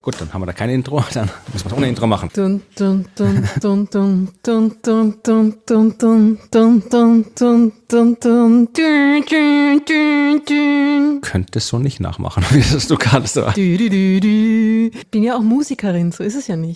Gut, dann haben wir da kein Intro, dann müssen wir es ohne Intro machen. Dun, dun, dun, dun, dun, dun, dun, dun, dun, dun, dun, dun, dun, dun, dun, dun, dun, dun, dun. Könntest so nicht nachmachen, wie das du kannst. Aber. Du, du, du, du. Ich bin ja auch Musikerin, so ist es ja nicht.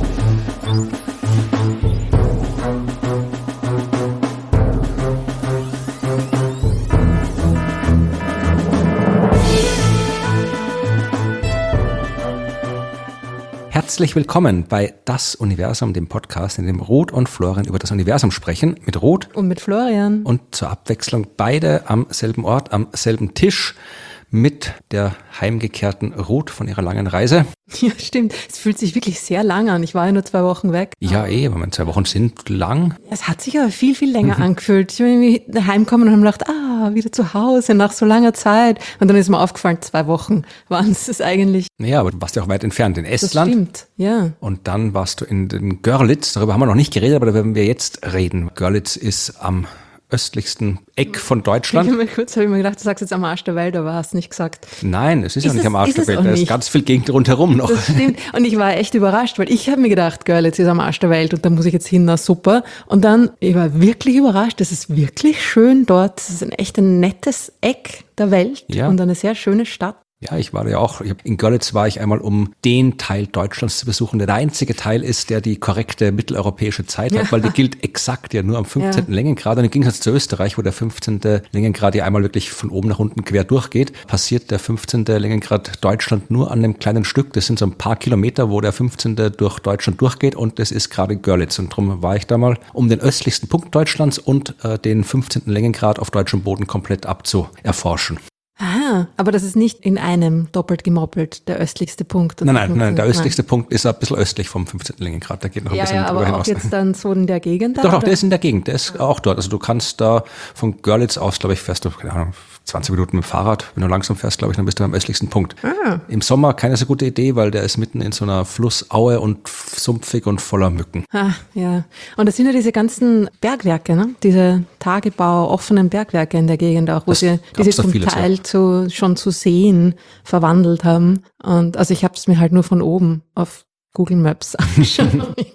Herzlich willkommen bei Das Universum, dem Podcast, in dem Ruth und Florian über das Universum sprechen. Mit Ruth Und mit Florian. und zur Abwechslung beide am selben Ort, am selben Tisch mit der heimgekehrten Ruth von ihrer langen Reise. Ja, stimmt. Es fühlt sich wirklich sehr lang an. Ich war ja nur 2 Wochen weg. Ja, aber 2 Wochen sind lang. Es hat sich aber viel, viel länger angefühlt. Ich bin irgendwie heimgekommen und habe gedacht, wieder zu Hause nach so langer Zeit. Und dann ist mir aufgefallen, 2 Wochen waren es eigentlich. Naja, aber du warst ja auch weit entfernt in Das Estland. stimmt, ja. Und dann warst du in den Görlitz. Darüber haben wir noch nicht geredet, aber da werden wir jetzt reden. Görlitz ist am östlichsten Eck von Deutschland. Kurz habe ich mir gedacht, du sagst jetzt am Arsch der Welt, aber hast nicht gesagt. Nein, es ist ja Ist nicht es- am Arsch ist der es Welt. auch Da ist nicht. ganz viel Gegend rundherum noch. Das stimmt. Und ich war echt überrascht, weil ich habe mir gedacht, Görlitz ist am Arsch der Welt und da muss ich jetzt hin, na super. Und dann, ich war wirklich überrascht, es ist wirklich schön dort. Es ist echt ein nettes Eck der Welt Ja. und eine sehr schöne Stadt. Ja, ich war ja auch, in Görlitz war ich einmal, um den Teil Deutschlands zu besuchen, der einzige Teil ist, der die korrekte mitteleuropäische Zeit hat, weil die gilt exakt ja nur am 15. Ja. Längengrad. Und im Gegensatz zu Österreich, wo der 15. Längengrad ja einmal wirklich von oben nach unten quer durchgeht, passiert der 15. Längengrad Deutschland nur an einem kleinen Stück. Das sind so ein paar Kilometer, wo der 15. durch Deutschland durchgeht, und das ist gerade Görlitz. Und darum war ich da mal, um den östlichsten Punkt Deutschlands und den 15. Längengrad auf deutschem Boden komplett abzuerforschen. Ah, aber das ist nicht in einem doppelt gemoppelt, der östlichste Punkt. Nein, der östlichste Punkt ist ein bisschen östlich vom 15. Längengrad, der geht noch ein Ja, bisschen ja, drüber aber hinaus. auch jetzt dann so in der Gegend da? Doch, oder? der ist in der Gegend, der ist auch dort. Also du kannst da von Görlitz aus, glaube ich, fährst du, keine Ahnung, 20 Minuten mit dem Fahrrad. Wenn du langsam fährst, glaube ich, dann bist du am östlichsten Punkt. Im Sommer keine so gute Idee, weil der ist mitten in so einer Flussaue und sumpfig und voller Mücken. Ah, ja. Und das sind ja diese ganzen Bergwerke, ne? Diese Tagebau, offenen Bergwerke in der Gegend auch, wo Das sie gab's diese da zum vieles, Teil schon zu Seen verwandelt haben. Und also ich habe es mir halt nur von oben auf Google Maps angeschaut.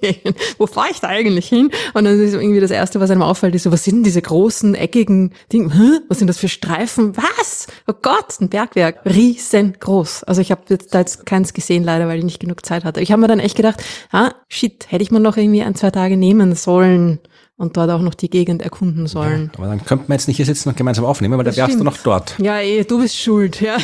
Wo fahre ich da eigentlich hin? Und dann ist irgendwie das Erste, was einem auffällt, ist so, was sind denn diese großen, eckigen Dinge? Was sind das für Streifen? Was? Oh Gott, ein Bergwerk. Riesengroß. Also ich habe da jetzt keins gesehen leider, weil ich nicht genug Zeit hatte. Ich habe mir dann echt gedacht, shit, hätte ich mir noch irgendwie 1-2 Tage nehmen sollen und dort auch noch die Gegend erkunden sollen. Aber dann könnten wir jetzt nicht hier sitzen und gemeinsam aufnehmen, weil da wärst du stimmt. noch dort. Ja, du bist schuld, ja.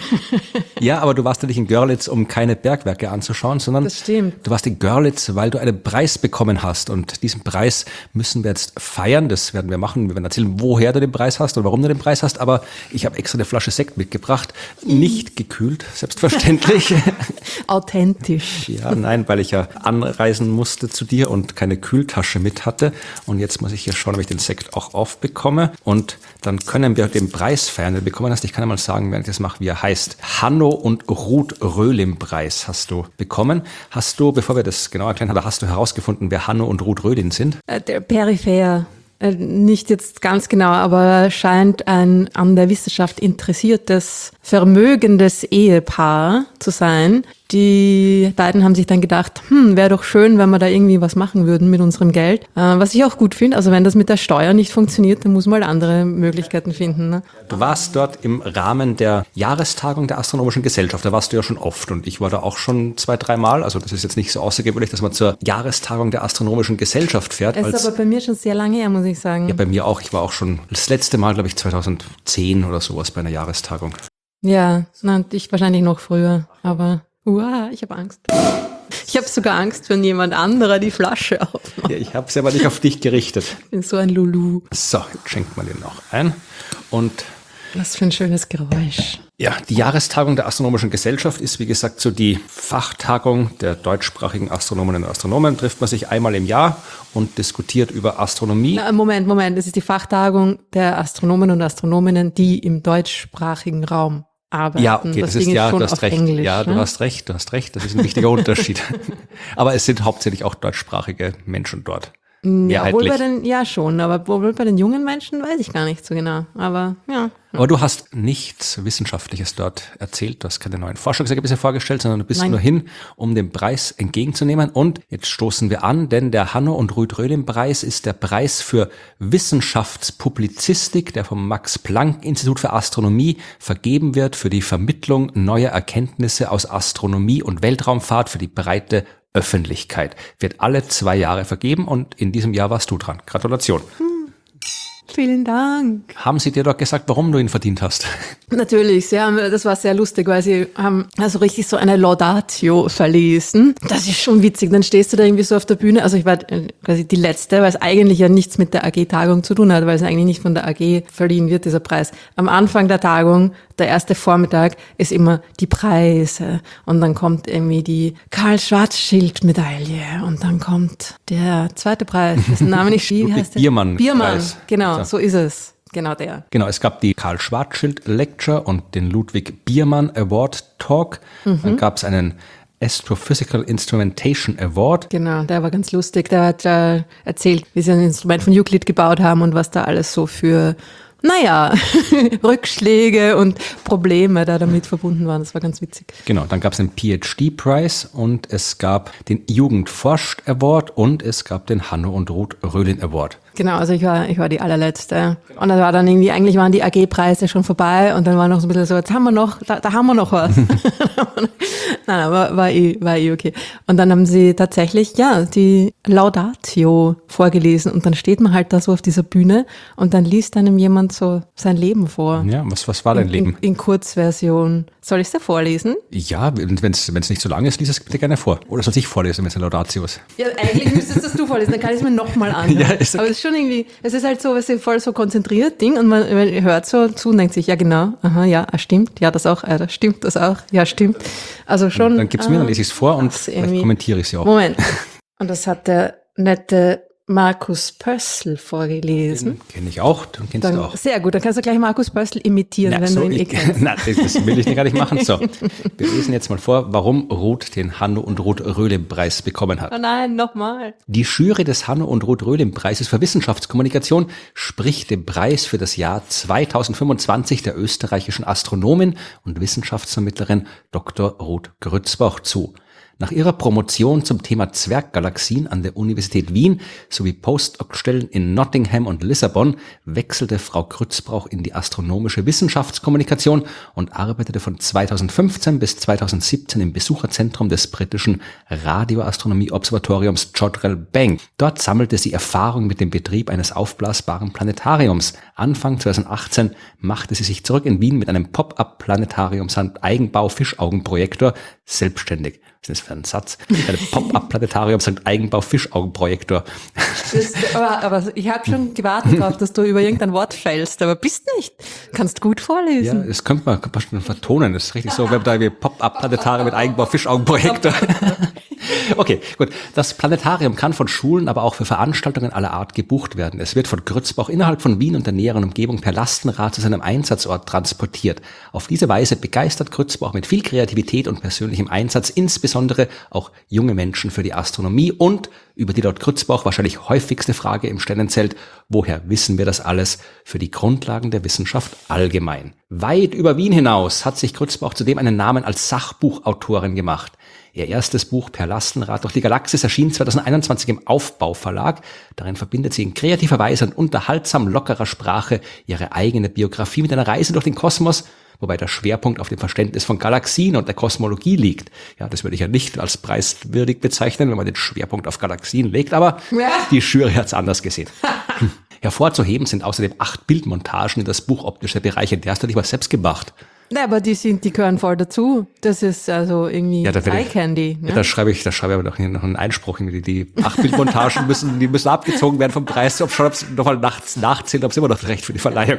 Ja, aber du warst ja nicht in Görlitz, um keine Bergwerke anzuschauen, sondern Das stimmt. du warst in Görlitz, weil du einen Preis bekommen hast. Und diesen Preis müssen wir jetzt feiern. Das werden wir machen. Wir werden erzählen, woher du den Preis hast und warum du den Preis hast. Aber ich habe extra eine Flasche Sekt mitgebracht. Nicht gekühlt, selbstverständlich. Authentisch. Ja, nein, weil ich ja anreisen musste zu dir und keine Kühltasche mit hatte. Und jetzt muss ich hier schauen, ob ich den Sekt auch aufbekomme. Und dann können wir den Preis feiern, den du bekommen hast. Ich kann ja mal sagen, während ich das mache, wie er heißt. Hanno und Ruth Röhlim-Preis hast du bekommen. Hast du, bevor wir das genau erklären, hast du herausgefunden, wer Hanno und Ruth Röhlim sind? Der peripher. Nicht jetzt ganz genau, aber scheint ein an der Wissenschaft interessiertes, vermögendes Ehepaar zu sein. Die beiden haben sich dann gedacht, wäre doch schön, wenn wir da irgendwie was machen würden mit unserem Geld. Was ich auch gut finde, also wenn das mit der Steuer nicht funktioniert, dann muss man halt andere Möglichkeiten finden. Ne? Du warst dort im Rahmen der Jahrestagung der Astronomischen Gesellschaft. Da warst du ja schon oft und ich war da auch schon 2-3 Mal. Also das ist jetzt nicht so außergewöhnlich, dass man zur Jahrestagung der Astronomischen Gesellschaft fährt. Es ist aber bei mir schon sehr lange her, muss ich sagen. Ja, bei mir auch. Ich war auch schon das letzte Mal, glaube ich, 2010 oder sowas bei einer Jahrestagung. Ja, ich wahrscheinlich noch früher, aber ich habe Angst. Ich habe sogar Angst, wenn jemand anderer die Flasche aufmacht. Ja, ich habe es aber nicht auf dich gerichtet. Ich bin so ein Lulu. So, jetzt schenkt man den noch ein. Und Was für ein schönes Geräusch. ja, die Jahrestagung der Astronomischen Gesellschaft ist, wie gesagt, so die Fachtagung der deutschsprachigen Astronomen und Astronomen. Trifft man sich einmal im Jahr und diskutiert über Astronomie. Moment. Das ist die Fachtagung der Astronomen und Astronominnen, die im deutschsprachigen Raum arbeiten. Ja, okay, das ist Ding ja, schon du hast auf recht. Englisch, Ja, ne? du hast recht. Das ist ein wichtiger Unterschied. Aber es sind hauptsächlich auch deutschsprachige Menschen dort. mehrheitlich. Schon, aber wohl bei den jungen Menschen weiß ich gar nicht so genau. Aber ja. Aber du hast nichts Wissenschaftliches dort erzählt, du hast keine neuen Forschungsergebnisse vorgestellt, sondern du bist nur hin, um den Preis entgegenzunehmen. Und jetzt stoßen wir an, denn der Hanno- und Ruth-Röhlin-Preis ist der Preis für Wissenschaftspublizistik, der vom Max-Planck-Institut für Astronomie vergeben wird für die Vermittlung neuer Erkenntnisse aus Astronomie und Weltraumfahrt für die breite Öffentlichkeit. Wird alle 2 Jahre vergeben und in diesem Jahr warst du dran. Gratulation. Vielen Dank. Haben sie dir doch gesagt, warum du ihn verdient hast? Natürlich, das war sehr lustig, weil sie haben also richtig so eine Laudatio verlesen. Das ist schon witzig. Dann stehst du da irgendwie so auf der Bühne. Also ich war quasi die Letzte, weil es eigentlich ja nichts mit der AG-Tagung zu tun hat, weil es eigentlich nicht von der AG verliehen wird, dieser Preis. Am Anfang der Tagung, der erste Vormittag, ist immer die Preise. Und dann kommt irgendwie die Karl-Schwarzschild-Medaille. Und dann kommt der zweite Preis, dessen Name nicht wie heißt der? Biermann. Biermann, genau, so ist es. Genau der. Genau, es gab die Karl-Schwarzschild Lecture und den Ludwig Biermann Award Talk. Dann gab es einen Astrophysical Instrumentation Award. Genau, der war ganz lustig. Der hat erzählt, wie sie ein Instrument von Euclid gebaut haben und was da alles so für, Rückschläge und Probleme da damit verbunden waren. Das war ganz witzig. Genau, dann gab es den PhD-Preis und es gab den Jugendforscht Award und es gab den Hanno und Ruth Röhlin Award. Genau, also ich war die allerletzte. Und dann war dann irgendwie, eigentlich waren die AG-Preise schon vorbei und dann war noch so ein bisschen so, jetzt haben wir noch, da haben wir noch was. Nein, war eh okay. Und dann haben sie tatsächlich, die Laudatio vorgelesen und dann steht man halt da so auf dieser Bühne und dann liest einem jemand so sein Leben vor. Ja, was war dein Leben? In Kurzversion. Soll ich es dir vorlesen? Ja, wenn es nicht so lang ist, lies es bitte gerne vor. Oder soll ich vorlesen, wenn es eine Laudatio ist? Ja, eigentlich müsstest das du vorlesen, dann kann ich es mir nochmal anhören. Ja, aber es ist schon irgendwie, es ist halt so, was sie voll so konzentriert Ding und man hört so zu und denkt sich, ja genau, aha, ja, stimmt, ja das auch, das stimmt, das auch, ja stimmt. Also schon. Dann gib's mir, dann lese ich es vor und vielleicht kommentiere ich es ja auch. Moment. Und das hat der nette Markus Pössl vorgelesen. Kenne ich auch, den kennst du auch. Sehr gut, dann kannst du gleich Markus Pössl imitieren, wenn du ihn kennst. Nein, das will ich nicht gar nicht machen. So, wir lesen jetzt mal vor, warum Ruth den Hanno und Ruth Röhlin Preis bekommen hat. Oh nein, nochmal. Die Jury des Hanno und Ruth Röhlin Preises für Wissenschaftskommunikation spricht dem Preis für das Jahr 2025 der österreichischen Astronomin und Wissenschaftsvermittlerin Dr. Ruth Grützbauch zu. Nach ihrer Promotion zum Thema Zwerggalaxien an der Universität Wien sowie Postdoc-Stellen in Nottingham und Lissabon wechselte Frau Grützbauch in die astronomische Wissenschaftskommunikation und arbeitete von 2015 bis 2017 im Besucherzentrum des britischen Radioastronomie-Observatoriums Jodrell Bank. Dort sammelte sie Erfahrung mit dem Betrieb eines aufblasbaren Planetariums. Anfang 2018 machte sie sich zurück in Wien mit einem Pop-up-Planetarium samt Eigenbau-Fischaugenprojektor selbstständig. Was ist das für ein Satz? Ein Pop-up-Planetarium samt Eigenbau-Fischaugenprojektor. Aber ich habe schon gewartet darauf, dass du über irgendein Wort fällst, aber bist nicht. Kannst gut vorlesen. Ja, das könnte man schon vertonen. Das ist richtig so, wenn da wie Pop-up-Planetarium mit Eigenbau-Fischaugenprojektor. Okay, gut. Das Planetarium kann von Schulen, aber auch für Veranstaltungen aller Art gebucht werden. Es wird von Grützbauch innerhalb von Wien und der näheren Umgebung per Lastenrad zu seinem Einsatzort transportiert. Auf diese Weise begeistert Grützbauch mit viel Kreativität und persönlichem Einsatz insbesondere auch junge Menschen für die Astronomie und über die laut Grützbauch wahrscheinlich häufigste Frage im Sternenzelt, woher wissen wir das alles, für die Grundlagen der Wissenschaft allgemein. Weit über Wien hinaus hat sich Grützbauch zudem einen Namen als Sachbuchautorin gemacht. Ihr erstes Buch Per Lastenrad durch die Galaxis erschien 2021 im Aufbau-Verlag. Darin verbindet sie in kreativer Weise und unterhaltsam lockerer Sprache ihre eigene Biografie mit einer Reise durch den Kosmos, wobei der Schwerpunkt auf dem Verständnis von Galaxien und der Kosmologie liegt. Ja, das würde ich ja nicht als preiswürdig bezeichnen, wenn man den Schwerpunkt auf Galaxien legt, aber die Jury hat es anders gesehen. Hervorzuheben sind außerdem 8 Bildmontagen in das Buch Optische Bereiche. Der hast du nicht mal selbst gemacht. Ja, aber die gehören voll dazu. Das ist also irgendwie Eye Candy. Ne? Ja, da schreibe ich aber noch einen Einspruch. Die 8 Bildmontagen müssen abgezogen werden vom Preis. Ob es nochmal nachts nachzählt, ob es immer noch recht für die Verleihung.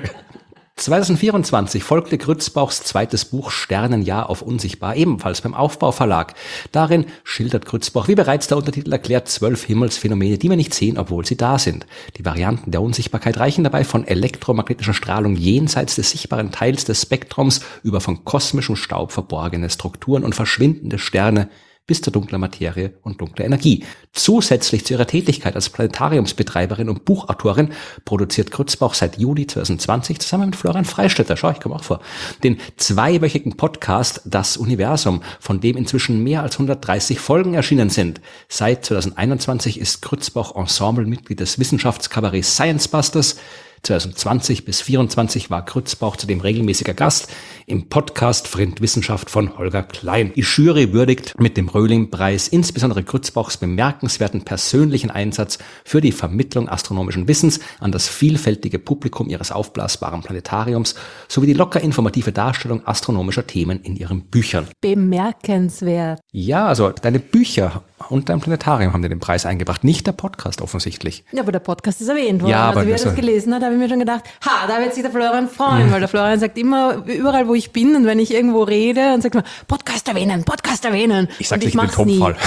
2024 folgte Grützbauchs zweites Buch Sternenjahr auf Unsichtbar, ebenfalls beim Aufbau-Verlag. Darin schildert Grützbauch, wie bereits der Untertitel erklärt, 12 Himmelsphänomene, die wir nicht sehen, obwohl sie da sind. Die Varianten der Unsichtbarkeit reichen dabei von elektromagnetischer Strahlung jenseits des sichtbaren Teils des Spektrums über von kosmischem Staub verborgene Strukturen und verschwindende Sterne bis zur dunklen Materie und dunkler Energie. Zusätzlich zu ihrer Tätigkeit als Planetariumsbetreiberin und Buchautorin produziert Grützbauch seit Juli 2020 zusammen mit Florian Freistetter, schau, ich komme auch vor, den zweiwöchigen Podcast Das Universum, von dem inzwischen mehr als 130 Folgen erschienen sind. Seit 2021 ist Grützbauch Ensemblemitglied des Wissenschaftskabarets Science Busters. 2020 bis 2024 war Grützbauch zudem regelmäßiger Gast im Podcast Vrind Wissenschaft von Holger Klein. Die Jury würdigt mit dem Röhling-Preis insbesondere Grützbauchs bemerkenswerten persönlichen Einsatz für die Vermittlung astronomischen Wissens an das vielfältige Publikum ihres aufblasbaren Planetariums sowie die locker informative Darstellung astronomischer Themen in ihren Büchern. Bemerkenswert. Ja, also deine Bücher und dein Planetarium haben dir den Preis eingebracht, nicht der Podcast offensichtlich. Ja, aber der Podcast ist erwähnt worden. Ja, aber also wer das gelesen hat, habe ich mir schon gedacht, da wird sich der Florian freuen, weil der Florian sagt immer, überall wo ich bin und wenn ich irgendwo rede, und sagt immer, Podcast erwähnen, Podcast erwähnen. Ich sage nicht in den Tonfall.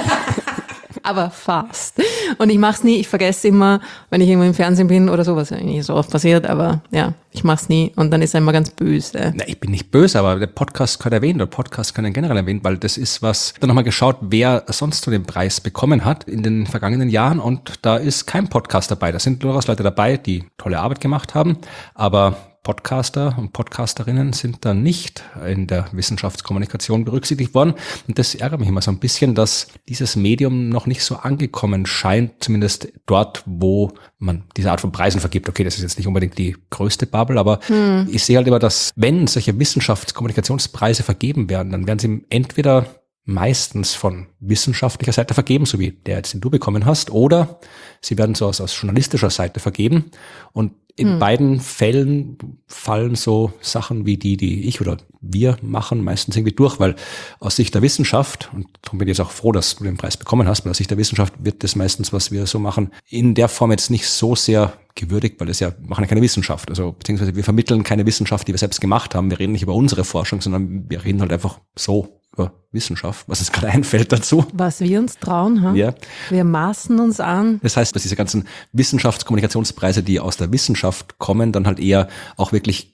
Aber fast. Und ich mach's nie, ich vergesse immer, wenn ich irgendwo im Fernsehen bin oder so, was ja nicht so oft passiert, aber ja, ich mach's nie und dann ist er immer ganz böse. Na, ich bin nicht böse, aber der Podcast kann erwähnen, der Podcast kann generell erwähnen, weil das ist was, dann nochmal geschaut, wer sonst so den Preis bekommen hat in den vergangenen Jahren und da ist kein Podcast dabei. Da sind durchaus Leute dabei, die tolle Arbeit gemacht haben, aber Podcaster und Podcasterinnen sind da nicht in der Wissenschaftskommunikation berücksichtigt worden. Und das ärgert mich immer so ein bisschen, dass dieses Medium noch nicht so angekommen scheint, zumindest dort, wo man diese Art von Preisen vergibt. Okay, das ist jetzt nicht unbedingt die größte Bubble, aber ich sehe halt immer, dass wenn solche Wissenschaftskommunikationspreise vergeben werden, dann werden sie entweder meistens von wissenschaftlicher Seite vergeben, so wie der jetzt, den du bekommen hast, oder sie werden so aus journalistischer Seite vergeben und in beiden Fällen fallen so Sachen wie die ich oder wir machen, meistens irgendwie durch, weil aus Sicht der Wissenschaft, und darum bin ich jetzt auch froh, dass du den Preis bekommen hast, weil aus Sicht der Wissenschaft wird das meistens, was wir so machen, in der Form jetzt nicht so sehr gewürdigt, weil wir machen ja keine Wissenschaft, also beziehungsweise wir vermitteln keine Wissenschaft, die wir selbst gemacht haben. Wir reden nicht über unsere Forschung, sondern wir reden halt einfach so über Wissenschaft, was uns gerade einfällt dazu. Was wir uns trauen, ha? Ja. Wir maßen uns an. Das heißt, dass diese ganzen Wissenschaftskommunikationspreise, die aus der Wissenschaft kommen, dann halt eher auch wirklich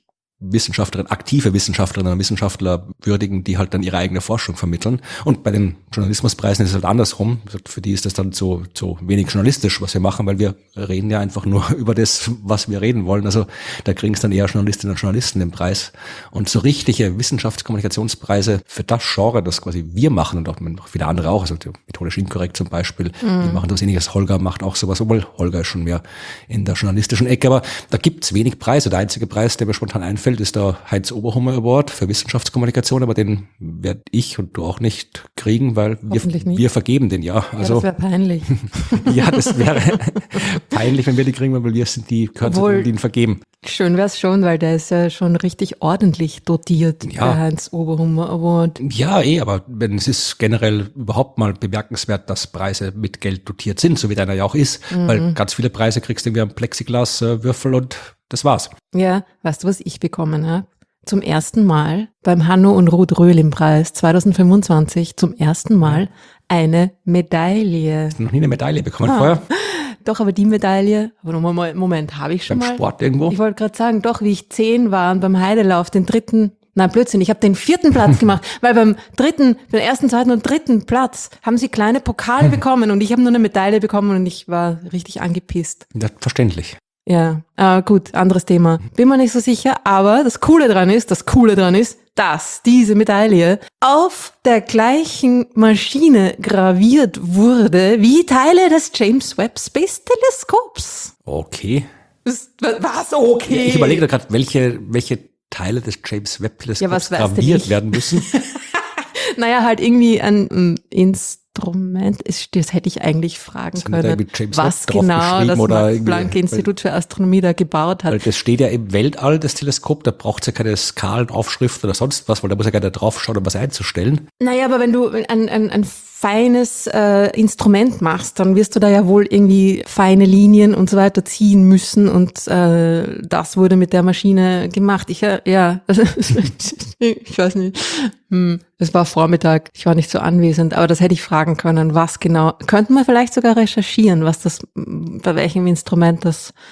aktive Wissenschaftlerinnen und Wissenschaftler würdigen, die halt dann ihre eigene Forschung vermitteln. Und bei den Journalismuspreisen ist es halt andersrum. Für die ist das dann so wenig journalistisch, was wir machen, weil wir reden ja einfach nur über das, was wir reden wollen. Also da kriegen es dann eher Journalistinnen und Journalisten den Preis. Und so richtige Wissenschaftskommunikationspreise für das Genre, das quasi wir machen und auch viele andere auch, also methodisch inkorrekt zum Beispiel, die machen das ähnliches. Holger macht auch sowas, obwohl Holger ist schon mehr in der journalistischen Ecke, aber da gibt's wenig Preise. Der einzige Preis, der mir spontan einfällt, ist der Heinz-Oberhummer Award für Wissenschaftskommunikation, aber den werde ich und du auch nicht kriegen, weil wir vergeben den ja. Also, das wäre peinlich. Ja, das wäre peinlich, wenn wir die kriegen, weil wir sind die Kürzer, die ihn vergeben. Schön wäre es schon, weil der ist ja schon richtig ordentlich dotiert, der Heinz-Oberhummer Award. Ja, aber es ist generell überhaupt mal bemerkenswert, dass Preise mit Geld dotiert sind, so wie deiner ja auch ist, weil ganz viele Preise kriegst du irgendwie am Plexiglaswürfel und das war's. Ja, weißt du, was ich bekommen habe? Zum ersten Mal beim Hanno und Ruth Röhling-Preis 2025 zum ersten Mal eine Medaille. Hast du noch nie eine Medaille bekommen vorher? Doch, aber die Medaille, aber Moment, habe ich schon beim mal. Sport irgendwo? Ich wollte gerade sagen, doch, wie ich 10 war und beim Heidelauf den 4. ich habe den 4. Platz gemacht, weil beim 1., 2. und 3. Platz haben sie kleine Pokale bekommen und ich habe nur eine Medaille bekommen und ich war richtig angepisst. Ja, verständlich. Ja, gut, anderes Thema. Bin mir nicht so sicher, aber das Coole dran ist, dass diese Medaille auf der gleichen Maschine graviert wurde wie Teile des James Webb Space Teleskops. Okay. Was okay? Ich überlege da gerade, welche Teile des James Webb Teleskops graviert werden müssen. Naja, halt irgendwie ein Instrument, das hätte ich eigentlich fragen können, was genau das Max-Planck-Institut für Astronomie da gebaut hat. Weil das steht ja im Weltall, das Teleskop, da braucht es ja keine Skalenaufschrift oder sonst was, weil da muss ja keiner drauf schauen, um was einzustellen. Naja, aber wenn du ein feines Instrument machst, dann wirst du da ja wohl irgendwie feine Linien und so weiter ziehen müssen und das wurde mit der Maschine gemacht. Ich weiß nicht. Es war Vormittag, ich war nicht so anwesend, aber das hätte ich fragen können, was genau. Könnten wir vielleicht sogar recherchieren, bei welchem Instrument das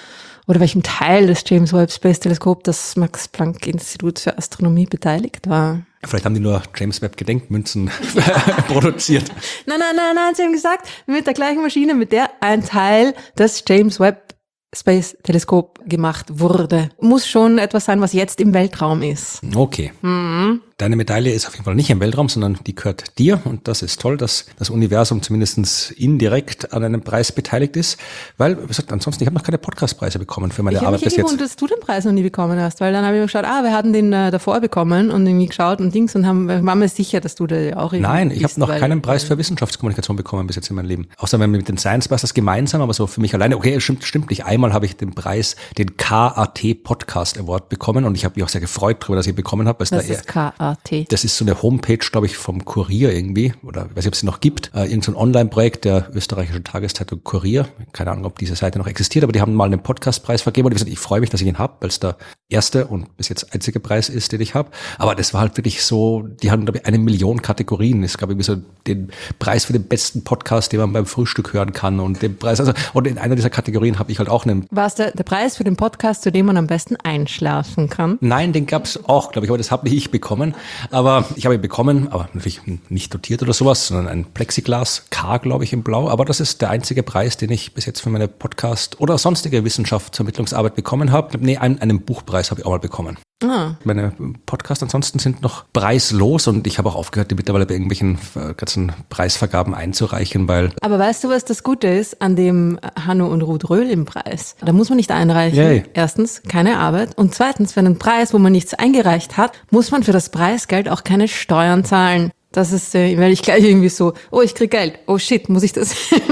oder welchem Teil des James Webb Space Teleskop das Max-Planck-Institut für Astronomie beteiligt war. Vielleicht haben die nur James Webb Gedenkmünzen produziert. Nein, sie haben gesagt, mit der gleichen Maschine, mit der ein Teil des James Webb Space Teleskop gemacht wurde. Muss schon etwas sein, was jetzt im Weltraum ist. Okay. Deine Medaille ist auf jeden Fall nicht im Weltraum, sondern die gehört dir. Und das ist toll, dass das Universum zumindest indirekt an einem Preis beteiligt ist. Weil, wie gesagt, ansonsten, ich habe noch keine Podcastpreise bekommen für meine Arbeit bis jetzt. Ich habe mich gewundert, dass du den Preis noch nie bekommen hast, weil dann habe ich mir geschaut, wir hatten den davor bekommen und irgendwie geschaut und Dings und waren mir sicher, dass du da auch irgendwie Nein, ich habe noch keinen Preis für Wissenschaftskommunikation bekommen bis jetzt in meinem Leben. Außer mit den Science Busters gemeinsam, aber so für mich alleine. Okay, stimmt nicht. Einmal habe ich den Preis, den KAT Podcast Award bekommen und ich habe mich auch sehr gefreut darüber, dass ich ihn bekommen habe. Was ist KAT? Das ist so eine Homepage, glaube ich, vom Kurier irgendwie, oder ich weiß nicht, ob es sie noch gibt, irgend so ein Online-Projekt der österreichischen Tageszeitung Kurier. Keine Ahnung, ob diese Seite noch existiert, aber die haben mal einen Podcastpreis vergeben und ich freue mich, dass ich ihn habe, weil es der erste und bis jetzt einzige Preis ist, den ich habe. Aber das war halt wirklich so, die haben, glaube ich, 1 Million Kategorien. Es gab irgendwie so den Preis für den besten Podcast, den man beim Frühstück hören kann und den Preis, und in einer dieser Kategorien habe ich halt auch einen. War es der Preis für den Podcast, zu dem man am besten einschlafen kann? Nein, den gab es auch, glaube ich, aber das habe nicht ich bekommen. Aber ich habe ihn bekommen, aber natürlich nicht dotiert oder sowas, sondern ein Plexiglas K, glaube ich, in Blau. Aber das ist der einzige Preis, den ich bis jetzt für meine Podcast- oder sonstige Wissenschaftsvermittlungsarbeit bekommen habe. Nee, einen Buchpreis habe ich auch mal bekommen. Meine Podcasts ansonsten sind noch preislos und ich habe auch aufgehört, die mittlerweile bei irgendwelchen ganzen Preisvergaben einzureichen, weil... Aber weißt du, was das Gute ist an dem Hanno und Ruth Röhl-Preis? Da muss man nicht einreichen. Yay. Erstens, keine Arbeit. Und zweitens, wenn ein Preis, wo man nichts eingereicht hat, muss man für das Preisgeld auch keine Steuern zahlen. Das ist, weil ich gleich irgendwie so, ich krieg Geld. Oh shit, muss ich das?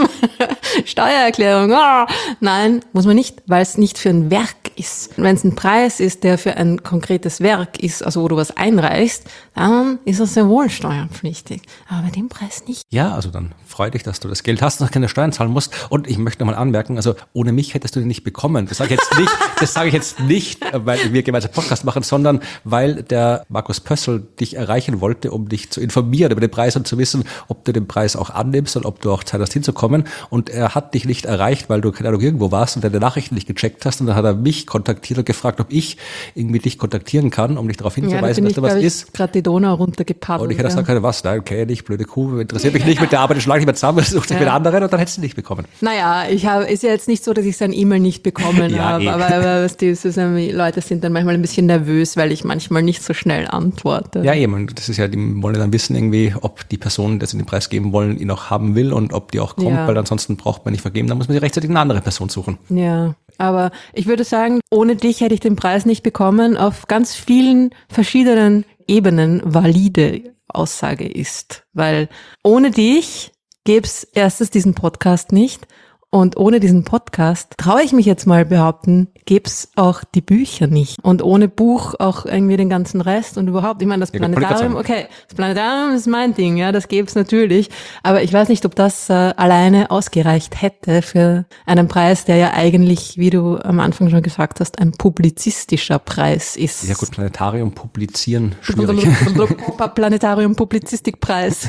Steuererklärung. Nein, muss man nicht, weil es nicht für ein Werk ist. Wenn es ein Preis ist, der für ein konkretes Werk ist, also wo du was einreichst, dann ist das sehr wohl steuerpflichtig. Aber bei dem Preis nicht. Ja, also dann freu dich, dass du das Geld hast und keine Steuern zahlen musst. Und ich möchte nochmal anmerken, also ohne mich hättest du den nicht bekommen. Das sage ich jetzt nicht, weil wir gemeinsam Podcast machen, sondern weil der Markus Pössl dich erreichen wollte, um dich zu informieren über den Preis und zu wissen, ob du den Preis auch annimmst und ob du auch Zeit hast hinzukommen. Und er hat dich nicht erreicht, weil du, keine Ahnung, irgendwo warst und deine Nachrichten nicht gecheckt hast. Und dann hat er mich kontaktiert und gefragt, ob ich irgendwie dich kontaktieren kann, um dich darauf hinzuweisen, dass da was ist. Gerade die Donau runtergepaddelt. Und ich hätte gesagt, was? Nein, okay, nicht, blöde Kuh, interessiert mich nicht, mit der Arbeit schlage ich nicht mehr zusammen, such dich mit anderen und dann hättest du nicht bekommen. Naja, ist ja jetzt nicht so, dass ich sein E-Mail nicht bekommen habe, aber die Leute sind dann manchmal ein bisschen nervös, weil ich manchmal nicht so schnell antworte. Ja, eben, das ist ja, die wollen dann wissen irgendwie, ob die Person, der sie den Preis geben wollen, ihn auch haben will und ob die auch kommt, weil ansonsten braucht man nicht vergeben, dann muss man sich rechtzeitig eine andere Person suchen. Ja, aber ich würde sagen, ohne dich hätte ich den Preis nicht bekommen, auf ganz vielen verschiedenen Ebenen valide Aussage ist, weil ohne dich gäbe es erstens diesen Podcast nicht und ohne diesen Podcast, traue ich mich jetzt mal behaupten, gäbe es auch die Bücher nicht und ohne Buch auch irgendwie den ganzen Rest und überhaupt, ich meine, das Planetarium, okay, das Planetarium ist mein Ding, ja, das gäbe es natürlich, aber ich weiß nicht, ob das alleine ausgereicht hätte für einen Preis, der ja eigentlich, wie du am Anfang schon gesagt hast, ein publizistischer Preis ist. Ja gut, Planetarium publizieren, schwierig. Planetarium Publizistikpreis.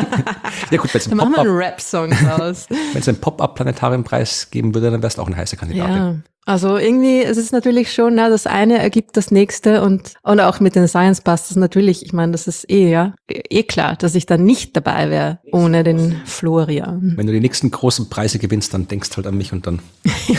Ja gut, dann machen wir einen Rap-Song raus. Wenn es einen Pop-Up-Planetarium-Preis geben würde, dann wärst du auch eine heiße Kandidatin. Ja. Also irgendwie, es ist natürlich schon, das eine ergibt das nächste und auch mit den Science Busters natürlich, ich meine, das ist klar, dass ich dann nicht dabei wäre ohne den Florian. Wenn du die nächsten großen Preise gewinnst, dann denkst halt an mich und dann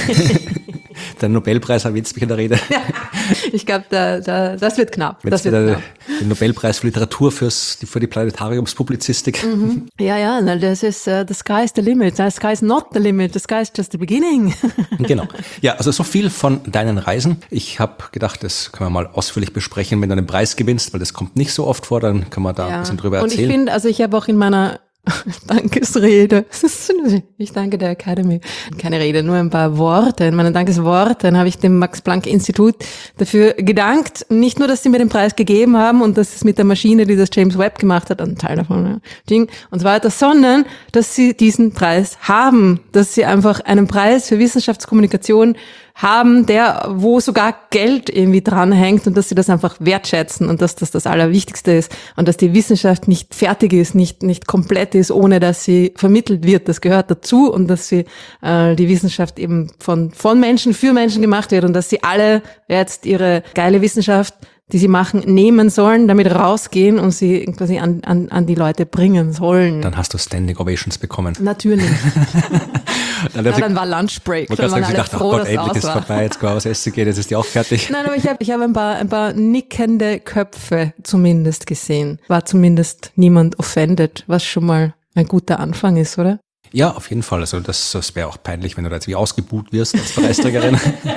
den Nobelpreis erwähnst mich in der Rede. Ja, ich glaube, das wird knapp. Das wird knapp. Den Nobelpreis für Literatur für die Planetariumspublizistik. Mhm. Ja, das ist the sky is the limit. The sky is not the limit. The sky is just the beginning. Genau. Ja, also so viel von deinen Reisen. Ich habe gedacht, das können wir mal ausführlich besprechen, wenn du einen Preis gewinnst, weil das kommt nicht so oft vor, dann können wir da ein bisschen drüber erzählen. Und ich finde, also ich habe auch in meiner Dankesrede, ich danke der Academy, keine Rede, nur ein paar Worte. In meinen Dankesworten habe ich dem Max-Planck-Institut dafür gedankt, nicht nur, dass sie mir den Preis gegeben haben und dass es mit der Maschine, die das James Webb gemacht hat, ein Teil davon Ding und so weiter, sondern dass sie diesen Preis haben, dass sie einfach einen Preis für Wissenschaftskommunikation haben, wo sogar Geld irgendwie dranhängt und dass sie das einfach wertschätzen und dass das Allerwichtigste ist und dass die Wissenschaft nicht fertig ist, nicht komplett ist, ohne dass sie vermittelt wird. Das gehört dazu und dass sie die Wissenschaft eben von Menschen für Menschen gemacht wird und dass sie alle jetzt ihre geile Wissenschaft, die sie machen, nehmen sollen, damit rausgehen und sie quasi an die Leute bringen sollen. Dann hast du Standing Ovations bekommen. Natürlich. Dann war Lunchbreak. Dann waren alle gedacht, froh, Gott, endlich ist vorbei, jetzt kann was essen gehen, jetzt ist die auch fertig. Nein, aber ich habe ein paar nickende Köpfe zumindest gesehen. War zumindest niemand offended, was schon mal ein guter Anfang ist, oder? Ja, auf jeden Fall. Also das wäre auch peinlich, wenn du da jetzt wie ausgebuht wirst als Preisträgerin.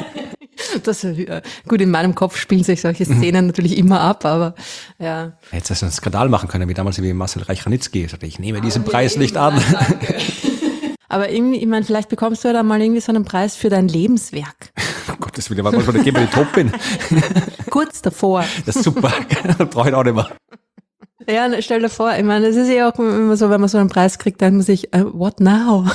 Gut, in meinem Kopf spielen sich solche Szenen natürlich immer ab, aber ja. Jetzt hast du einen Skandal machen können, wie damals wie Marcel Reich-Ranitzky. Ich nehme diesen Preis nicht an. Aber irgendwie, ich meine, vielleicht bekommst du ja dann mal irgendwie so einen Preis für dein Lebenswerk. Um Gottes Willen, warte mal, gehen wir die Top bin. Kurz davor. Das ist super, brauche ich auch nicht mehr. Ja, stell dir vor, ich meine, es ist ja auch immer so, wenn man so einen Preis kriegt, dann muss ich, what now?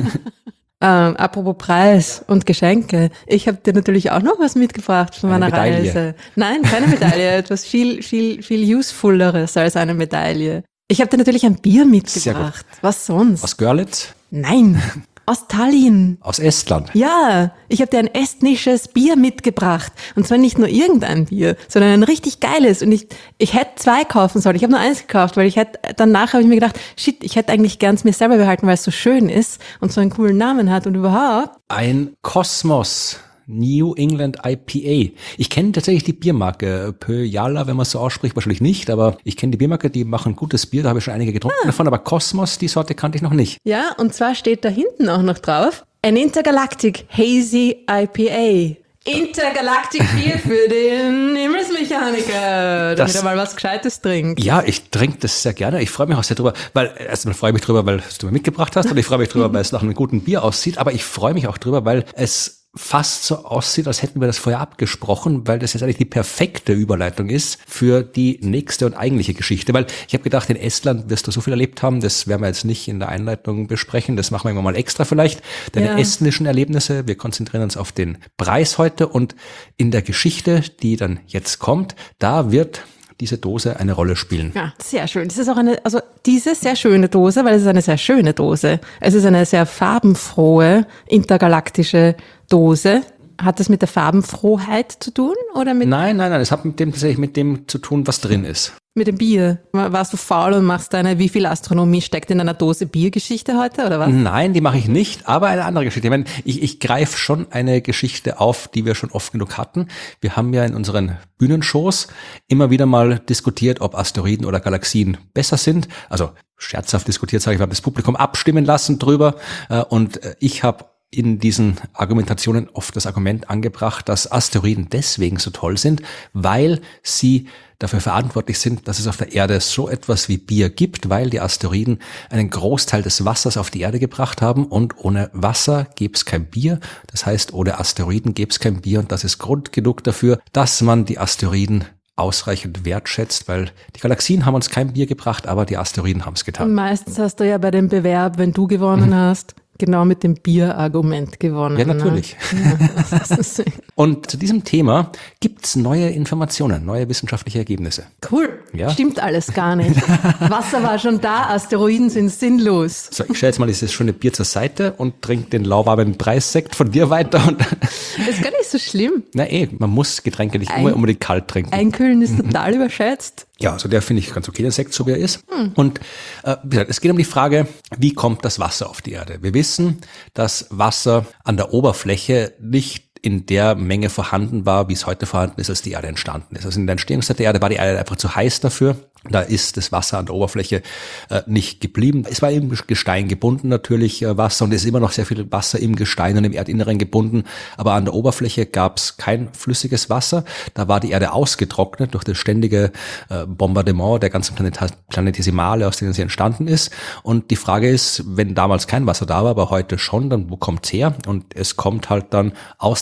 Apropos Preis und Geschenke. Ich habe dir natürlich auch noch was mitgebracht von meiner Reise. Nein, keine Medaille. Etwas viel usefulleres als eine Medaille. Ich habe dir natürlich ein Bier mitgebracht. Was sonst? Aus Görlitz? Nein, aus Tallinn. Aus Estland? Ja, ich habe dir ein estnisches Bier mitgebracht. Und zwar nicht nur irgendein Bier, sondern ein richtig geiles. Und ich hätte 2 kaufen sollen. Ich habe nur 1 gekauft, weil danach habe ich mir gedacht, shit, ich hätte eigentlich gern es mir selber behalten, weil es so schön ist und so einen coolen Namen hat und überhaupt. Ein Kosmos New England IPA. Ich kenne tatsächlich die Biermarke Pöjala, wenn man es so ausspricht, wahrscheinlich nicht, aber ich kenne die Biermarke, die machen gutes Bier, da habe ich schon einige getrunken davon, aber Kosmos, die Sorte kannte ich noch nicht. Ja, und zwar steht da hinten auch noch drauf, an Intergalactic Hazy IPA. Intergalactic Bier für den Himmelsmechaniker, damit er mal was Gescheites trinkt. Ja, ich trinke das sehr gerne. Ich freue mich auch sehr drüber, weil erstmal freue ich mich drüber, weil du mir mitgebracht hast und ich freue mich drüber, weil es nach einem guten Bier aussieht, aber ich freue mich auch drüber, weil es fast so aussieht, als hätten wir das vorher abgesprochen, weil das jetzt eigentlich die perfekte Überleitung ist für die nächste und eigentliche Geschichte. Weil ich habe gedacht, in Estland wirst du so viel erlebt haben, das werden wir jetzt nicht in der Einleitung besprechen, das machen wir immer mal extra vielleicht. Deine estnischen Erlebnisse, wir konzentrieren uns auf den Preis heute und in der Geschichte, die dann jetzt kommt, da wird diese Dose eine Rolle spielen. Ja, sehr schön. Das ist auch diese sehr schöne Dose, weil es ist eine sehr schöne Dose. Es ist eine sehr farbenfrohe, intergalaktische Dose. Hat das mit der Farbenfrohheit zu tun? Oder mit? Nein. Es hat tatsächlich mit dem zu tun, was drin ist. Mit dem Bier. Warst du faul und machst wie viel Astronomie steckt in einer Dose Biergeschichte heute, oder was? Nein, die mache ich nicht, aber eine andere Geschichte. Ich meine, ich greife schon eine Geschichte auf, die wir schon oft genug hatten. Wir haben ja in unseren Bühnenshows immer wieder mal diskutiert, ob Asteroiden oder Galaxien besser sind. Also scherzhaft diskutiert, sage ich, wir haben das Publikum abstimmen lassen drüber. Und ich habe in diesen Argumentationen oft das Argument angebracht, dass Asteroiden deswegen so toll sind, weil sie dafür verantwortlich sind, dass es auf der Erde so etwas wie Bier gibt, weil die Asteroiden einen Großteil des Wassers auf die Erde gebracht haben und ohne Wasser gäbe es kein Bier. Das heißt, ohne Asteroiden gäbe es kein Bier und das ist Grund genug dafür, dass man die Asteroiden ausreichend wertschätzt, weil die Galaxien haben uns kein Bier gebracht, aber die Asteroiden haben es getan. Und meistens hast du ja bei dem Bewerb, wenn du gewonnen hast, genau mit dem Bierargument gewonnen. Ja, natürlich. Ne? Ja, und zu diesem Thema gibt's neue Informationen, neue wissenschaftliche Ergebnisse. Cool. Ja. Stimmt alles gar nicht. Wasser war schon da, Asteroiden sind sinnlos. So, ich stelle jetzt mal dieses schöne Bier zur Seite und trinke den lauwarmen Preissekt von dir weiter. Und das ist gar nicht so schlimm. Na man muss Getränke nicht immer unbedingt kalt trinken. Einkühlen ist total überschätzt. Ja, also der finde ich ganz okay, der Sekt, so wie er ist. Und wie gesagt, es geht um die Frage, wie kommt das Wasser auf die Erde? Wir wissen, dass Wasser an der Oberfläche nicht in der Menge vorhanden war, wie es heute vorhanden ist, als die Erde entstanden ist. Also in der Entstehungszeit der Erde war die Erde einfach zu heiß dafür. Da ist das Wasser an der Oberfläche nicht geblieben. Es war im Gestein gebunden natürlich Wasser und es ist immer noch sehr viel Wasser im Gestein und im Erdinneren gebunden. Aber an der Oberfläche gab es kein flüssiges Wasser. Da war die Erde ausgetrocknet durch das ständige Bombardement der ganzen Planetesimale, aus denen sie entstanden ist. Und die Frage ist, wenn damals kein Wasser da war, aber heute schon, dann wo kommt's her? Und es kommt halt dann aus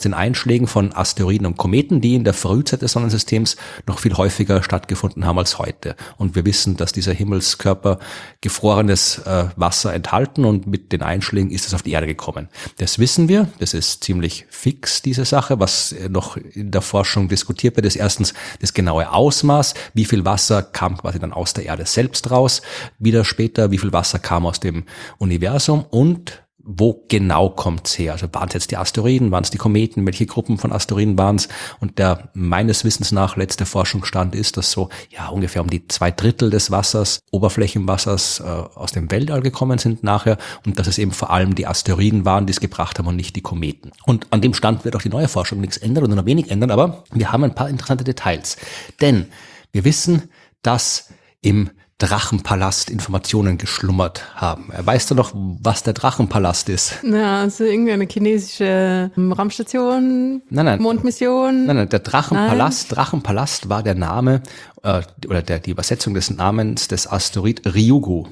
den Einschlägen von Asteroiden und Kometen, die in der Frühzeit des Sonnensystems noch viel häufiger stattgefunden haben als heute. Und wir wissen, dass diese Himmelskörper gefrorenes Wasser enthalten und mit den Einschlägen ist es auf die Erde gekommen. Das wissen wir, das ist ziemlich fix, diese Sache. Was noch in der Forschung diskutiert wird, ist erstens das genaue Ausmaß, wie viel Wasser kam quasi dann aus der Erde selbst raus, wieder später, wie viel Wasser kam aus dem Universum und wo genau kommt's her? Also waren es jetzt die Asteroiden, waren es die Kometen, welche Gruppen von Asteroiden waren es? Und der meines Wissens nach letzte Forschungsstand ist, dass so ungefähr um die 2/3 des Wassers, Oberflächenwassers aus dem Weltall gekommen sind nachher und dass es eben vor allem die Asteroiden waren, die es gebracht haben und nicht die Kometen. Und an dem Stand wird auch die neue Forschung nichts ändern oder nur wenig ändern, aber wir haben ein paar interessante Details. Denn wir wissen, dass im Drachenpalast Informationen geschlummert haben. Weißt du noch, was der Drachenpalast ist? Ja, also irgendwie eine chinesische Raumstation, Nein. Mondmission. Nein, der Drachenpalast war der Name oder die Übersetzung des Namens des Asteroid Ryugu.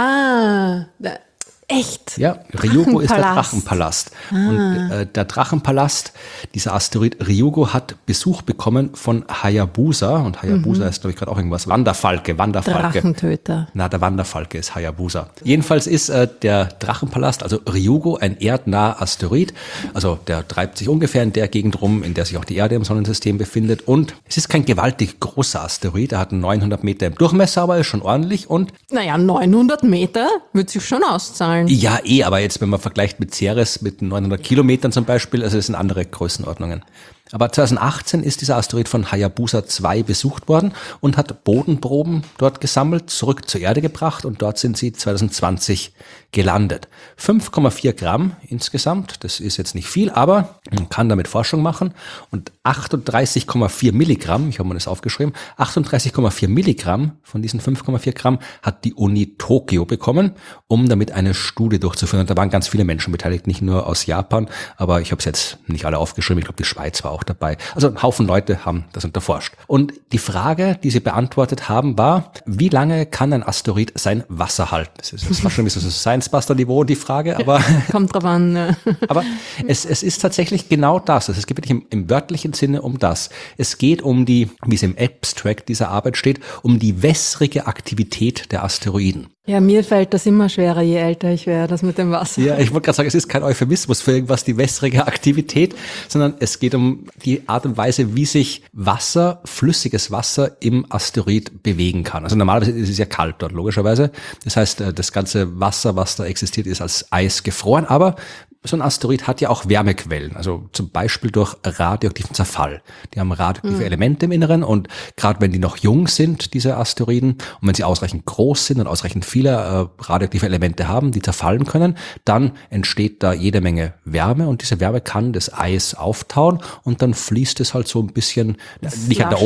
Echt? Ja, Ryugu ist der Drachenpalast. Und der Drachenpalast, dieser Asteroid Ryugu, hat Besuch bekommen von Hayabusa. Und Hayabusa ist, glaube ich, gerade auch irgendwas. Wanderfalke. Drachentöter. Der Wanderfalke ist Hayabusa. Jedenfalls ist der Drachenpalast, also Ryugu, ein erdnaher Asteroid. Also der treibt sich ungefähr in der Gegend rum, in der sich auch die Erde im Sonnensystem befindet. Und es ist kein gewaltig großer Asteroid. Er hat 900 Meter im Durchmesser, aber ist schon ordentlich. Und 900 Meter wird sich schon auszahlen. Ja, aber jetzt, wenn man vergleicht mit Ceres, mit 900 Kilometern zum Beispiel, also das sind andere Größenordnungen. Aber 2018 ist dieser Asteroid von Hayabusa 2 besucht worden und hat Bodenproben dort gesammelt, zurück zur Erde gebracht und dort sind sie 2020 gelandet. 5,4 Gramm insgesamt, das ist jetzt nicht viel, aber man kann damit Forschung machen und 38,4 Milligramm, ich habe mir das aufgeschrieben, 38,4 Milligramm von diesen 5,4 Gramm hat die Uni Tokio bekommen, um damit eine Studie durchzuführen. Und da waren ganz viele Menschen beteiligt, nicht nur aus Japan, aber ich habe es jetzt nicht alle aufgeschrieben, ich glaube die Schweiz war auch dabei. Also ein Haufen Leute haben das unterforscht. Und die Frage, die sie beantwortet haben, war, wie lange kann ein Asteroid sein Wasser halten? Das ist fast schon ein bisschen so Science-Buster-Niveau, die Frage, aber kommt drauf an. Aber es ist tatsächlich genau das. Also es geht wirklich im wörtlichen Sinne um das. Es geht um die, wie es im Abstract dieser Arbeit steht, um die wässrige Aktivität der Asteroiden. Ja, mir fällt das immer schwerer, je älter ich werde, das mit dem Wasser. Ja, ich wollte gerade sagen, es ist kein Euphemismus für irgendwas, die wässrige Aktivität, sondern es geht um die Art und Weise, wie sich Wasser, flüssiges Wasser im Asteroid bewegen kann. Also normalerweise ist es ja kalt dort, logischerweise. Das heißt, das ganze Wasser, was da existiert, ist als Eis gefroren, aber so ein Asteroid hat ja auch Wärmequellen, also zum Beispiel durch radioaktiven Zerfall. Die haben radioaktive Elemente im Inneren und gerade wenn die noch jung sind, diese Asteroiden, und wenn sie ausreichend groß sind und ausreichend viele radioaktive Elemente haben, die zerfallen können, dann entsteht da jede Menge Wärme und diese Wärme kann das Eis auftauen und dann fließt es halt so ein bisschen, nicht an der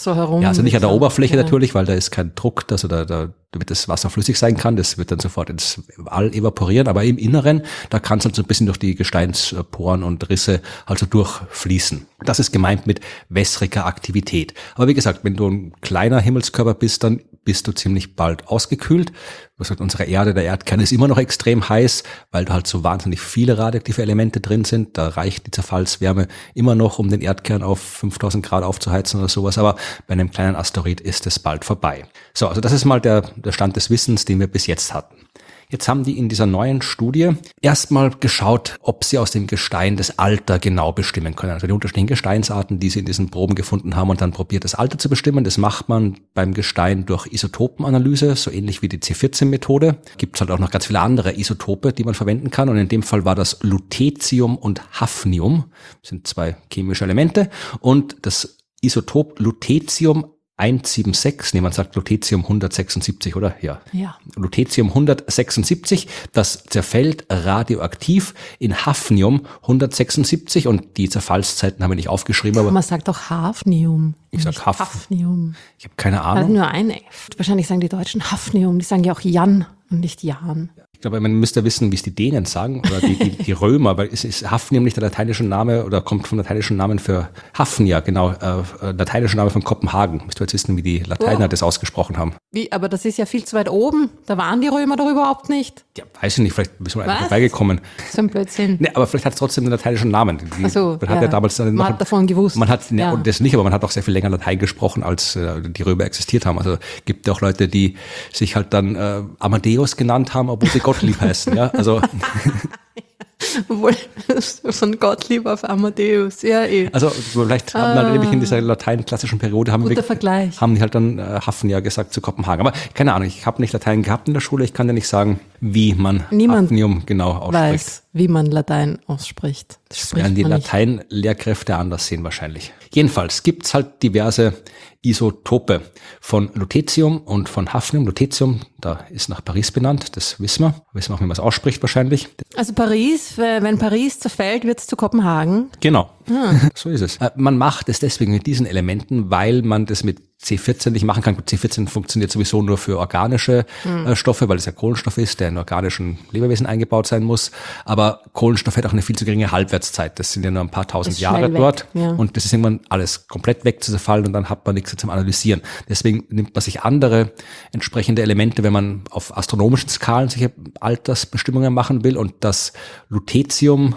Oberfläche natürlich, weil da ist kein Druck, dass damit das Wasser flüssig sein kann, das wird dann sofort ins All evaporieren, aber im Inneren, da kann es halt so ein bisschen durch die Gesteinsporen und Risse also durchfließen. Das ist gemeint mit wässriger Aktivität. Aber wie gesagt, wenn du ein kleiner Himmelskörper bist, dann bist du ziemlich bald ausgekühlt. Was sagt unsere Erde, der Erdkern ist immer noch extrem heiß, weil da halt so wahnsinnig viele radioaktive Elemente drin sind. Da reicht die Zerfallswärme immer noch, um den Erdkern auf 5000 Grad aufzuheizen oder sowas. Aber bei einem kleinen Asteroid ist es bald vorbei. So, also das ist mal der Stand des Wissens, den wir bis jetzt hatten. Jetzt haben die in dieser neuen Studie erstmal geschaut, ob sie aus dem Gestein das Alter genau bestimmen können. Also die unterschiedlichen Gesteinsarten, die sie in diesen Proben gefunden haben und dann probiert, das Alter zu bestimmen. Das macht man beim Gestein durch Isotopenanalyse, so ähnlich wie die C14-Methode. Gibt es halt auch noch ganz viele andere Isotope, die man verwenden kann. Und in dem Fall war das Lutetium und Hafnium. Das sind 2 chemische Elemente. Und das Isotop Lutetium 176, man sagt Lutetium 176, oder? Ja. Lutetium 176, das zerfällt radioaktiv in Hafnium 176 und die Zerfallszeiten haben wir nicht aufgeschrieben. Aber man sagt doch Hafnium. Ich sag Hafnium. Ich habe keine Ahnung. Also nur ein F. Wahrscheinlich sagen die Deutschen Hafnium, die sagen ja auch Jan und nicht Jan. Ich glaube, man müsste wissen, wie es die Dänen sagen oder die Römer, weil es ist Hafnium nicht der lateinische Name oder kommt vom lateinischen Namen für Hafnia, genau, lateinischer Name von Kopenhagen. Müsst ihr jetzt wissen, wie die Lateiner das ausgesprochen haben. Wie, aber das ist ja viel zu weit oben. Da waren die Römer doch überhaupt nicht. Ja, weiß ich nicht, vielleicht sind wir einfach vorbeigekommen. So ein Blödsinn. Nee, aber vielleicht hat es trotzdem einen lateinischen Namen. Ach so, man hat ja damals man hat davon gewusst. Man hat, und das nicht, aber man hat auch sehr viel länger Latein gesprochen, als die Römer existiert haben. Also gibt ja auch Leute, die sich halt dann Amadeus genannt haben, obwohl sie Gottlieb heißen. Ja, also Obwohl, von Gottlieb auf Amadeus, ja eh. Also vielleicht haben dann nämlich in dieser lateinklassischen Periode haben die halt dann Hafnia gesagt zu Kopenhagen. Aber keine Ahnung, ich habe nicht Latein gehabt in der Schule, ich kann dir nicht sagen, wie man Hafnium genau ausspricht. Weiß, wie man Latein ausspricht. Das werden die Latein-Lehrkräfte anders sehen wahrscheinlich. Jedenfalls gibt's halt diverse Isotope von Lutetium und von Hafnium. Lutetium, da ist nach Paris benannt, das wissen wir. Wissen wir auch, wie man es ausspricht wahrscheinlich. Also Paris, wenn Paris zerfällt, wird es zu Kopenhagen. Genau, so ist es. Man macht es deswegen mit diesen Elementen, weil man das mit C14 nicht machen kann. C14 funktioniert sowieso nur für organische Stoffe, weil es ja Kohlenstoff ist, der in organischen Lebewesen eingebaut sein muss. Aber Kohlenstoff hat auch eine viel zu geringe Halbwertszeit. Das sind ja nur ein paar tausend Jahre dort. Ja. Und das ist irgendwann alles komplett weg zu zerfallen und dann hat man nichts zum Analysieren. Deswegen nimmt man sich andere entsprechende Elemente, wenn man auf astronomischen Skalen sich Altersbestimmungen machen will. Und das Lutetium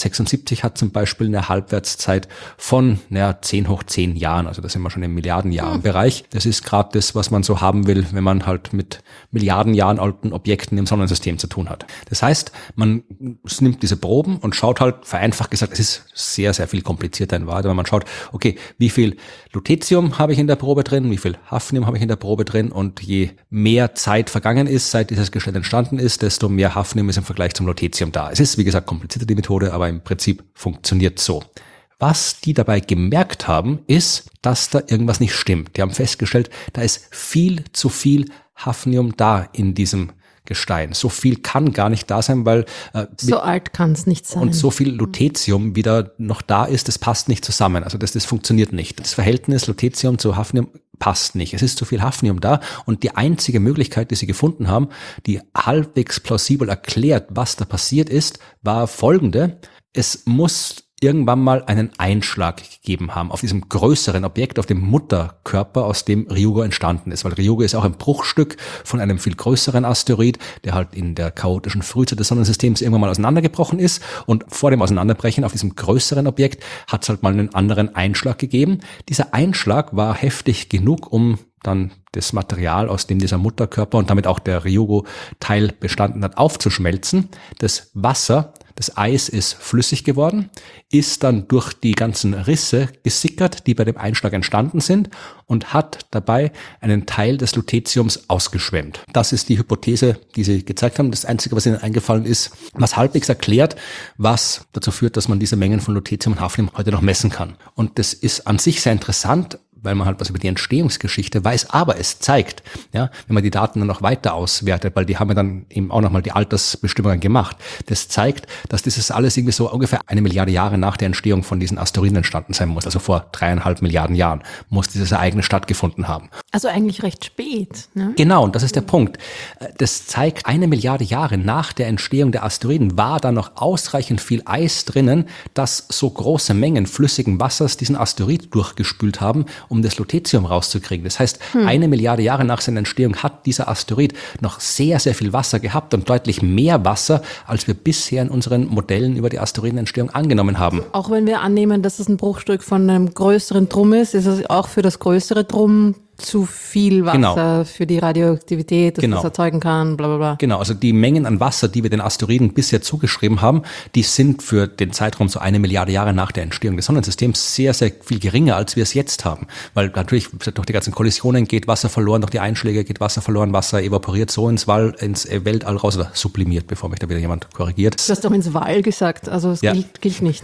176 hat zum Beispiel eine Halbwertszeit von 10 hoch 10 Jahren. Also da sind wir schon in Milliardenjahren Bereich. Das ist gerade das, was man so haben will, wenn man halt mit Milliarden Jahren alten Objekten im Sonnensystem zu tun hat. Das heißt, man nimmt diese Proben und schaut halt, vereinfacht gesagt, es ist sehr, sehr viel komplizierter in Wahrheit, aber man schaut, okay, wie viel Lutetium habe ich in der Probe drin, wie viel Hafnium habe ich in der Probe drin und je mehr Zeit vergangen ist, seit dieses Gestein entstanden ist, desto mehr Hafnium ist im Vergleich zum Lutetium da. Es ist, wie gesagt, komplizierter die Methode, aber im Prinzip funktioniert so. Was die dabei gemerkt haben, ist, dass da irgendwas nicht stimmt. Die haben festgestellt, da ist viel zu viel Hafnium da in diesem Gestein. So viel kann gar nicht da sein, weil so alt kann es nicht sein. Und so viel Lutetium wieder noch da ist, das passt nicht zusammen. Also das funktioniert nicht. Das Verhältnis Lutetium zu Hafnium passt nicht. Es ist zu viel Hafnium da und die einzige Möglichkeit, die sie gefunden haben, die halbwegs plausibel erklärt, was da passiert ist, war folgende. Es muss irgendwann mal einen Einschlag gegeben haben auf diesem größeren Objekt, auf dem Mutterkörper, aus dem Ryugu entstanden ist. Weil Ryugu ist auch ein Bruchstück von einem viel größeren Asteroid, der halt in der chaotischen Frühzeit des Sonnensystems irgendwann mal auseinandergebrochen ist. Und vor dem Auseinanderbrechen auf diesem größeren Objekt hat es halt mal einen anderen Einschlag gegeben. Dieser Einschlag war heftig genug, um dann das Material, aus dem dieser Mutterkörper und damit auch der Ryugu-Teil bestanden hat, aufzuschmelzen. Das Wasser, das Eis ist flüssig geworden, ist dann durch die ganzen Risse gesickert, die bei dem Einschlag entstanden sind und hat dabei einen Teil des Lutetiums ausgeschwemmt. Das ist die Hypothese, die sie gezeigt haben. Das Einzige, was ihnen eingefallen ist, was halbwegs erklärt, was dazu führt, dass man diese Mengen von Lutetium und Hafnium heute noch messen kann. Und das ist an sich sehr interessant, weil man halt was über die Entstehungsgeschichte weiß, aber es zeigt, ja, wenn man die Daten dann noch weiter auswertet, weil die haben ja dann eben auch nochmal die Altersbestimmungen gemacht, das zeigt, dass dieses alles irgendwie so ungefähr 1 Milliarde Jahre nach der Entstehung von diesen Asteroiden entstanden sein muss, also vor 3,5 Milliarden Jahren muss dieses Ereignis stattgefunden haben. Also eigentlich recht spät, ne? Genau, und das ist der Punkt. Das zeigt, 1 Milliarde Jahre nach der Entstehung der Asteroiden war da noch ausreichend viel Eis drinnen, dass so große Mengen flüssigen Wassers diesen Asteroid durchgespült haben, um das Lutetium rauszukriegen. Das heißt, 1 Milliarde Jahre nach seiner Entstehung hat dieser Asteroid noch sehr, sehr viel Wasser gehabt und deutlich mehr Wasser, als wir bisher in unseren Modellen über die Asteroidenentstehung angenommen haben. Auch wenn wir annehmen, dass es ein Bruchstück von einem größeren Drum ist es auch für das größere Drum zu viel Wasser für die Radioaktivität, dass das erzeugen kann, bla bla bla. Genau, also die Mengen an Wasser, die wir den Asteroiden bisher zugeschrieben haben, die sind für den Zeitraum so 1 Milliarde Jahre nach der Entstehung des Sonnensystems sehr, sehr viel geringer, als wir es jetzt haben. Weil natürlich durch die ganzen Kollisionen geht Wasser verloren, durch die Einschläge geht Wasser verloren, Wasser evaporiert so ins Weltall raus oder sublimiert, bevor mich da wieder jemand korrigiert. Du hast doch ins Wall gesagt, also es gilt nicht.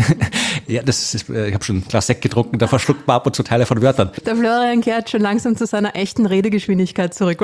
Ja, das ist, ich habe schon ein Glas Sekt getrunken, da verschluckt man ab und zu Teile von Wörtern. Der Florian kehrt schon langsam zu seiner echten Redegeschwindigkeit zurück.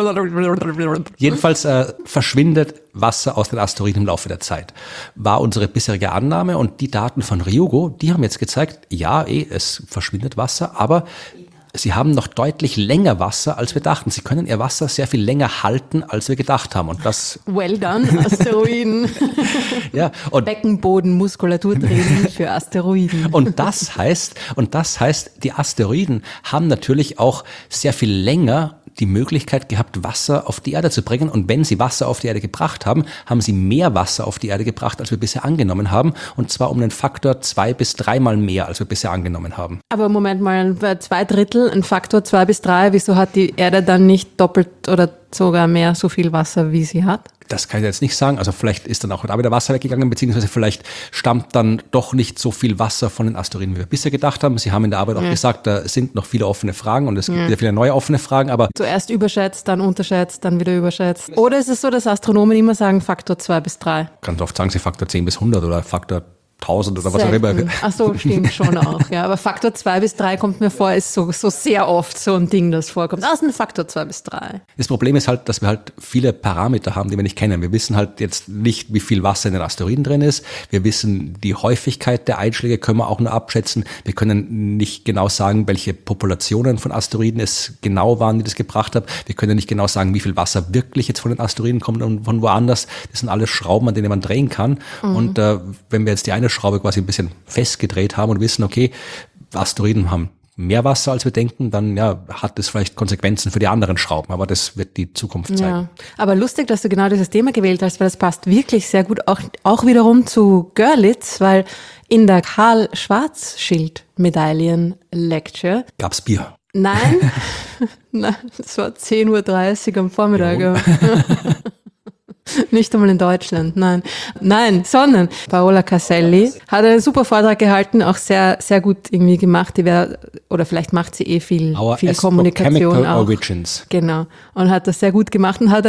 Jedenfalls verschwindet Wasser aus den Asteroiden im Laufe der Zeit. War unsere bisherige Annahme und die Daten von Ryugu, die haben jetzt gezeigt, ja, es verschwindet Wasser, aber sie haben noch deutlich länger Wasser, als wir dachten. Sie können ihr Wasser sehr viel länger halten, als wir gedacht haben. Und das Well done, Asteroiden. ja, und Beckenboden-Muskulaturtraining für Asteroiden. Und das heißt, die Asteroiden haben natürlich auch sehr viel länger die Möglichkeit gehabt, Wasser auf die Erde zu bringen. Und wenn sie Wasser auf die Erde gebracht haben, haben sie mehr Wasser auf die Erde gebracht, als wir bisher angenommen haben. Und zwar um den Faktor 2 bis 3 Mal mehr, als wir bisher angenommen haben. Aber Moment mal, 2/3, ein Faktor 2 bis 3, wieso hat die Erde dann nicht doppelt oder sogar mehr so viel Wasser, wie sie hat? Das kann ich jetzt nicht sagen. Also vielleicht ist dann auch da wieder Wasser weggegangen, beziehungsweise vielleicht stammt dann doch nicht so viel Wasser von den Asteroiden, wie wir bisher gedacht haben. Sie haben in der Arbeit auch gesagt, da sind noch viele offene Fragen und es gibt wieder viele neue offene Fragen. Aber Zuerst überschätzt, dann unterschätzt, dann wieder überschätzt. Oder ist es so, dass Astronomen immer sagen Faktor 2 bis 3? ganz oft sagen sie Faktor 10 bis 100 oder Faktor 1000 oder was auch immer. Ach so, stimmt schon auch. Ja, aber Faktor 2 bis 3 kommt mir vor, ist so sehr oft so ein Ding, das vorkommt. Das ist ein Faktor 2 bis 3. Das Problem ist halt, dass wir halt viele Parameter haben, die wir nicht kennen. Wir wissen halt jetzt nicht, wie viel Wasser in den Asteroiden drin ist. Wir wissen, die Häufigkeit der Einschläge können wir auch nur abschätzen. Wir können nicht genau sagen, welche Populationen von Asteroiden es genau waren, die das gebracht haben. Wir können nicht genau sagen, wie viel Wasser wirklich jetzt von den Asteroiden kommt und von woanders. Das sind alles Schrauben, an denen man drehen kann. Und wenn wir jetzt die eine Schraube quasi ein bisschen festgedreht haben und wissen, okay, Asteroiden haben mehr Wasser, als wir denken, dann hat das vielleicht Konsequenzen für die anderen Schrauben, aber das wird die Zukunft zeigen. Ja, aber lustig, dass du genau dieses Thema gewählt hast, weil das passt wirklich sehr gut auch wiederum zu Görlitz, weil in der Karl-Schwarzschild-Medaillen-Lecture Gab's Bier? Nein, das war 10:30 Uhr am Vormittag. Ja. Nicht einmal in Deutschland, nein, sondern Paola Caselli hat einen super Vortrag gehalten, auch sehr, sehr gut irgendwie gemacht. Oder vielleicht macht sie viel Kommunikation auch. Origins. Genau. Und hat das sehr gut gemacht und sie hat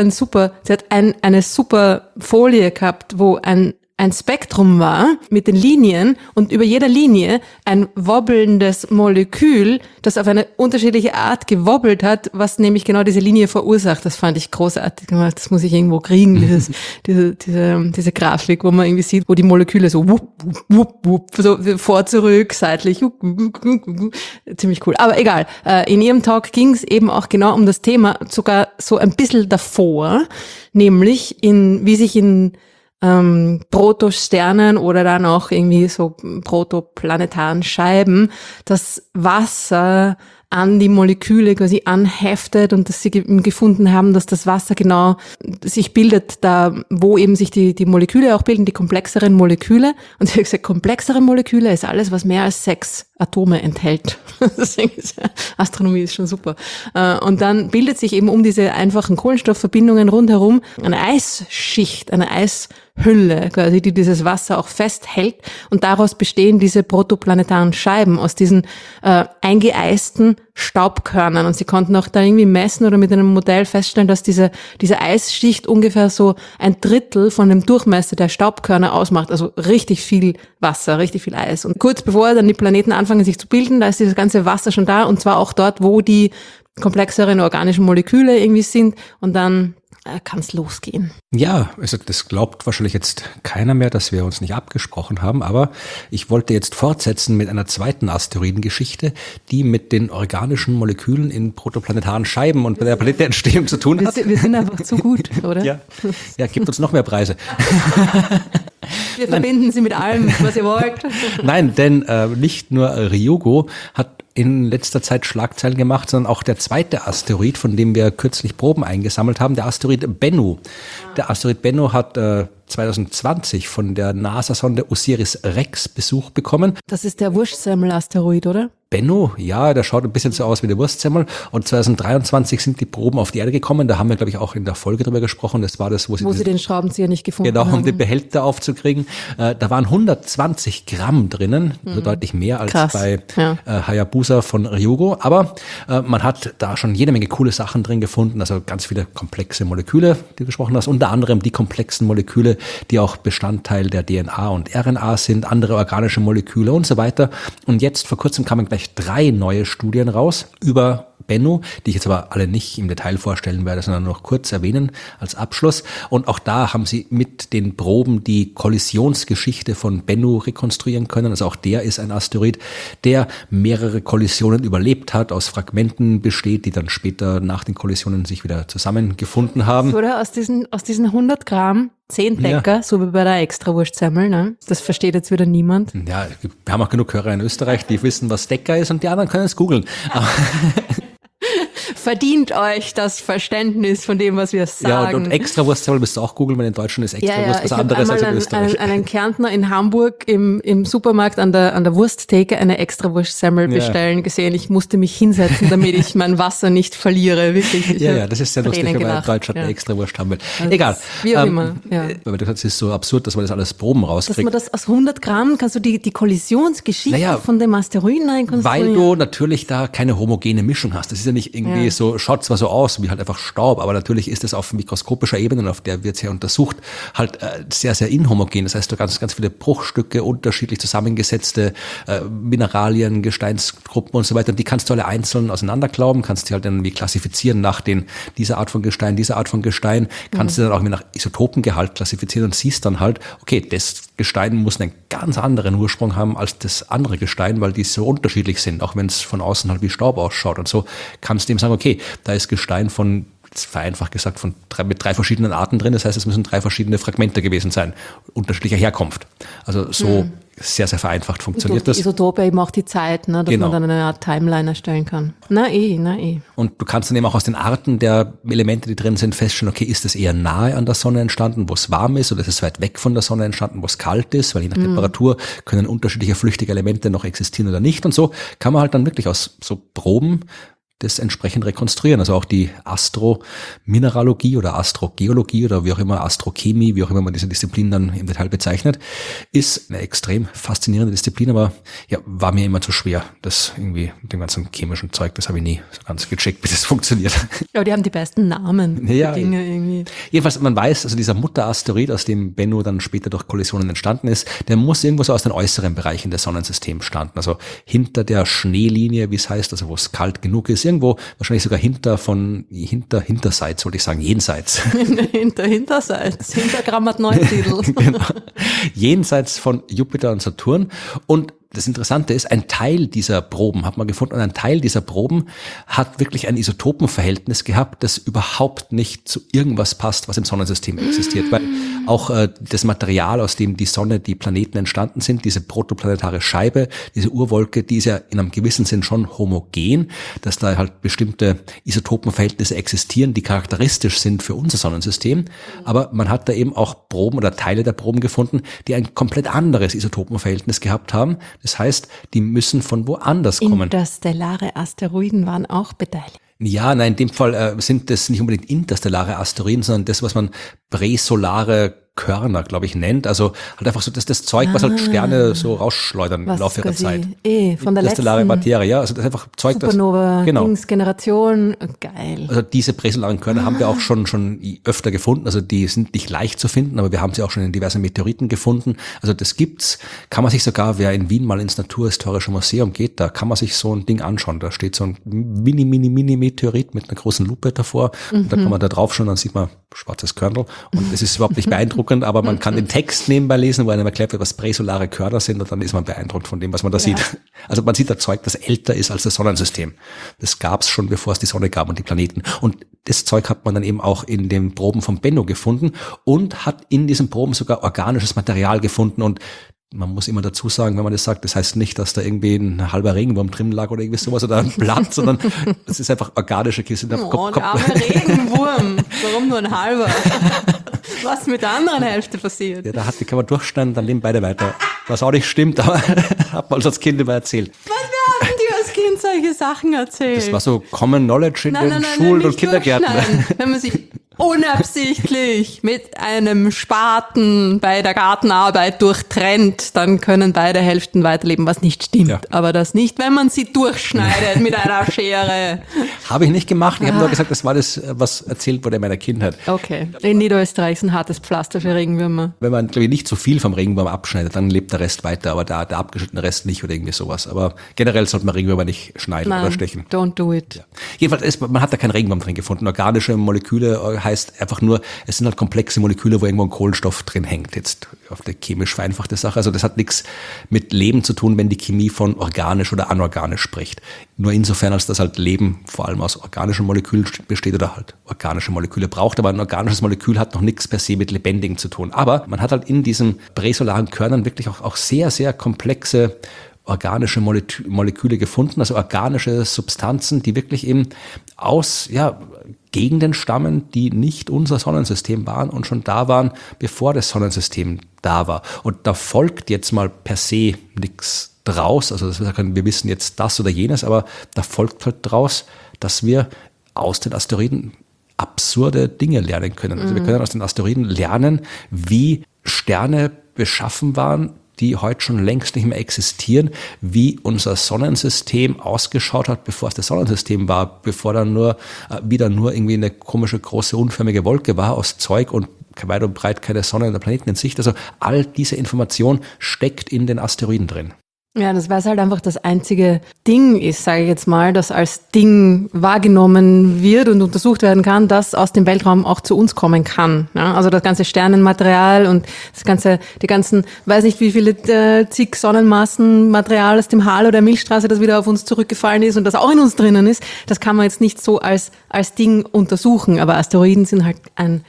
eine super Folie gehabt, wo ein Spektrum war mit den Linien und über jeder Linie ein wobbelndes Molekül, das auf eine unterschiedliche Art gewobbelt hat, was nämlich genau diese Linie verursacht. Das fand ich großartig gemacht. Das muss ich irgendwo kriegen, diese Grafik, wo man irgendwie sieht, wo die Moleküle so wupp, wupp, wupp, so vor, zurück, seitlich, ziemlich cool. Aber egal. In ihrem Talk ging es eben auch genau um das Thema, sogar so ein bisschen davor, nämlich wie sich in Protosternen oder dann auch irgendwie so protoplanetaren Scheiben das Wasser an die Moleküle quasi anheftet und dass sie gefunden haben, dass das Wasser genau sich bildet, da wo eben sich die Moleküle auch bilden, die komplexeren Moleküle. Und sie hat gesagt, komplexere Moleküle ist alles, was mehr als 6 Atome enthält. Astronomie ist schon super. Und dann bildet sich eben um diese einfachen Kohlenstoffverbindungen rundherum eine Eisschicht, eine Eishülle, quasi, die dieses Wasser auch festhält. Und daraus bestehen diese protoplanetaren Scheiben aus diesen eingeeisten Staubkörnern. Und sie konnten auch da irgendwie messen oder mit einem Modell feststellen, dass diese Eisschicht ungefähr so 1/3 von dem Durchmesser der Staubkörner ausmacht. Also richtig viel Wasser, richtig viel Eis. Und kurz bevor dann die Planeten anfangen sich zu bilden, da ist dieses ganze Wasser schon da. Und zwar auch dort, wo die komplexeren organischen Moleküle irgendwie sind. Und dann kann es losgehen. Ja, also das glaubt wahrscheinlich jetzt keiner mehr, dass wir uns nicht abgesprochen haben, aber ich wollte jetzt fortsetzen mit einer zweiten Asteroidengeschichte, die mit den organischen Molekülen in protoplanetaren Scheiben und bei der Planetenentstehung zu tun hat. Wir sind einfach zu gut, oder? Ja, gibt uns noch mehr Preise. Wir verbinden sie mit allem, was ihr wollt. Nein, denn nicht nur Ryugu hat in letzter Zeit Schlagzeilen gemacht, sondern auch der zweite Asteroid, von dem wir kürzlich Proben eingesammelt haben, der Asteroid Bennu. Der Asteroid Bennu hat 2020 von der NASA-Sonde OSIRIS-REx Besuch bekommen. Das ist der Wurstsemmel-Asteroid, oder? Bennu, ja, der schaut ein bisschen so aus wie der Wurstsemmel. Und 2023 sind die Proben auf die Erde gekommen. Da haben wir, glaube ich, auch in der Folge drüber gesprochen. Das war das, wo sie den Schraubenzieher nicht gefunden haben. Genau, um den Behälter aufzukriegen. Da waren 120 Gramm drinnen, so deutlich mehr als bei Hayabusa von Ryugu. Aber man hat da schon jede Menge coole Sachen drin gefunden. Also ganz viele komplexe Moleküle, die du gesprochen hast. Unter anderem die komplexen Moleküle, die auch Bestandteil der DNA und RNA sind, andere organische Moleküle und so weiter. Und jetzt vor kurzem kamen gleich 3 neue Studien raus über Bennu, die ich jetzt aber alle nicht im Detail vorstellen werde, sondern noch kurz erwähnen als Abschluss. Und auch da haben sie mit den Proben die Kollisionsgeschichte von Bennu rekonstruieren können. Also auch der ist ein Asteroid, der mehrere Kollisionen überlebt hat, aus Fragmenten besteht, die dann später nach den Kollisionen sich wieder zusammengefunden haben. Oder aus diesen 100 Gramm 10 Decker, so wie bei der Extrawurstsemmel, ne? Das versteht jetzt wieder niemand. Ja, wir haben auch genug Hörer in Österreich, die wissen, was Decker ist, und die anderen können es googeln. Verdient euch das Verständnis von dem, was wir sagen. Ja, und Extrawurstsemmel müsst ihr auch googeln, weil in Deutschland ist Extrawurst was anderes als in Österreich. Einen Kärntner in Hamburg im Supermarkt an der Wursttheke eine Extrawurstsemmel bestellen gesehen. Ich musste mich hinsetzen, damit ich mein Wasser nicht verliere. Wirklich. Ja, das ist sehr lustig, wenn man in Deutschland eine Extrawurst haben will. Also egal. Wie auch immer. Ja. Weil du sagst, es ist so absurd, dass man das alles Proben rauskriegt. Dass man das aus 100 Gramm, kannst du die Kollisionsgeschichte von dem Asteroiden rekonstruieren? Weil du natürlich da keine homogene Mischung hast. Das ist ja nicht irgendwie so, schaut zwar so aus wie halt einfach Staub, aber natürlich ist es auf mikroskopischer Ebene, und auf der wird es ja untersucht, halt sehr, sehr inhomogen. Das heißt, du kannst ganz viele Bruchstücke, unterschiedlich zusammengesetzte Mineralien, Gesteinsgruppen und so weiter, und die kannst du alle einzeln auseinanderklauben, kannst die halt irgendwie klassifizieren nach dieser Art von Gestein, kannst du dann auch immer nach Isotopengehalt klassifizieren und siehst dann halt, okay, das Gestein muss einen ganz anderen Ursprung haben als das andere Gestein, weil die so unterschiedlich sind, auch wenn es von außen halt wie Staub ausschaut, und so kannst du eben sagen, okay, da ist Gestein von, vereinfacht gesagt, mit 3 verschiedenen Arten drin. Das heißt, es müssen 3 verschiedene Fragmente gewesen sein, unterschiedlicher Herkunft. Also so sehr, sehr vereinfacht funktioniert das. Isotope eben auch die Zeit, ne, dass man dann eine Art Timeline erstellen kann. Na eh. Und du kannst dann eben auch aus den Arten der Elemente, die drin sind, feststellen, okay, ist das eher nahe an der Sonne entstanden, wo es warm ist, oder ist es weit weg von der Sonne entstanden, wo es kalt ist, weil je nach Temperatur können unterschiedliche flüchtige Elemente noch existieren oder nicht, und so kann man halt dann wirklich aus so Proben das entsprechend rekonstruieren. Also auch die Astromineralogie oder Astrogeologie oder wie auch immer, Astrochemie, wie auch immer man diese Disziplin dann im Detail bezeichnet, ist eine extrem faszinierende Disziplin, aber ja, war mir immer zu schwer. Das irgendwie mit dem ganzen chemischen Zeug, das habe ich nie so ganz gecheckt, wie das funktioniert. Aber die haben die besten Namen für Dinge irgendwie. Jedenfalls, man weiß, also dieser Mutterasteroid, aus dem Bennu dann später durch Kollisionen entstanden ist, der muss irgendwo so aus den äußeren Bereichen des Sonnensystems standen. Also hinter der Schneelinie, wie es heißt, also wo es kalt genug ist, irgendwo wahrscheinlich sogar hinterseits, wollte ich sagen, jenseits. Hinterseits, hinter Grammat Neusiedl. Genau. Jenseits von Jupiter und Saturn. Und das Interessante ist, ein Teil dieser Proben hat man gefunden, und ein Teil dieser Proben hat wirklich ein Isotopenverhältnis gehabt, das überhaupt nicht zu irgendwas passt, was im Sonnensystem existiert. Weil auch das Material, aus dem die Sonne, die Planeten entstanden sind, diese protoplanetare Scheibe, diese Urwolke, die ist ja in einem gewissen Sinn schon homogen, dass da halt bestimmte Isotopenverhältnisse existieren, die charakteristisch sind für unser Sonnensystem. Aber man hat da eben auch Proben oder Teile der Proben gefunden, die ein komplett anderes Isotopenverhältnis gehabt haben. Das heißt, die müssen von woanders kommen. Interstellare Asteroiden waren auch beteiligt. Ja, nein, in dem Fall sind das nicht unbedingt interstellare Asteroiden, sondern das, was man präsolare Körner, glaube ich, nennt. Also halt einfach so das Zeug, was halt Sterne so rausschleudern im Laufe ihrer Zeit. Von der letzten Materie, ja. Also das ist einfach Zeug, Supernova, Generation, geil. Also diese präsolaren Körner haben wir auch schon öfter gefunden. Also die sind nicht leicht zu finden, aber wir haben sie auch schon in diversen Meteoriten gefunden. Also das gibt's. Kann man sich sogar, wer in Wien mal ins Naturhistorische Museum geht, da kann man sich so ein Ding anschauen. Da steht so ein Mini-Meteorit mit einer großen Lupe davor. Und da kann man da drauf schauen, dann sieht man schwarzes Körnel. Und es ist überhaupt nicht beeindruckend, aber man kann den Text nebenbei lesen, wo einem erklärt wird, was präsolare Körner sind, und dann ist man beeindruckt von dem, was man da sieht. Also man sieht da Zeug, das älter ist als das Sonnensystem. Das gab's schon, bevor es die Sonne gab und die Planeten. Und das Zeug hat man dann eben auch in den Proben von Bennu gefunden und hat in diesen Proben sogar organisches Material gefunden. Und man muss immer dazu sagen, wenn man das sagt, das heißt nicht, dass da irgendwie ein halber Regenwurm drin lag oder irgendwie sowas oder ein Blatt, sondern es ist einfach organische Kiste. Der arme Regenwurm. Warum nur ein halber? Was mit der anderen Hälfte passiert? Ja, die kann man durchschneiden, dann leben beide weiter. Was auch nicht stimmt, aber hat man als Kind immer erzählt. Was, wer haben die als Kind solche Sachen erzählt? Das war so Common Knowledge in den Schulen und Kindergärten. Wenn man sich unabsichtlich mit einem Spaten bei der Gartenarbeit durchtrennt, dann können beide Hälften weiterleben, was nicht stimmt. Ja. Aber das nicht, wenn man sie durchschneidet mit einer Schere. Habe ich nicht gemacht. Ich habe nur gesagt, das war das, was erzählt wurde in meiner Kindheit. Okay. In Niederösterreich ist ein hartes Pflaster für Regenwürmer. Wenn man, glaube ich, nicht so viel vom Regenwurm abschneidet, dann lebt der Rest weiter, aber der abgeschnittene Rest nicht oder irgendwie sowas. Aber generell sollte man Regenwürmer nicht schneiden oder stechen. Don't do it. Ja. Jedenfalls, man hat da keinen Regenwurm drin gefunden. Organische Moleküle heißt einfach nur, es sind halt komplexe Moleküle, wo irgendwo ein Kohlenstoff drin hängt. Jetzt auf der chemisch vereinfachte Sache. Also das hat nichts mit Leben zu tun, wenn die Chemie von organisch oder anorganisch spricht. Nur insofern, als das halt Leben vor allem aus organischen Molekülen besteht oder halt organische Moleküle braucht. Aber ein organisches Molekül hat noch nichts per se mit Lebendigem zu tun. Aber man hat halt in diesen präsolaren Körnern wirklich auch sehr, sehr komplexe organische Moleküle gefunden, also organische Substanzen, die wirklich eben aus Gegenden stammen, die nicht unser Sonnensystem waren und schon da waren, bevor das Sonnensystem da war. Und da folgt jetzt mal per se nichts draus, also dass wir sagen, wir wissen jetzt das oder jenes, aber da folgt halt draus, dass wir aus den Asteroiden absurde Dinge lernen können. Also wir können aus den Asteroiden lernen, wie Sterne beschaffen waren, die heute schon längst nicht mehr existieren, wie unser Sonnensystem ausgeschaut hat, bevor es das Sonnensystem war, bevor dann wieder nur irgendwie eine komische, große, unförmige Wolke war aus Zeug und weit und breit keine Sonne oder Planeten in Sicht. Also all diese Information steckt in den Asteroiden drin. Ja, das, weil es halt einfach das einzige Ding ist, sage ich jetzt mal, das als Ding wahrgenommen wird und untersucht werden kann, das aus dem Weltraum auch zu uns kommen kann. Ja, also das ganze Sternenmaterial und die ganzen, weiß nicht wie viele zig Sonnenmassen Material aus dem Halo der Milchstraße, das wieder auf uns zurückgefallen ist und das auch in uns drinnen ist, das kann man jetzt nicht so als Ding untersuchen. Aber Asteroiden sind halt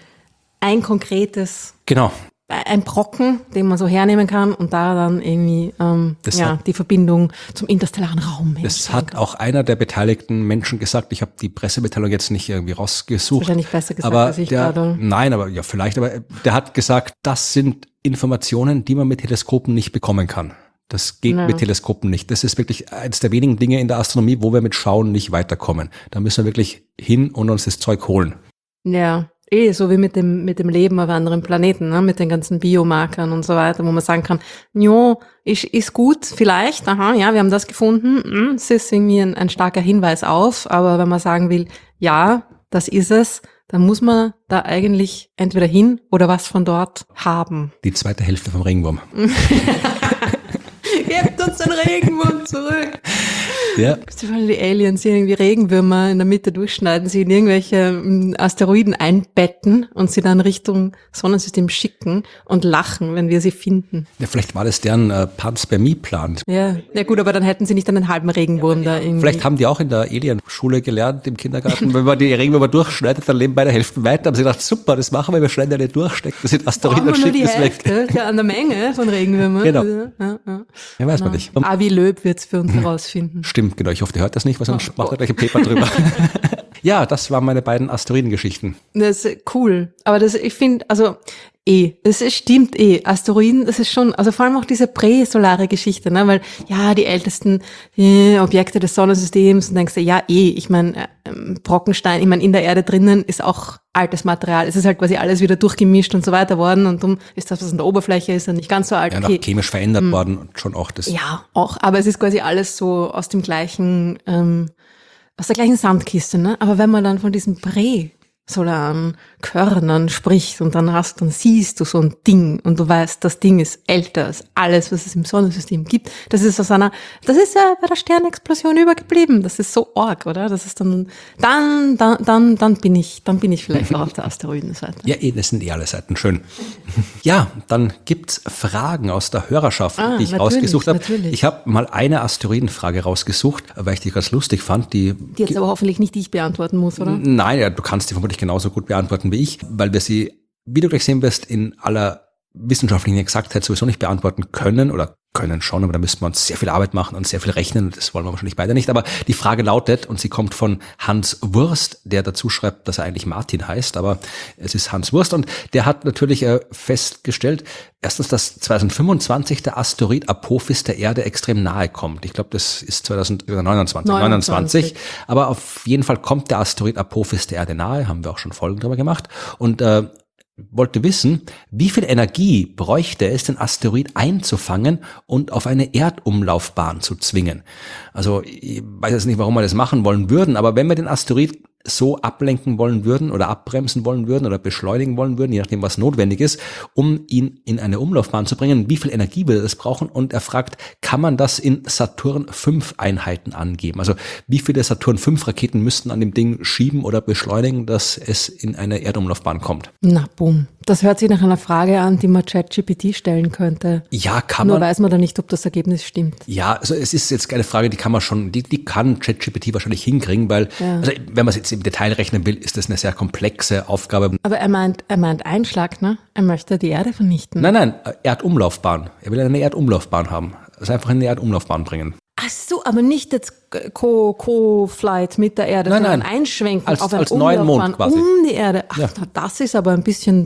ein konkretes... Genau. Ein Brocken, den man so hernehmen kann und da dann irgendwie die Verbindung zum interstellaren Raum. Das hat auch einer der beteiligten Menschen gesagt. Ich habe die Pressemitteilung jetzt nicht irgendwie rausgesucht. Wahrscheinlich besser gesagt aber als ich gerade. Nein, aber ja vielleicht. Aber der hat gesagt, das sind Informationen, die man mit Teleskopen nicht bekommen kann. Das geht mit Teleskopen nicht. Das ist wirklich eines der wenigen Dinge in der Astronomie, wo wir mit Schauen nicht weiterkommen. Da müssen wir wirklich hin und uns das Zeug holen. Ja. So wie mit dem Leben auf anderen Planeten, ne? Mit den ganzen Biomarkern und so weiter, wo man sagen kann, jo, ist gut, vielleicht, wir haben das gefunden, es ist irgendwie ein starker Hinweis auf, aber wenn man sagen will, ja, das ist es, dann muss man da eigentlich entweder hin oder was von dort haben. Die zweite Hälfte vom Regenwurm. Gebt uns den Regenwurm zurück. Ja. Die Aliens, die irgendwie Regenwürmer in der Mitte durchschneiden, sie in irgendwelche Asteroiden einbetten und sie dann Richtung Sonnensystem schicken und lachen, wenn wir sie finden. Ja, vielleicht war das deren Panspermie-Plan. Ja, gut, aber dann hätten sie nicht einen halben Regenwurm da irgendwie. Vielleicht haben die auch in der Alien-Schule gelernt, im Kindergarten, wenn man die Regenwürmer durchschneidet, dann leben beide Hälften weiter. Haben sie gedacht, super, das machen wir, wir schneiden eine durch, stecken das in Asteroiden und schicken es weg. Ja, an der Menge von Regenwürmern. Genau. Ja, weiß man nicht. Avi Löb wird's für uns herausfinden. Stimmt, genau. Ich hoffe, der hört das nicht, weil sonst macht er gleich ein Paper drüber. Ja, das waren meine beiden Asteroidengeschichten. Das ist cool. Aber ich finde, also stimmt Asteroiden, das ist schon, also vor allem auch diese präsolare Geschichte, ne, weil, ja, die ältesten Objekte des Sonnensystems, und denkst du, ja, ich meine, Brockenstein, ich meine, in der Erde drinnen ist auch altes Material. Es ist halt quasi alles wieder durchgemischt und so weiter worden und darum ist das, was an der Oberfläche ist, dann nicht ganz so alt. Ja, okay. Auch chemisch verändert worden und schon auch das. Ja, auch, aber es ist quasi alles so aus der gleichen Sandkiste, ne, aber wenn man dann von diesem solaren Körnern spricht und dann siehst du so ein Ding und du weißt, das Ding ist älter als alles, was es im Sonnensystem gibt. Das ist ja bei der Sternexplosion übergeblieben. Das ist so arg, oder? Das ist dann bin ich vielleicht auch auf der Asteroidenseite. Ja, das sind alle Seiten schön. Ja, dann gibt's Fragen aus der Hörerschaft, die ich rausgesucht habe. Ich habe mal eine Asteroidenfrage rausgesucht, weil ich die ganz lustig fand. Die jetzt aber hoffentlich nicht ich beantworten muss, oder? Nein, ja, du kannst die vermutlich genauso gut beantworten wie ich, weil wir sie, wie du gleich sehen wirst, in aller wissenschaftlichen Exaktheit sowieso nicht beantworten können oder können schon, aber da müssten wir uns sehr viel Arbeit machen und sehr viel rechnen und das wollen wir wahrscheinlich beide nicht. Aber die Frage lautet, und sie kommt von Hans Wurst, der dazu schreibt, dass er eigentlich Martin heißt, aber es ist Hans Wurst und der hat natürlich festgestellt, erstens, dass 2025 der Asteroid Apophis der Erde extrem nahe kommt. Ich glaube, das ist 29. Aber auf jeden Fall kommt der Asteroid Apophis der Erde nahe, haben wir auch schon Folgen darüber gemacht und wollte wissen, wie viel Energie bräuchte es, den Asteroid einzufangen und auf eine Erdumlaufbahn zu zwingen. Also ich weiß jetzt nicht, warum wir das machen wollen würden, aber wenn wir den Asteroid so ablenken wollen würden oder abbremsen wollen würden oder beschleunigen wollen würden, je nachdem, was notwendig ist, um ihn in eine Umlaufbahn zu bringen, wie viel Energie würde es brauchen? Und er fragt, kann man das in Saturn 5 Einheiten angeben? Also wie viele Saturn 5 Raketen müssten an dem Ding schieben oder beschleunigen, dass es in eine Erdumlaufbahn kommt? Na, boom. Das hört sich nach einer Frage an, die man ChatGPT stellen könnte. Ja, kann man. Nur weiß man da nicht, ob das Ergebnis stimmt. Ja, also es ist jetzt keine Frage, die kann man schon, die kann ChatGPT wahrscheinlich hinkriegen, weil, also wenn man es jetzt im Detail rechnen will, ist das eine sehr komplexe Aufgabe. Aber er meint Einschlag, ne? Er möchte die Erde vernichten. Nein, Erdumlaufbahn. Er will eine Erdumlaufbahn haben. Also einfach in eine Erdumlaufbahn bringen. Ach so, aber nicht jetzt Co-Flight mit der Erde, sondern einschwenken auf als neuen Mond quasi. Um die Erde. Ach, das ist aber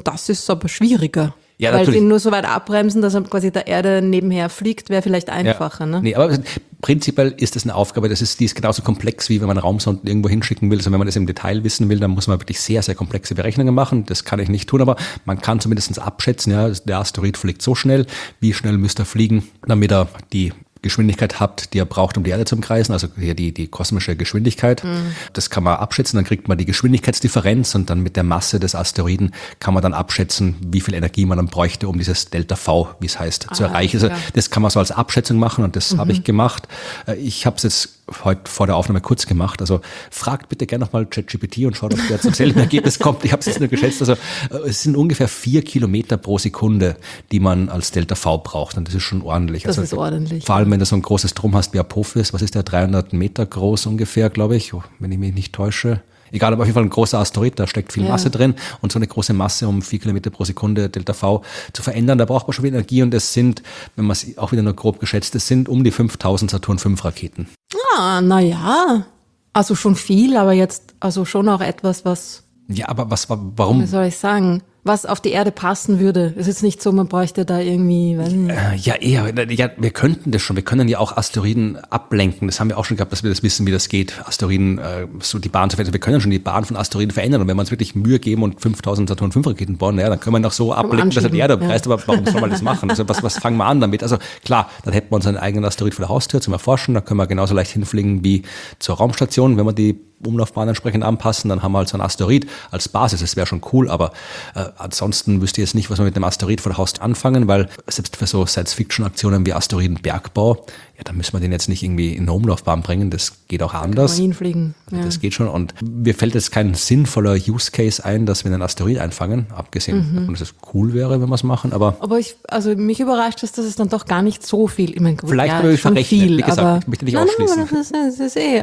schwieriger. Ja, weil natürlich. sie nur so weit abbremsen, dass er quasi der Erde nebenher fliegt, wäre vielleicht einfacher. Ne? Nee, aber prinzipiell ist das eine Aufgabe, die ist genauso komplex, wie wenn man Raumsonden irgendwo hinschicken will. Also wenn man das im Detail wissen will, dann muss man wirklich sehr, sehr komplexe Berechnungen machen. Das kann ich nicht tun, aber man kann zumindest abschätzen, ja, der Asteroid fliegt so schnell, wie schnell müsste er fliegen, damit er die Geschwindigkeit habt, die er braucht, um die Erde zu umkreisen, also hier die kosmische Geschwindigkeit. Das kann man abschätzen, dann kriegt man die Geschwindigkeitsdifferenz und dann mit der Masse des Asteroiden kann man dann abschätzen, wie viel Energie man dann bräuchte, um dieses Delta V, wie es heißt, zu erreichen. Also das kann man so als Abschätzung machen und das habe ich gemacht. Ich habe es jetzt heute vor der Aufnahme kurz gemacht. Also fragt bitte gerne nochmal ChatGPT und schaut, ob der zum selben Ergebnis kommt. Ich habe es jetzt nur geschätzt. Also es sind ungefähr 4 Kilometer pro Sekunde, die man als Delta V braucht. Und das ist schon ordentlich. Das ist ordentlich. Vor allem, wenn du so ein großes Drum hast wie Apophis, was ist der, 300 Meter groß ungefähr, glaube ich, wenn ich mich nicht täusche. Egal, aber auf jeden Fall ein großer Asteroid, da steckt viel Masse drin und so eine große Masse, um 4 Kilometer pro Sekunde Delta V zu verändern, da braucht man schon viel Energie und es sind, wenn man es auch wieder nur grob geschätzt, es sind um die 5000 Saturn 5 Raketen. Ah, naja, also schon viel, aber jetzt also schon auch etwas, was... Ja, aber warum? Wie soll ich sagen? Was auf die Erde passen würde. Es ist jetzt nicht so, man bräuchte da irgendwie, weiß nicht. Ja, eher. Ja, wir könnten das schon. Wir können ja auch Asteroiden ablenken. Das haben wir auch schon gehabt, dass wir das wissen, wie das geht, Asteroiden, so die Bahn zu verändern. Wir können schon die Bahn von Asteroiden verändern. Und wenn wir uns wirklich Mühe geben und 5000 Saturn 5 Raketen bauen, naja, dann können wir noch so ablenken, dass er die Erde umkreist. Aber warum soll man das machen? Also was fangen wir an damit? Also klar, dann hätten wir uns einen eigenen Asteroid vor der Haustür zum Erforschen. Da können wir genauso leicht hinfliegen wie zur Raumstation. Wenn wir die Umlaufbahn entsprechend anpassen, dann haben wir halt so einen Asteroid als Basis. Das wäre schon cool, aber ansonsten wüsste ich jetzt nicht, was wir mit einem Asteroid vor der Haustür anfangen, weil selbst für so Science-Fiction-Aktionen wie Asteroidenbergbau, ja, da müssen wir den jetzt nicht irgendwie in eine Umlaufbahn bringen. Das geht auch anders. Kann man hinfliegen. Ja. Das geht schon. Und mir fällt jetzt kein sinnvoller Use Case ein, dass wir einen Asteroid einfangen, abgesehen davon, dass es cool wäre, wenn wir es machen. Aber mich überrascht es, dass es dann doch gar nicht so viel. Ich meine, vielleicht habe ich verrechnet, viel, wie gesagt, aber ich möchte nicht ausschließen. Es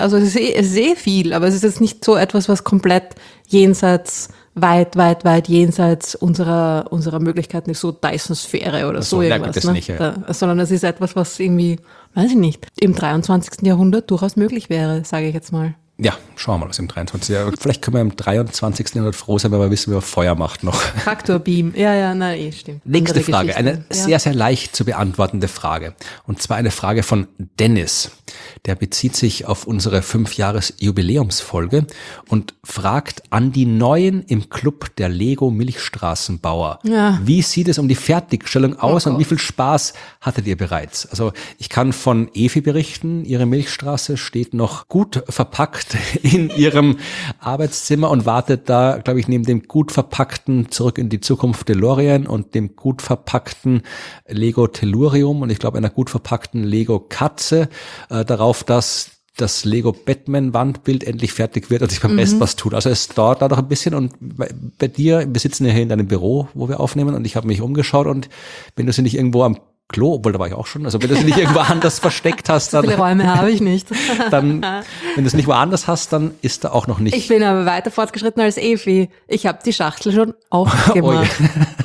ist viel, aber es ist jetzt nicht so etwas, was komplett jenseits, weit jenseits unserer Möglichkeiten ist, so Dyson-Sphäre oder so irgendwas. Das nicht, ja. Sondern es ist etwas, was irgendwie, weiß ich nicht, im 23. Jahrhundert durchaus möglich wäre, sage ich jetzt mal. Ja, schauen wir mal, was im 23. Jahrhundert. Vielleicht können wir im 23. Jahrhundert froh sein, wenn wir wissen, wie man Feuer macht noch. Traktorbeam. Stimmt. Nächste Frage, eine sehr, sehr leicht zu beantwortende Frage. Und zwar eine Frage von Dennis. Der bezieht sich auf unsere 5-Jahres-Jubiläumsfolge und fragt an die Neuen im Club der Lego-Milchstraßenbauer. Ja. Wie sieht es um die Fertigstellung aus und wie viel Spaß hattet ihr bereits? Also ich kann von Evi berichten, ihre Milchstraße steht noch gut verpackt in ihrem Arbeitszimmer und wartet da, glaube ich, neben dem gut verpackten Zurück in die Zukunft DeLorean und dem gut verpackten Lego Tellurium und ich glaube einer gut verpackten Lego Katze darauf, dass das Lego Batman Wandbild endlich fertig wird und sich beim Rest was tut. Also es dauert da noch ein bisschen und bei dir, wir sitzen ja hier in deinem Büro, wo wir aufnehmen und ich habe mich umgeschaut und wenn du sie nicht irgendwo am Klo, obwohl da war ich auch schon, also wenn du sie nicht irgendwo anders versteckt hast, dann... So viele Räume habe ich nicht. Dann, wenn du es nicht woanders hast, dann ist da auch noch nicht... Ich bin aber weiter fortgeschritten als Evi. Ich habe die Schachtel schon aufgemacht.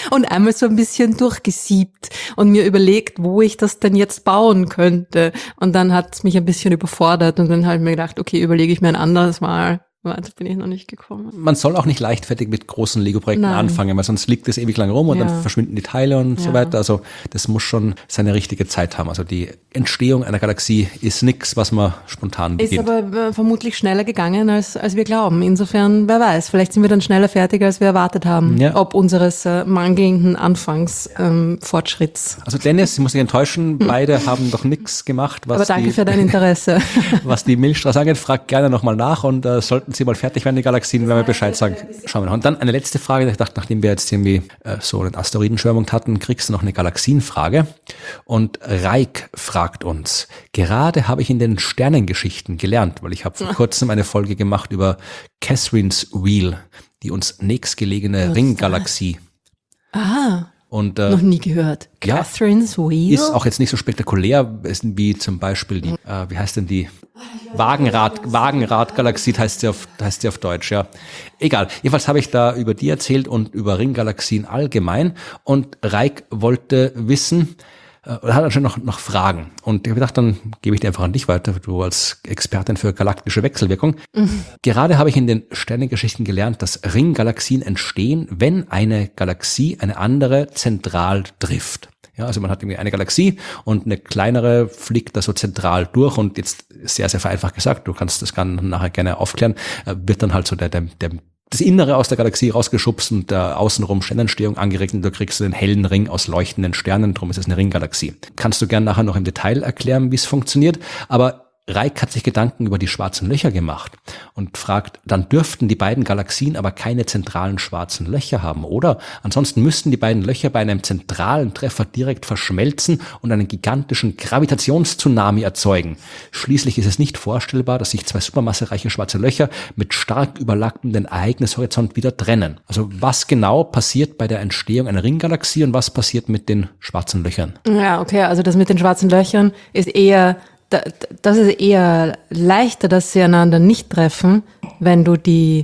und einmal so ein bisschen durchgesiebt und mir überlegt, wo ich das denn jetzt bauen könnte. Und dann hat es mich ein bisschen überfordert und dann habe ich mir gedacht, okay, überlege ich mir ein anderes Mal. Weiter bin ich noch nicht gekommen. Man soll auch nicht leichtfertig mit großen Lego-Projekten anfangen, weil sonst liegt es ewig lang rum und dann verschwinden die Teile und so weiter. Also das muss schon seine richtige Zeit haben. Also die Entstehung einer Galaxie ist nichts, was man spontan beginnt. Ist aber vermutlich schneller gegangen, als wir glauben. Insofern, wer weiß, vielleicht sind wir dann schneller fertig, als wir erwartet haben, ob unseres mangelnden Anfangsfortschritts. Also Dennis, ich muss dich enttäuschen, beide haben doch nichts gemacht. Aber danke für dein Interesse. Was die Milchstraße angeht, fragt gerne nochmal nach und sollten Sie mal fertig werden, die Galaxien, wenn wir Bescheid sagen. Schauen wir noch. Und dann eine letzte Frage. Ich dachte, nachdem wir jetzt irgendwie so eine Asteroidenschwärmung hatten, kriegst du noch eine Galaxienfrage. Und Reik fragt uns, gerade habe ich in den Sternengeschichten gelernt, weil ich habe vor kurzem eine Folge gemacht über Catherine's Wheel, die uns nächstgelegene Ringgalaxie. Und, noch nie gehört. Catherine's Wheel? Ist auch jetzt nicht so spektakulär, wie zum Beispiel die, wie heißt denn die? Wagenrad-Galaxie heißt sie auf Deutsch, ja. Egal. Jedenfalls habe ich da über die erzählt und über Ringgalaxien allgemein. Und Reik wollte wissen, oder hat anscheinend noch Fragen. Und ich habe gedacht, dann gebe ich die einfach an dich weiter, du als Expertin für galaktische Wechselwirkung. Gerade habe ich in den Sternengeschichten gelernt, dass Ringgalaxien entstehen, wenn eine Galaxie eine andere zentral trifft. Ja, also man hat irgendwie eine Galaxie und eine kleinere fliegt da so zentral durch und jetzt sehr, sehr vereinfacht gesagt, du kannst das nachher gerne aufklären, wird dann halt so das Innere aus der Galaxie rausgeschubst und außenrum Sternentstehung angeregt und du kriegst den hellen Ring aus leuchtenden Sternen, darum ist es eine Ringgalaxie. Kannst du gerne nachher noch im Detail erklären, wie es funktioniert, aber Reik hat sich Gedanken über die schwarzen Löcher gemacht und fragt, dann dürften die beiden Galaxien aber keine zentralen schwarzen Löcher haben, oder? Ansonsten müssten die beiden Löcher bei einem zentralen Treffer direkt verschmelzen und einen gigantischen Gravitationstsunami erzeugen. Schließlich ist es nicht vorstellbar, dass sich zwei supermassereiche schwarze Löcher mit stark überlappenden Ereignishorizont wieder trennen. Also was genau passiert bei der Entstehung einer Ringgalaxie und was passiert mit den schwarzen Löchern? Ja, okay, also das mit den schwarzen Löchern ist eher... Das ist eher leichter, dass sie einander nicht treffen, wenn die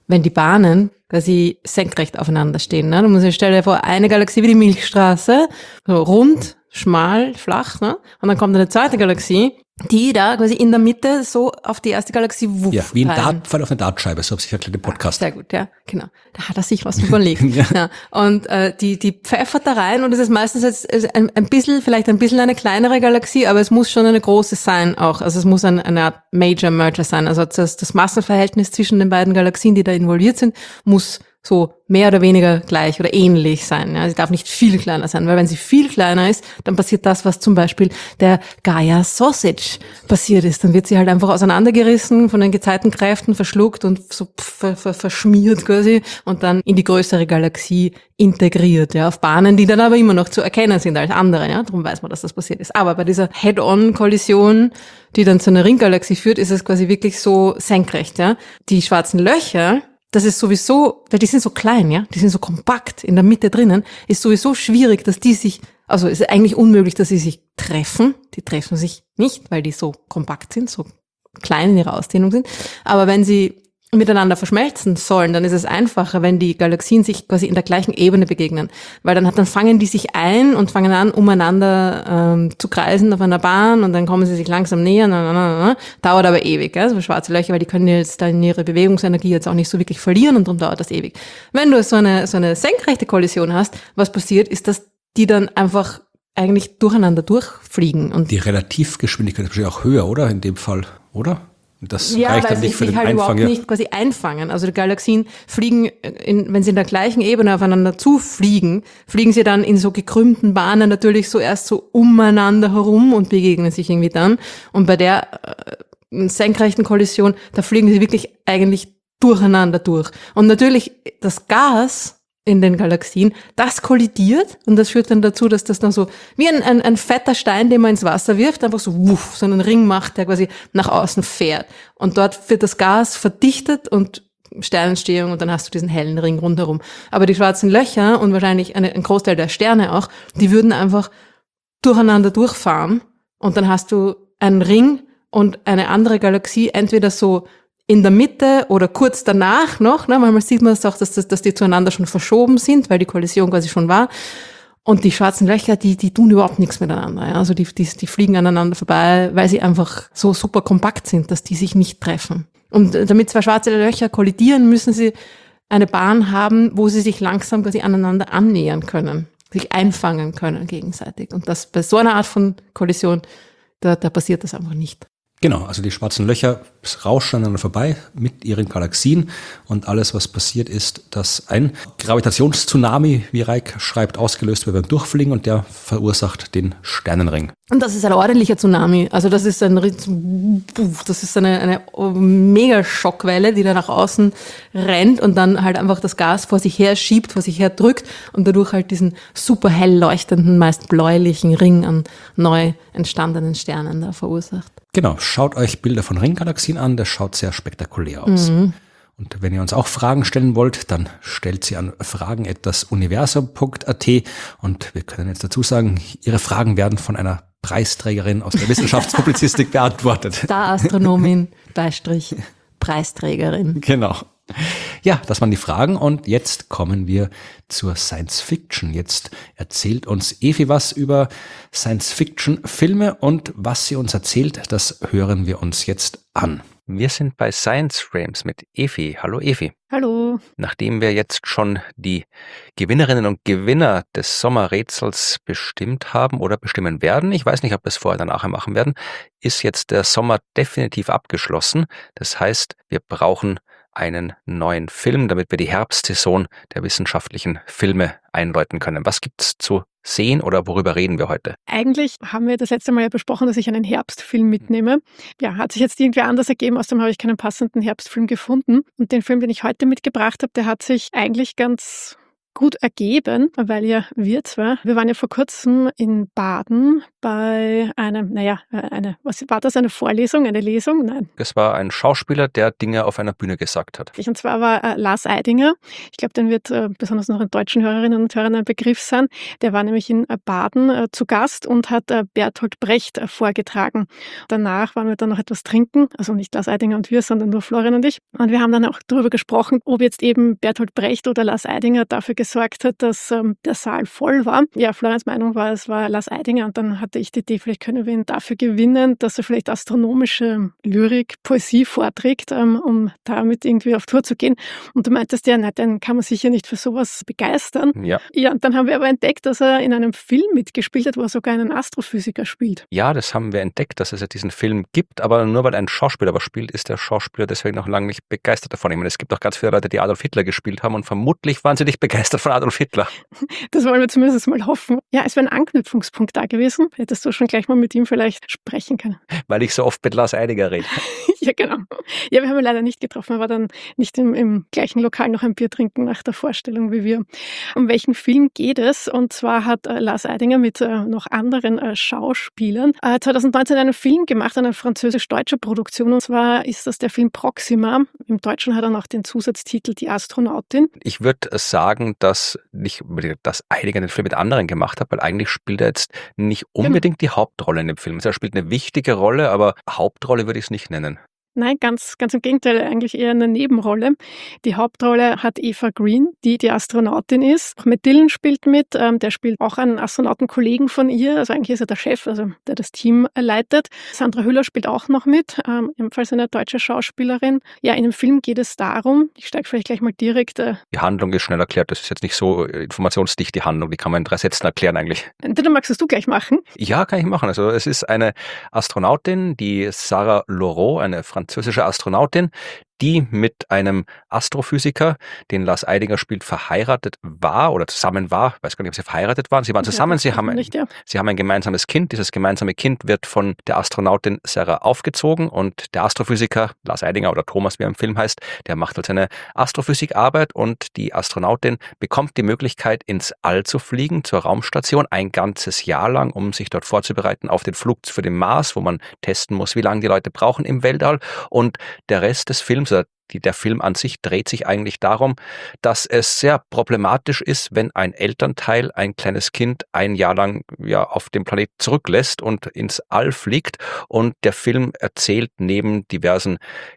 Bahnen quasi senkrecht aufeinander stehen. Ne? Du musst dir stellen vor, eine Galaxie wie die Milchstraße, so rund, schmal, flach, ne? Und dann kommt eine zweite Galaxie, die da quasi in der Mitte so auf die erste Galaxie wuff. Ja, wie ein Dartpfeil auf eine Dartscheibe, so habe ich erklärt im Podcast. Sehr gut, ja, genau. Da hat er sich was überlegt. Ja. Und die pfeffert da rein und es ist meistens jetzt ein bisschen eine kleinere Galaxie, aber es muss schon eine große sein auch. Also es muss eine Art Major Merger sein. Also das Massenverhältnis zwischen den beiden Galaxien, die da involviert sind, muss so mehr oder weniger gleich oder ähnlich sein. Ja, sie darf nicht viel kleiner sein, weil wenn sie viel kleiner ist, dann passiert das, was zum Beispiel der Gaia Sausage passiert ist. Dann wird sie halt einfach auseinandergerissen, von den Gezeitenkräften verschluckt und so verschmiert quasi und dann in die größere Galaxie integriert, ja, auf Bahnen, die dann aber immer noch zu erkennen sind als andere, ja, darum weiß man, dass das passiert ist. Aber bei dieser Head-on-Kollision, die dann zu einer Ringgalaxie führt, ist es quasi wirklich so senkrecht, ja. Die schwarzen Löcher, das ist sowieso, weil die sind so klein, ja, die sind so kompakt in der Mitte drinnen, ist sowieso schwierig, dass die sich, also ist eigentlich unmöglich, dass sie sich treffen. Die treffen sich nicht, weil die so kompakt sind, so klein in ihrer Ausdehnung sind. Aber wenn sie miteinander verschmelzen sollen, dann ist es einfacher, wenn die Galaxien sich quasi in der gleichen Ebene begegnen. Weil dann fangen die sich ein und fangen an, umeinander zu kreisen auf einer Bahn und dann kommen sie sich langsam näher. Dauert aber ewig, ja? So schwarze Löcher, weil die können jetzt dann ihre Bewegungsenergie jetzt auch nicht so wirklich verlieren und darum dauert das ewig. Wenn du so eine senkrechte Kollision hast, was passiert, ist, dass die dann einfach eigentlich durcheinander durchfliegen. Und die Relativgeschwindigkeit ist wahrscheinlich auch höher, oder? In dem Fall, oder? Das ja, reicht weil dann nicht für sie den sich halt Einfang. überhaupt nicht quasi einfangen. Also die Galaxien fliegen, wenn sie in der gleichen Ebene aufeinander zufliegen, fliegen sie dann in so gekrümmten Bahnen natürlich so erst so umeinander herum und begegnen sich irgendwie dann. Und bei der senkrechten Kollision, da fliegen sie wirklich eigentlich durcheinander durch. Und natürlich das Gas in den Galaxien, das kollidiert und das führt dann dazu, dass das dann so wie ein fetter Stein, den man ins Wasser wirft, einfach so wuff, so einen Ring macht, der quasi nach außen fährt. Und dort wird das Gas verdichtet und Sternentstehung und dann hast du diesen hellen Ring rundherum. Aber die schwarzen Löcher und wahrscheinlich ein Großteil der Sterne auch, die würden einfach durcheinander durchfahren und dann hast du einen Ring und eine andere Galaxie entweder so in der Mitte oder kurz danach noch, ne, manchmal sieht man es auch, dass die zueinander schon verschoben sind, weil die Kollision quasi schon war. Und die schwarzen Löcher, die tun überhaupt nichts miteinander. Ja. Also die fliegen aneinander vorbei, weil sie einfach so super kompakt sind, dass die sich nicht treffen. Und damit zwei schwarze Löcher kollidieren, müssen sie eine Bahn haben, wo sie sich langsam quasi aneinander annähern können, sich einfangen können gegenseitig. Und das bei so einer Art von Kollision, da passiert das einfach nicht. Genau, also die schwarzen Löcher rauschen aneinander vorbei mit ihren Galaxien und alles, was passiert, ist, dass ein Gravitationstsunami, wie Reik schreibt, ausgelöst wird beim Durchfliegen und der verursacht den Sternenring. Und das ist ein ordentlicher Tsunami. Also das ist eine mega Schockwelle, die da nach außen rennt und dann halt einfach das Gas vor sich her schiebt, vor sich her drückt und dadurch halt diesen super hell leuchtenden, meist bläulichen Ring an neu entstandenen Sternen da verursacht. Genau, schaut euch Bilder von Ringgalaxien an, das schaut sehr spektakulär aus. Und wenn ihr uns auch Fragen stellen wollt, dann stellt sie an fragen@dasuniversum.at und wir können jetzt dazu sagen, Ihre Fragen werden von einer Preisträgerin aus der Wissenschaftspublizistik beantwortet. Star-Astronomin, Beistrich, Preisträgerin. Genau. Ja, das waren die Fragen und jetzt kommen wir zur Science Fiction. Jetzt erzählt uns Evi was über Science Fiction Filme und was sie uns erzählt, das hören wir uns jetzt an. Wir sind bei Science Frames mit Evi. Hallo Evi. Hallo. Nachdem wir jetzt schon die Gewinnerinnen und Gewinner des Sommerrätsels bestimmt haben oder bestimmen werden, ich weiß nicht, ob wir es vorher oder nachher machen werden, ist jetzt der Sommer definitiv abgeschlossen. Das heißt, wir brauchen einen neuen Film, damit wir die Herbstsaison der wissenschaftlichen Filme einläuten können. Was gibt's zu sehen oder worüber reden wir heute? Eigentlich haben wir das letzte Mal ja besprochen, dass ich einen Herbstfilm mitnehme. Ja, hat sich jetzt irgendwie anders ergeben, außerdem habe ich keinen passenden Herbstfilm gefunden. Und den Film, den ich heute mitgebracht habe, der hat sich eigentlich ganz gut ergeben, weil ja wir zwei, wir waren ja vor kurzem in Baden bei einem, was war das, eine Vorlesung, eine Lesung? Nein. Es war ein Schauspieler, der Dinge auf einer Bühne gesagt hat. Und zwar war Lars Eidinger, ich glaube, den wird besonders noch den deutschen Hörerinnen und Hörern ein Begriff sein, der war nämlich in Baden zu Gast und hat Bertolt Brecht vorgetragen. Danach waren wir dann noch etwas trinken, also nicht Lars Eidinger und wir, sondern nur Florian und ich. Und wir haben dann auch darüber gesprochen, ob jetzt eben Bertolt Brecht oder Lars Eidinger dafür gesorgt hat, dass der Saal voll war. Ja, Florians Meinung war, es war Lars Eidinger und dann hatte ich die Idee, vielleicht können wir ihn dafür gewinnen, dass er vielleicht astronomische Lyrik, Poesie vorträgt, um damit irgendwie auf Tour zu gehen. Und du meintest ja, den kann man sicher nicht für sowas begeistern. Ja. Ja, und dann haben wir aber entdeckt, dass er in einem Film mitgespielt hat, wo er sogar einen Astrophysiker spielt. Ja, das haben wir entdeckt, dass es ja diesen Film gibt, aber nur weil ein Schauspieler was spielt, ist der Schauspieler deswegen noch lange nicht begeistert davon. Ich meine, es gibt auch ganz viele Leute, die Adolf Hitler gespielt haben und vermutlich waren sie nicht begeistert von Adolf Hitler. Das wollen wir zumindest mal hoffen. Ja, es wäre ein Anknüpfungspunkt da gewesen. Hättest du schon gleich mal mit ihm vielleicht sprechen können. Weil ich so oft mit Lars Eidinger rede. Ja, genau. Ja, wir haben ihn leider nicht getroffen. Er war dann nicht im gleichen Lokal noch ein Bier trinken nach der Vorstellung wie wir. Um welchen Film geht es? Und zwar hat Lars Eidinger mit noch anderen Schauspielern 2019 einen Film gemacht, eine französisch-deutsche Produktion. Und zwar ist das der Film Proxima. Im Deutschen hat er noch den Zusatztitel Die Astronautin. Ich würde sagen, dass Eidinger den Film mit anderen gemacht hat, weil eigentlich spielt er jetzt nicht unbedingt die Hauptrolle in dem Film. Also er spielt eine wichtige Rolle, aber Hauptrolle würde ich es nicht nennen. Nein, ganz im Gegenteil, eigentlich eher eine Nebenrolle. Die Hauptrolle hat Eva Green, die Astronautin ist. Matt Dillon spielt mit, der spielt auch einen Astronautenkollegen von ihr, also eigentlich ist er der Chef, also der das Team leitet. Sandra Hüller spielt auch noch mit, ebenfalls eine deutsche Schauspielerin. Ja, in dem Film geht es darum, ich steige vielleicht gleich mal direkt. Die Handlung ist schnell erklärt, das ist jetzt nicht so informationsdicht, die Handlung, die kann man in 3 Sätzen erklären eigentlich. Dann magst du gleich machen? Ja, kann ich machen. Also es ist eine Astronautin, die Sarah Laureau, eine französische Astronautin, die mit einem Astrophysiker, den Lars Eidinger spielt, verheiratet war oder zusammen war. Ich weiß gar nicht, ob sie verheiratet waren. Sie waren zusammen, sie haben ein gemeinsames Kind. Dieses gemeinsame Kind wird von der Astronautin Sarah aufgezogen und der Astrophysiker, Lars Eidinger oder Thomas, wie er im Film heißt, der macht halt seine Astrophysikarbeit und die Astronautin bekommt die Möglichkeit, ins All zu fliegen, zur Raumstation, ein ganzes Jahr lang, um sich dort vorzubereiten auf den Flug für den Mars, wo man testen muss, wie lange die Leute brauchen im Weltall. Und der Rest des Films, der Film an sich dreht sich eigentlich darum, dass es sehr problematisch ist, wenn ein Elternteil ein kleines Kind ein Jahr lang auf dem Planet zurücklässt und ins All fliegt. Und der Film erzählt neben diversen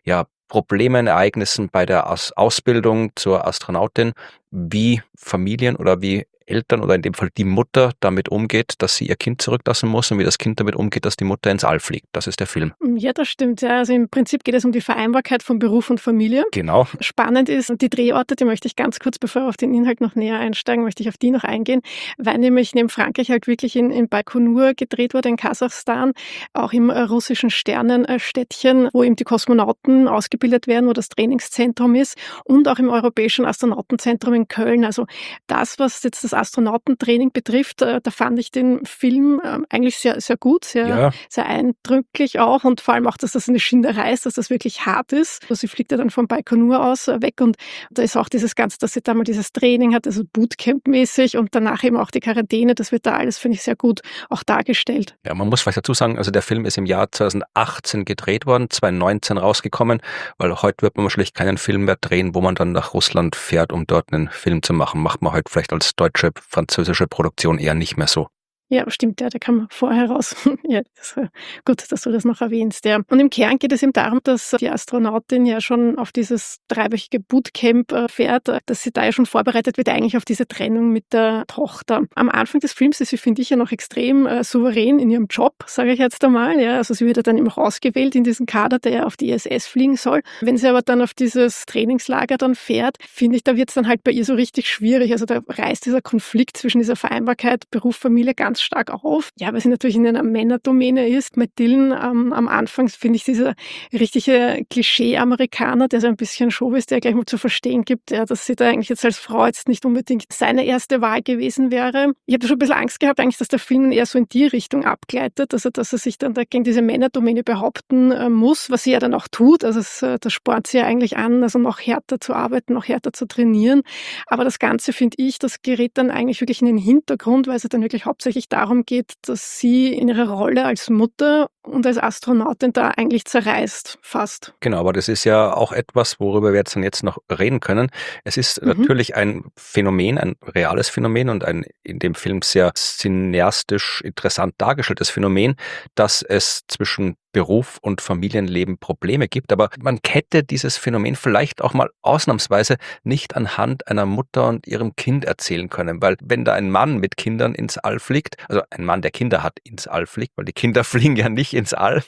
Problemen, Ereignissen bei der Ausbildung zur Astronautin, wie Familien oder wie Eltern oder in dem Fall die Mutter damit umgeht, dass sie ihr Kind zurücklassen muss und wie das Kind damit umgeht, dass die Mutter ins All fliegt. Das ist der Film. Ja, das stimmt. Ja, also im Prinzip geht es um die Vereinbarkeit von Beruf und Familie. Genau. Spannend ist, die Drehorte, die möchte ich ganz kurz, bevor wir auf den Inhalt noch näher einsteigen, möchte ich auf die noch eingehen, weil nämlich neben Frankreich halt wirklich in Baikonur gedreht wurde, in Kasachstan, auch im russischen Sternenstädtchen, wo eben die Kosmonauten ausgebildet werden, wo das Trainingszentrum ist, und auch im Europäischen Astronautenzentrum in Köln. Also das, was jetzt das Astronautentraining betrifft, da fand ich den Film eigentlich sehr, sehr gut, sehr eindrücklich auch, und vor allem auch, dass das eine Schinderei ist, dass das wirklich hart ist. Also sie fliegt ja dann von Baikonur aus weg, und da ist auch dieses Ganze, dass sie da mal dieses Training hat, also Bootcamp-mäßig, und danach eben auch die Quarantäne, das wird da alles, finde ich, sehr gut auch dargestellt. Ja, man muss vielleicht dazu sagen, also der Film ist im Jahr 2018 gedreht worden, 2019 rausgekommen, weil heute wird man wahrscheinlich keinen Film mehr drehen, wo man dann nach Russland fährt, um dort einen Film zu machen. Macht man heute vielleicht als deutsche, französische Produktion eher nicht mehr so. Ja, stimmt, ja, der kam vorher raus. Ja, gut, dass du das noch erwähnst. Ja. Und im Kern geht es eben darum, dass die Astronautin ja schon auf dieses 3-wöchige Bootcamp fährt, dass sie da ja schon vorbereitet wird eigentlich auf diese Trennung mit der Tochter. Am Anfang des Films ist sie, finde ich, ja noch extrem souverän in ihrem Job, sage ich jetzt einmal. Ja. Also sie wird ja dann eben auch ausgewählt in diesen Kader, der ja auf die ISS fliegen soll. Wenn sie aber dann auf dieses Trainingslager dann fährt, finde ich, da wird es dann halt bei ihr so richtig schwierig. Also da reißt dieser Konflikt zwischen dieser Vereinbarkeit Beruf, Familie ganz stark auf. Ja, weil sie natürlich in einer Männerdomäne ist. Mit Dylan am Anfang finde ich dieser richtige Klischee-Amerikaner, der so ein bisschen Show ist, der gleich mal zu verstehen gibt, ja, dass sie da eigentlich jetzt als Frau jetzt nicht unbedingt seine erste Wahl gewesen wäre. Ich habe schon ein bisschen Angst gehabt, eigentlich, dass der Film eher so in die Richtung abgleitet, also dass er sich dann da gegen diese Männerdomäne behaupten muss, was sie ja dann auch tut. Also das spornt sie ja eigentlich an, also noch härter zu arbeiten, noch härter zu trainieren. Aber das Ganze, finde ich, das gerät dann eigentlich wirklich in den Hintergrund, weil es dann wirklich hauptsächlich darum geht, dass sie in ihrer Rolle als Mutter und als Astronautin da eigentlich zerreißt, fast. Genau, aber das ist ja auch etwas, worüber wir jetzt noch reden können. Es ist natürlich ein Phänomen, ein reales Phänomen und ein in dem Film sehr cineastisch interessant dargestelltes Phänomen, dass es zwischen Beruf und Familienleben Probleme gibt. Aber man hätte dieses Phänomen vielleicht auch mal ausnahmsweise nicht anhand einer Mutter und ihrem Kind erzählen können. Weil wenn da ein Mann mit Kindern ins All fliegt, also ein Mann, der Kinder hat, ins All fliegt, weil die Kinder fliegen ja nicht ins All,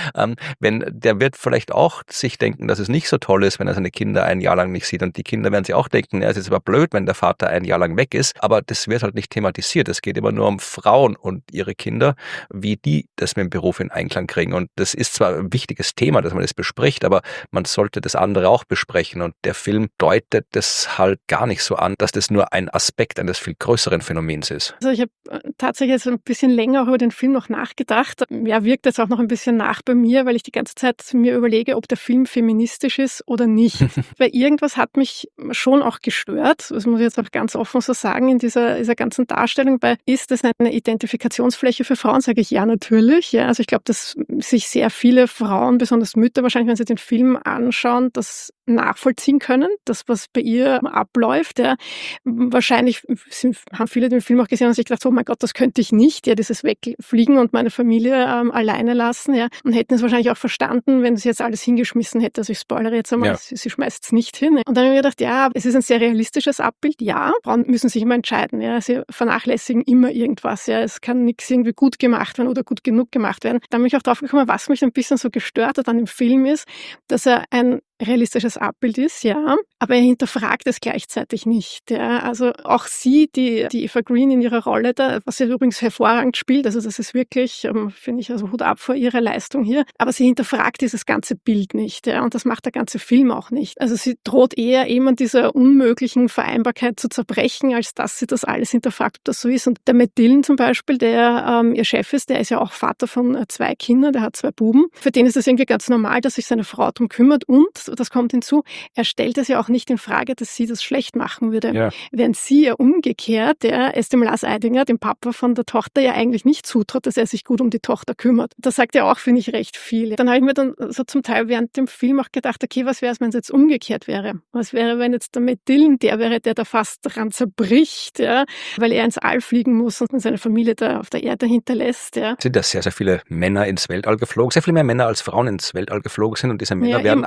der wird vielleicht auch sich denken, dass es nicht so toll ist, wenn er seine Kinder ein Jahr lang nicht sieht. Und die Kinder werden sich auch denken, ja, es ist aber blöd, wenn der Vater ein Jahr lang weg ist. Aber das wird halt nicht thematisiert. Es geht immer nur um Frauen und ihre Kinder, wie die das mit dem Beruf in Einklang kriegen. Und das ist zwar ein wichtiges Thema, dass man das bespricht, aber man sollte das andere auch besprechen. Und der Film deutet das halt gar nicht so an, dass das nur ein Aspekt eines viel größeren Phänomens ist. Also ich habe tatsächlich jetzt ein bisschen länger auch über den Film noch nachgedacht. Ja, wirkt jetzt auch noch ein bisschen nach bei mir, weil ich die ganze Zeit mir überlege, ob der Film feministisch ist oder nicht. Weil irgendwas hat mich schon auch gestört, das muss ich jetzt auch ganz offen so sagen, in dieser ganzen Darstellung. Weil ist das eine Identifikationsfläche für Frauen? Sage ich ja, natürlich. Ja, also ich glaube, dass sich sehr viele Frauen, besonders Mütter wahrscheinlich, wenn sie den Film anschauen, das nachvollziehen können, das, was bei ihr abläuft. Ja. Wahrscheinlich haben viele den Film auch gesehen und sich gedacht, oh mein Gott, das könnte ich nicht, ja, dieses Wegfliegen und meine Familie alleine lassen, ja, und hätten es wahrscheinlich auch verstanden, wenn sie jetzt alles hingeschmissen hätte. Also ich spoilere jetzt einmal, sie schmeißt es nicht hin. Und dann habe ich mir gedacht, ja, es ist ein sehr realistisches Abbild, ja, Frauen müssen sich immer entscheiden, ja, sie vernachlässigen immer irgendwas, ja, es kann nichts irgendwie gut gemacht werden oder gut genug gemacht werden. Dann bin ich auch drauf gekommen, was mich ein bisschen so gestört hat an dem Film ist, dass er ein realistisches Abbild ist, ja, aber er hinterfragt es gleichzeitig nicht. Ja. Also auch sie, die Eva Green in ihrer Rolle da, was sie übrigens hervorragend spielt, also das ist wirklich, finde ich, also Hut ab vor ihrer Leistung hier, aber sie hinterfragt dieses ganze Bild nicht, ja, und das macht der ganze Film auch nicht. Also sie droht eher eben an dieser unmöglichen Vereinbarkeit zu zerbrechen, als dass sie das alles hinterfragt, ob das so ist. Und der Matt Dillon zum Beispiel, der ihr Chef ist, der ist ja auch Vater von 2 Kindern, der hat 2 Buben. Für den ist es irgendwie ganz normal, dass sich seine Frau darum kümmert, und das kommt hinzu, er stellt es ja auch nicht in Frage, dass sie das schlecht machen würde. Ja. Während sie ja umgekehrt, es dem Lars Eidinger, dem Papa von der Tochter, ja eigentlich nicht zutraut, dass er sich gut um die Tochter kümmert. Das sagt er auch, finde ich, recht viel. Dann habe ich mir dann so zum Teil während dem Film auch gedacht, okay, was wäre es, wenn es jetzt umgekehrt wäre? Was wäre, wenn jetzt der Matt Dillon der wäre, der da fast dran zerbricht, ja, weil er ins All fliegen muss und seine Familie da auf der Erde hinterlässt. Ja. Sind da sehr, sehr viele Männer ins Weltall geflogen, sehr viel mehr Männer als Frauen ins Weltall geflogen sind, und diese Männer werden alle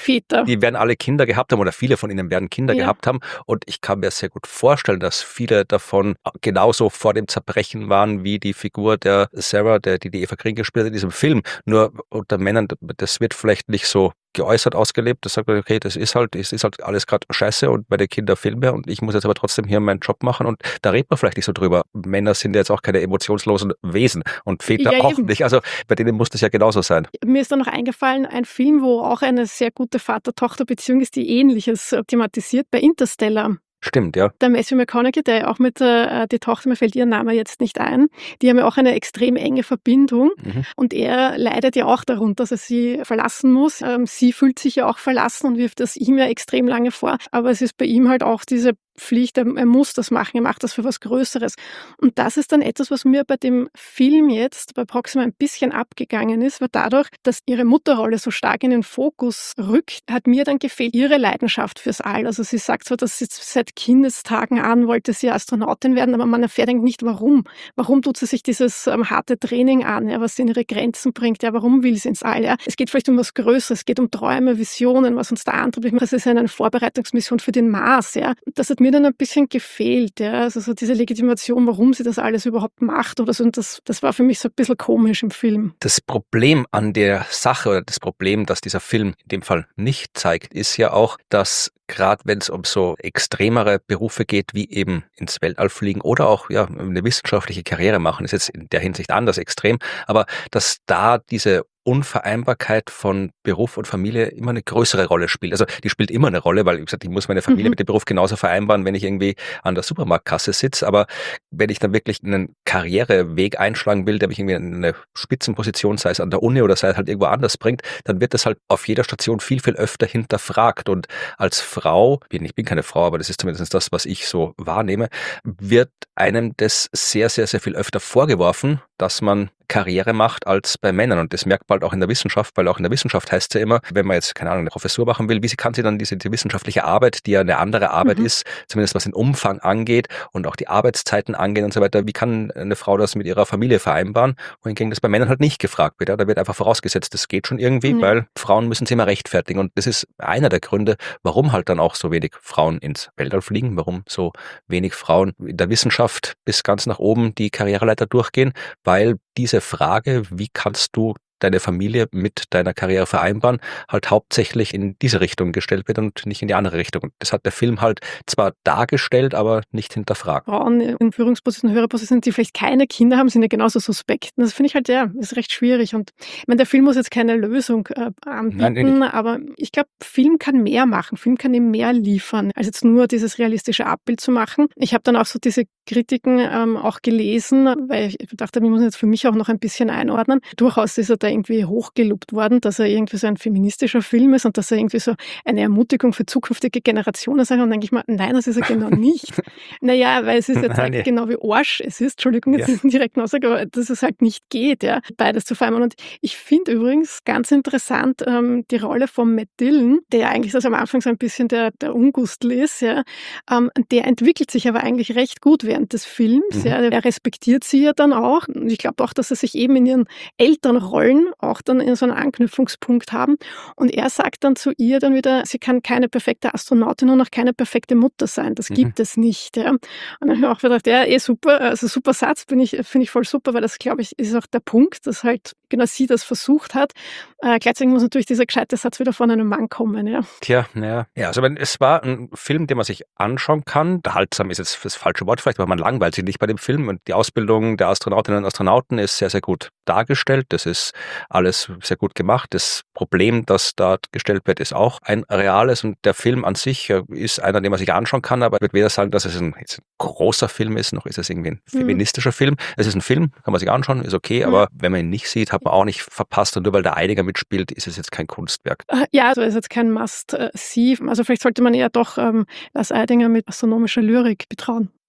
Väter. Die werden alle Kinder gehabt haben oder viele von ihnen werden Kinder gehabt haben. Und ich kann mir sehr gut vorstellen, dass viele davon genauso vor dem Zerbrechen waren wie die Figur der Sarah, die Eva Green gespielt hat in diesem Film. Nur unter Männern, das wird vielleicht nicht so geäußert ausgelebt. Das sagt man, okay, es ist halt alles gerade scheiße und bei den Kindern Filme und ich muss jetzt aber trotzdem hier meinen Job machen und da redet man vielleicht nicht so drüber. Männer sind ja jetzt auch keine emotionslosen Wesen und Väter auch eben nicht. Also bei denen muss das ja genauso sein. Mir ist da noch eingefallen, ein Film, wo auch eine sehr gute Vater-Tochter-Beziehung ist, die Ähnliches thematisiert, bei Interstellar. Stimmt, ja. Der Matthew McConaughey, der auch mit die Tochter, mir fällt ihr Name jetzt nicht ein, die haben ja auch eine extrem enge Verbindung und er leidet ja auch darunter, dass er sie verlassen muss. Sie fühlt sich ja auch verlassen und wirft das ihm ja extrem lange vor, aber es ist bei ihm halt auch diese Pflicht, er muss das machen, er macht das für was Größeres. Und das ist dann etwas, was mir bei dem Film jetzt, bei Proxima ein bisschen abgegangen ist, weil dadurch, dass ihre Mutterrolle so stark in den Fokus rückt, hat mir dann gefehlt ihre Leidenschaft fürs All. Also sie sagt zwar, dass sie seit Kindestagen an wollte sie Astronautin werden, aber man erfährt eigentlich nicht, warum. Warum tut sie sich dieses harte Training an, ja, was sie in ihre Grenzen bringt, ja, warum will sie ins All? Ja? Es geht vielleicht um was Größeres, es geht um Träume, Visionen, was uns da antreibt. Ich meine, das ist ja eine Vorbereitungsmission für den Mars. Ja? Das hat mir dann ein bisschen gefehlt, ja, also so diese Legitimation, warum sie das alles überhaupt macht oder so, und das war für mich so ein bisschen komisch im Film. Das Problem an der Sache oder das Problem, das dieser Film in dem Fall nicht zeigt, ist ja auch, dass gerade wenn es um so extremere Berufe geht, wie eben ins Weltall fliegen oder auch ja eine wissenschaftliche Karriere machen, ist jetzt in der Hinsicht anders extrem, aber dass da diese Unvereinbarkeit von Beruf und Familie immer eine größere Rolle spielt. Also die spielt immer eine Rolle, weil wie gesagt, ich muss meine Familie mit dem Beruf genauso vereinbaren, wenn ich irgendwie an der Supermarktkasse sitze. Aber wenn ich dann wirklich einen Karriereweg einschlagen will, der mich irgendwie in eine Spitzenposition, sei es an der Uni oder sei es halt irgendwo anders bringt, dann wird das halt auf jeder Station viel, viel öfter hinterfragt. Und als Frau, ich bin keine Frau, aber das ist zumindest das, was ich so wahrnehme, wird einem das sehr, sehr, sehr viel öfter vorgeworfen, dass man Karriere macht als bei Männern. Und das merkt man halt auch in der Wissenschaft, weil auch in der Wissenschaft heißt es ja immer, wenn man jetzt, keine Ahnung, eine Professur machen will, wie kann sie dann die wissenschaftliche Arbeit, die ja eine andere Arbeit ist, zumindest was den Umfang angeht und auch die Arbeitszeiten angeht und so weiter, wie kann eine Frau das mit ihrer Familie vereinbaren? Wohingegen das bei Männern halt nicht gefragt wird. Ja? Da wird einfach vorausgesetzt, das geht schon irgendwie, weil Frauen müssen sich immer rechtfertigen. Und das ist einer der Gründe, warum halt dann auch so wenig Frauen ins Weltall fliegen, warum so wenig Frauen in der Wissenschaft bis ganz nach oben die Karriereleiter durchgehen, weil diese Frage, wie kannst du deine Familie mit deiner Karriere vereinbaren, halt hauptsächlich in diese Richtung gestellt wird und nicht in die andere Richtung. Das hat der Film halt zwar dargestellt, aber nicht hinterfragt. Frauen in Führungspositionen, höhere Positionen, die vielleicht keine Kinder haben, sind ja genauso suspekt. Das finde ich halt, ja, ist recht schwierig. Und ich meine, der Film muss jetzt keine Lösung anbieten, aber ich glaube, Film kann mehr machen. Film kann eben mehr liefern, als jetzt nur dieses realistische Abbild zu machen. Ich habe dann auch so diese Kritiken auch gelesen, weil ich dachte, ich muss jetzt für mich auch noch ein bisschen einordnen. Durchaus ist er da irgendwie hochgelobt worden, dass er irgendwie so ein feministischer Film ist und dass er irgendwie so eine Ermutigung für zukünftige Generationen ist. Und dann denke ich mal, nein, das ist er genau nicht. Naja, weil es ist jetzt halt genau wie Arsch es ist, Entschuldigung, jetzt ist ein direkten Aussage, aber dass es halt nicht geht, ja, beides zu vereinbaren. Und ich finde übrigens ganz interessant die Rolle von Matt Dillon, der ja eigentlich am Anfang so ein bisschen der Ungustel ist, ja, der entwickelt sich aber eigentlich recht gut während des Films. Ja, er respektiert sie ja dann auch. Und ich glaube auch, dass er sich eben in ihren Elternrollen auch dann in so einen Anknüpfungspunkt haben. Und er sagt dann zu ihr dann wieder, sie kann keine perfekte Astronautin und auch keine perfekte Mutter sein. Das gibt es nicht. Ja. Und dann habe ich auch gedacht, ja, super, also super Satz, finde ich voll super, weil das, glaube ich, ist auch der Punkt, dass halt genau sie das versucht hat. Gleichzeitig muss natürlich dieser gescheite Satz wieder von einem Mann kommen. Ja. Tja, naja. Ja, also es war ein Film, den man sich anschauen kann. Unterhaltsam ist jetzt das falsche Wort vielleicht, aber man langweilt sich nicht bei dem Film. Und die Ausbildung der Astronautinnen und Astronauten ist sehr, sehr gut dargestellt. Das ist alles sehr gut gemacht. Das Problem, das da gestellt wird, ist auch ein reales. Und der Film an sich ist einer, den man sich anschauen kann, aber ich würde weder sagen, dass es ein großer Film ist, noch ist es irgendwie ein feministischer Film. Es ist ein Film, kann man sich anschauen, ist okay, aber wenn man ihn nicht sieht, hat man auch nicht verpasst. Und nur weil der Einiger mitspielt, ist es jetzt kein Kunstwerk. Ja, also ist jetzt kein Must-See. Also vielleicht sollte man eher doch Lars Eidinger mit astronomischer Lyrik betrauen.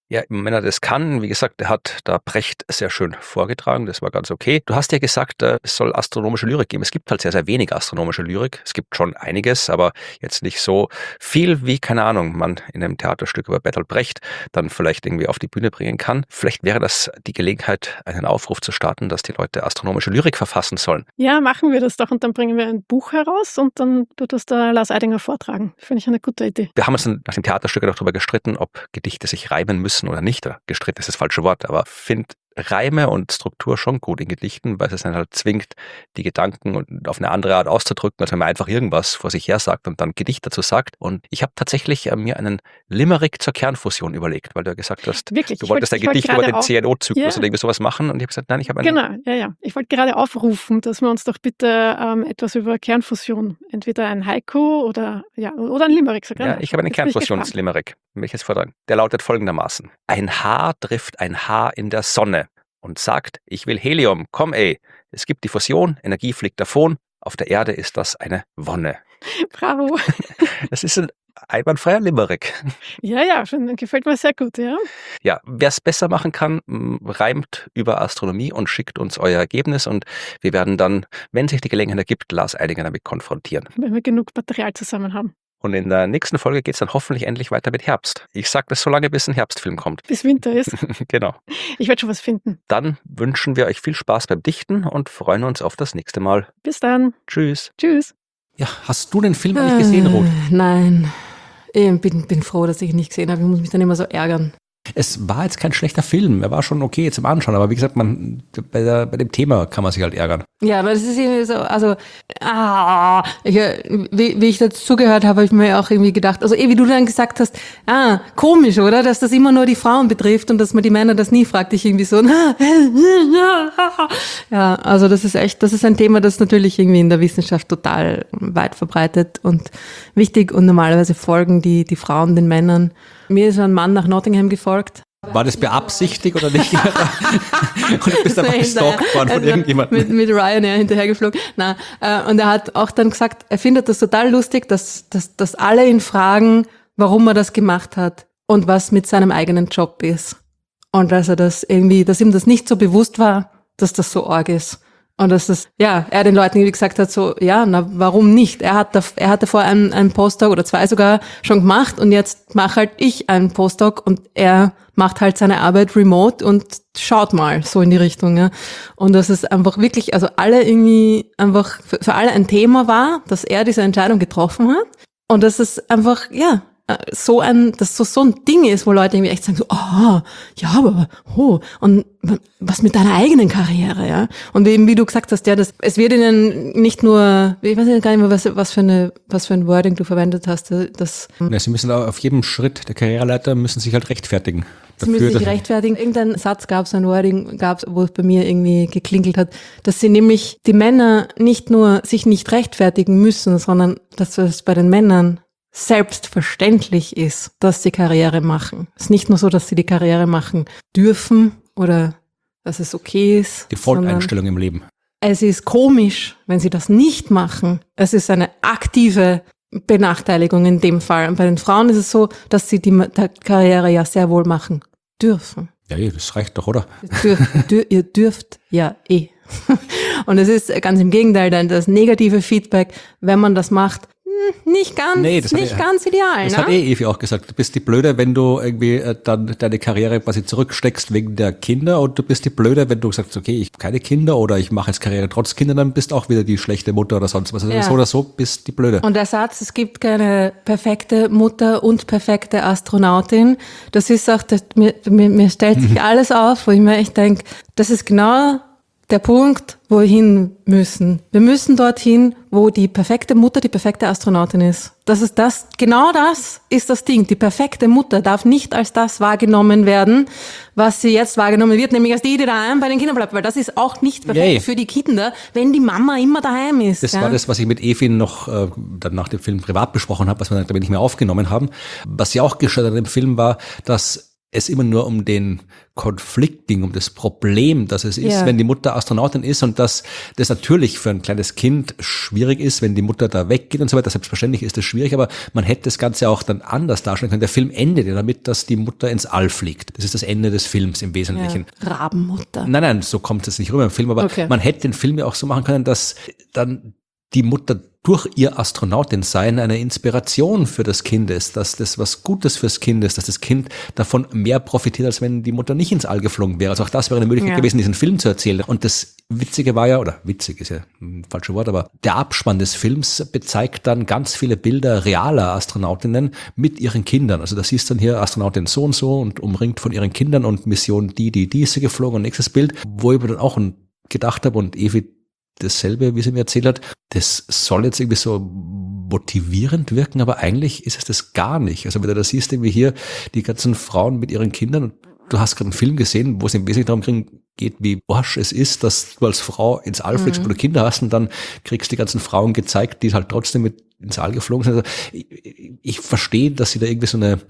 Ja, wenn er das kann, wie gesagt, der hat da Brecht sehr schön vorgetragen, das war ganz okay. Du hast ja gesagt, es soll astronomische Lyrik geben. Es gibt halt sehr, sehr wenig astronomische Lyrik. Es gibt schon einiges, aber jetzt nicht so viel wie, keine Ahnung, man in einem Theaterstück über Bertolt Brecht dann vielleicht irgendwie auf die Bühne bringen kann. Vielleicht wäre das die Gelegenheit, einen Aufruf zu starten, dass die Leute astronomische Lyrik verfassen sollen. Ja, machen wir das doch und dann bringen wir ein Buch heraus und dann wird das der Lars Eidinger vortragen. Finde ich eine gute Idee. Wir haben uns dann nach dem Theaterstück auch darüber gestritten, ob Gedichte sich reimen müssen oder nicht. Gestritten ist das falsche Wort, aber finde Reime und Struktur schon gut in Gedichten, weil es dann halt zwingt, die Gedanken und auf eine andere Art auszudrücken, als wenn man einfach irgendwas vor sich her sagt und dann Gedicht dazu sagt. Und ich habe tatsächlich mir einen Limerick zur Kernfusion überlegt, weil du ja gesagt hast, Wirklich? du wolltest ein Gedicht über den CNO-Zyklus oder irgendwie sowas machen. Und ich habe gesagt, nein, ich habe einen... Genau, ja. Ich wollte gerade aufrufen, dass wir uns doch bitte etwas über Kernfusion, entweder ein Haiku oder ein Limerick sogar. Ja, ich habe einen Kernfusions-Limerick. Welches vortragen? Der lautet folgendermaßen. Ein Haar trifft ein Haar in der Sonne und sagt, ich will Helium, komm ey. Es gibt die Fusion, Energie fliegt davon, auf der Erde ist das eine Wonne. Bravo. Das ist ein einwandfreier Limerick. Ja, gefällt mir sehr gut, ja. Ja, wer es besser machen kann, reimt über Astronomie und schickt uns euer Ergebnis und wir werden dann, wenn sich die Gelegenheit ergibt, Lars Eidinger damit konfrontieren. Wenn wir genug Material zusammen haben. Und in der nächsten Folge geht es dann hoffentlich endlich weiter mit Herbst. Ich sage das so lange, bis ein Herbstfilm kommt. Bis Winter ist. Genau. Ich werde schon was finden. Dann wünschen wir euch viel Spaß beim Dichten und freuen uns auf das nächste Mal. Bis dann. Tschüss. Tschüss. Ja, hast du den Film eigentlich gesehen, Ruth? Nein. Ich bin froh, dass ich ihn nicht gesehen habe. Ich muss mich dann immer so ärgern. Es war jetzt kein schlechter Film. Er war schon okay zum Anschauen. Aber wie gesagt, bei dem Thema kann man sich halt ärgern. Ja, aber das ist irgendwie so, also, wie ich dazu zugehört habe, habe ich mir auch irgendwie gedacht, also wie du dann gesagt hast, komisch, oder? Dass das immer nur die Frauen betrifft und dass man die Männer das nie fragt, ich irgendwie so, ja, also das ist ein Thema, das natürlich irgendwie in der Wissenschaft total weit verbreitet und wichtig und normalerweise folgen die Frauen den Männern. Mir ist ein Mann nach Nottingham gefolgt. War das beabsichtigt oder nicht? Oder bist du einfach gestalkt worden von irgendjemandem? Mit Ryanair hinterhergeflogen. Nein. Und er hat auch dann gesagt, er findet das total lustig, dass alle ihn fragen, warum er das gemacht hat und was mit seinem eigenen Job ist. Und dass ihm das nicht so bewusst war, dass das so arg ist. Und dass er den Leuten irgendwie gesagt hat, so, warum nicht? Er hatte vorher einen Postdoc oder 2 sogar schon gemacht und jetzt mache halt ich einen Postdoc und er macht halt seine Arbeit remote und schaut mal so in die Richtung, ja. Und dass es einfach wirklich, also alle irgendwie einfach für alle ein Thema war, dass er diese Entscheidung getroffen hat und dass es einfach, so ein Ding ist, wo Leute irgendwie echt sagen so, und was mit deiner eigenen Karriere, ja? Und eben, wie du gesagt hast, es wird ihnen nicht nur, ich weiß gar nicht mehr, was für ein Wording du verwendet hast, Sie müssen auf jedem Schritt der Karriereleiter müssen sich halt rechtfertigen. Sie müssen sich rechtfertigen. Irgendein Satz ein Wording gab's, wo es bei mir irgendwie geklingelt hat, dass sie nämlich die Männer nicht nur sich nicht rechtfertigen müssen, sondern dass es bei den Männern selbstverständlich ist, dass sie Karriere machen. Es ist nicht nur so, dass sie die Karriere machen dürfen oder dass es okay ist. Default-Einstellung im Leben. Es ist komisch, wenn sie das nicht machen. Es ist eine aktive Benachteiligung in dem Fall. Und bei den Frauen ist es so, dass sie die Karriere ja sehr wohl machen dürfen. Ja, das reicht doch, oder? Ihr dürft ja eh. Und es ist ganz im Gegenteil, dann das negative Feedback, wenn man das macht, nicht ganz ideal. Das hat Evi auch gesagt. Du bist die Blöde, wenn du irgendwie dann deine Karriere quasi zurücksteckst wegen der Kinder und du bist die Blöde, wenn du sagst, okay, ich habe keine Kinder oder ich mache jetzt Karriere trotz Kinder, dann bist du auch wieder die schlechte Mutter oder sonst was. Also so oder so bist die Blöde. Und der Satz, es gibt keine perfekte Mutter und perfekte Astronautin, das ist auch, mir stellt sich alles auf, wo ich mir echt denke, das ist genau der Punkt, wo wir hin müssen. Wir müssen dorthin, wo die perfekte Mutter die perfekte Astronautin ist. Genau das ist das Ding. Die perfekte Mutter darf nicht als das wahrgenommen werden, was sie jetzt wahrgenommen wird, nämlich als die daheim bei den Kindern bleibt, weil das ist auch nicht perfekt für die Kinder, wenn die Mama immer daheim ist. Das war das, was ich mit Evi noch dann nach dem Film privat besprochen habe, was wir dann, glaube ich, nicht mehr aufgenommen haben. Was sie auch gestört hat im Film war, dass es immer nur um den Konflikt ging, um das Problem, dass es ist, wenn die Mutter Astronautin ist und dass das natürlich für ein kleines Kind schwierig ist, wenn die Mutter da weggeht und so weiter. Selbstverständlich ist das schwierig, aber man hätte das Ganze auch dann anders darstellen können. Der Film endet ja damit, dass die Mutter ins All fliegt. Das ist das Ende des Films im Wesentlichen. Ja, Rabenmutter. Nein, so kommt es nicht rüber im Film, aber man hätte den Film ja auch so machen können, dass dann die Mutter durch ihr Astronautin-Sein eine Inspiration für das Kind ist, dass das was Gutes fürs Kind ist, dass das Kind davon mehr profitiert, als wenn die Mutter nicht ins All geflogen wäre. Also auch das wäre eine Möglichkeit gewesen, diesen Film zu erzählen. Und das Witzige war ja, oder witzig ist ja ein falsches Wort, aber der Abspann des Films bezeigt dann ganz viele Bilder realer Astronautinnen mit ihren Kindern. Also da siehst du dann hier Astronautin so und umringt von ihren Kindern und Mission die ist sie geflogen und nächstes Bild, wo ich mir dann auch gedacht habe und Evi dasselbe, wie sie mir erzählt hat, das soll jetzt irgendwie so motivierend wirken, aber eigentlich ist es das gar nicht. Also wenn du da siehst, irgendwie hier die ganzen Frauen mit ihren Kindern und du hast gerade einen Film gesehen, wo es im Wesentlichen darum geht, wie barsch es ist, dass du als Frau ins All fliegst, wo du Kinder hast und dann kriegst du die ganzen Frauen gezeigt, die halt trotzdem mit ins All geflogen sind. Also ich verstehe, dass sie da irgendwie so eine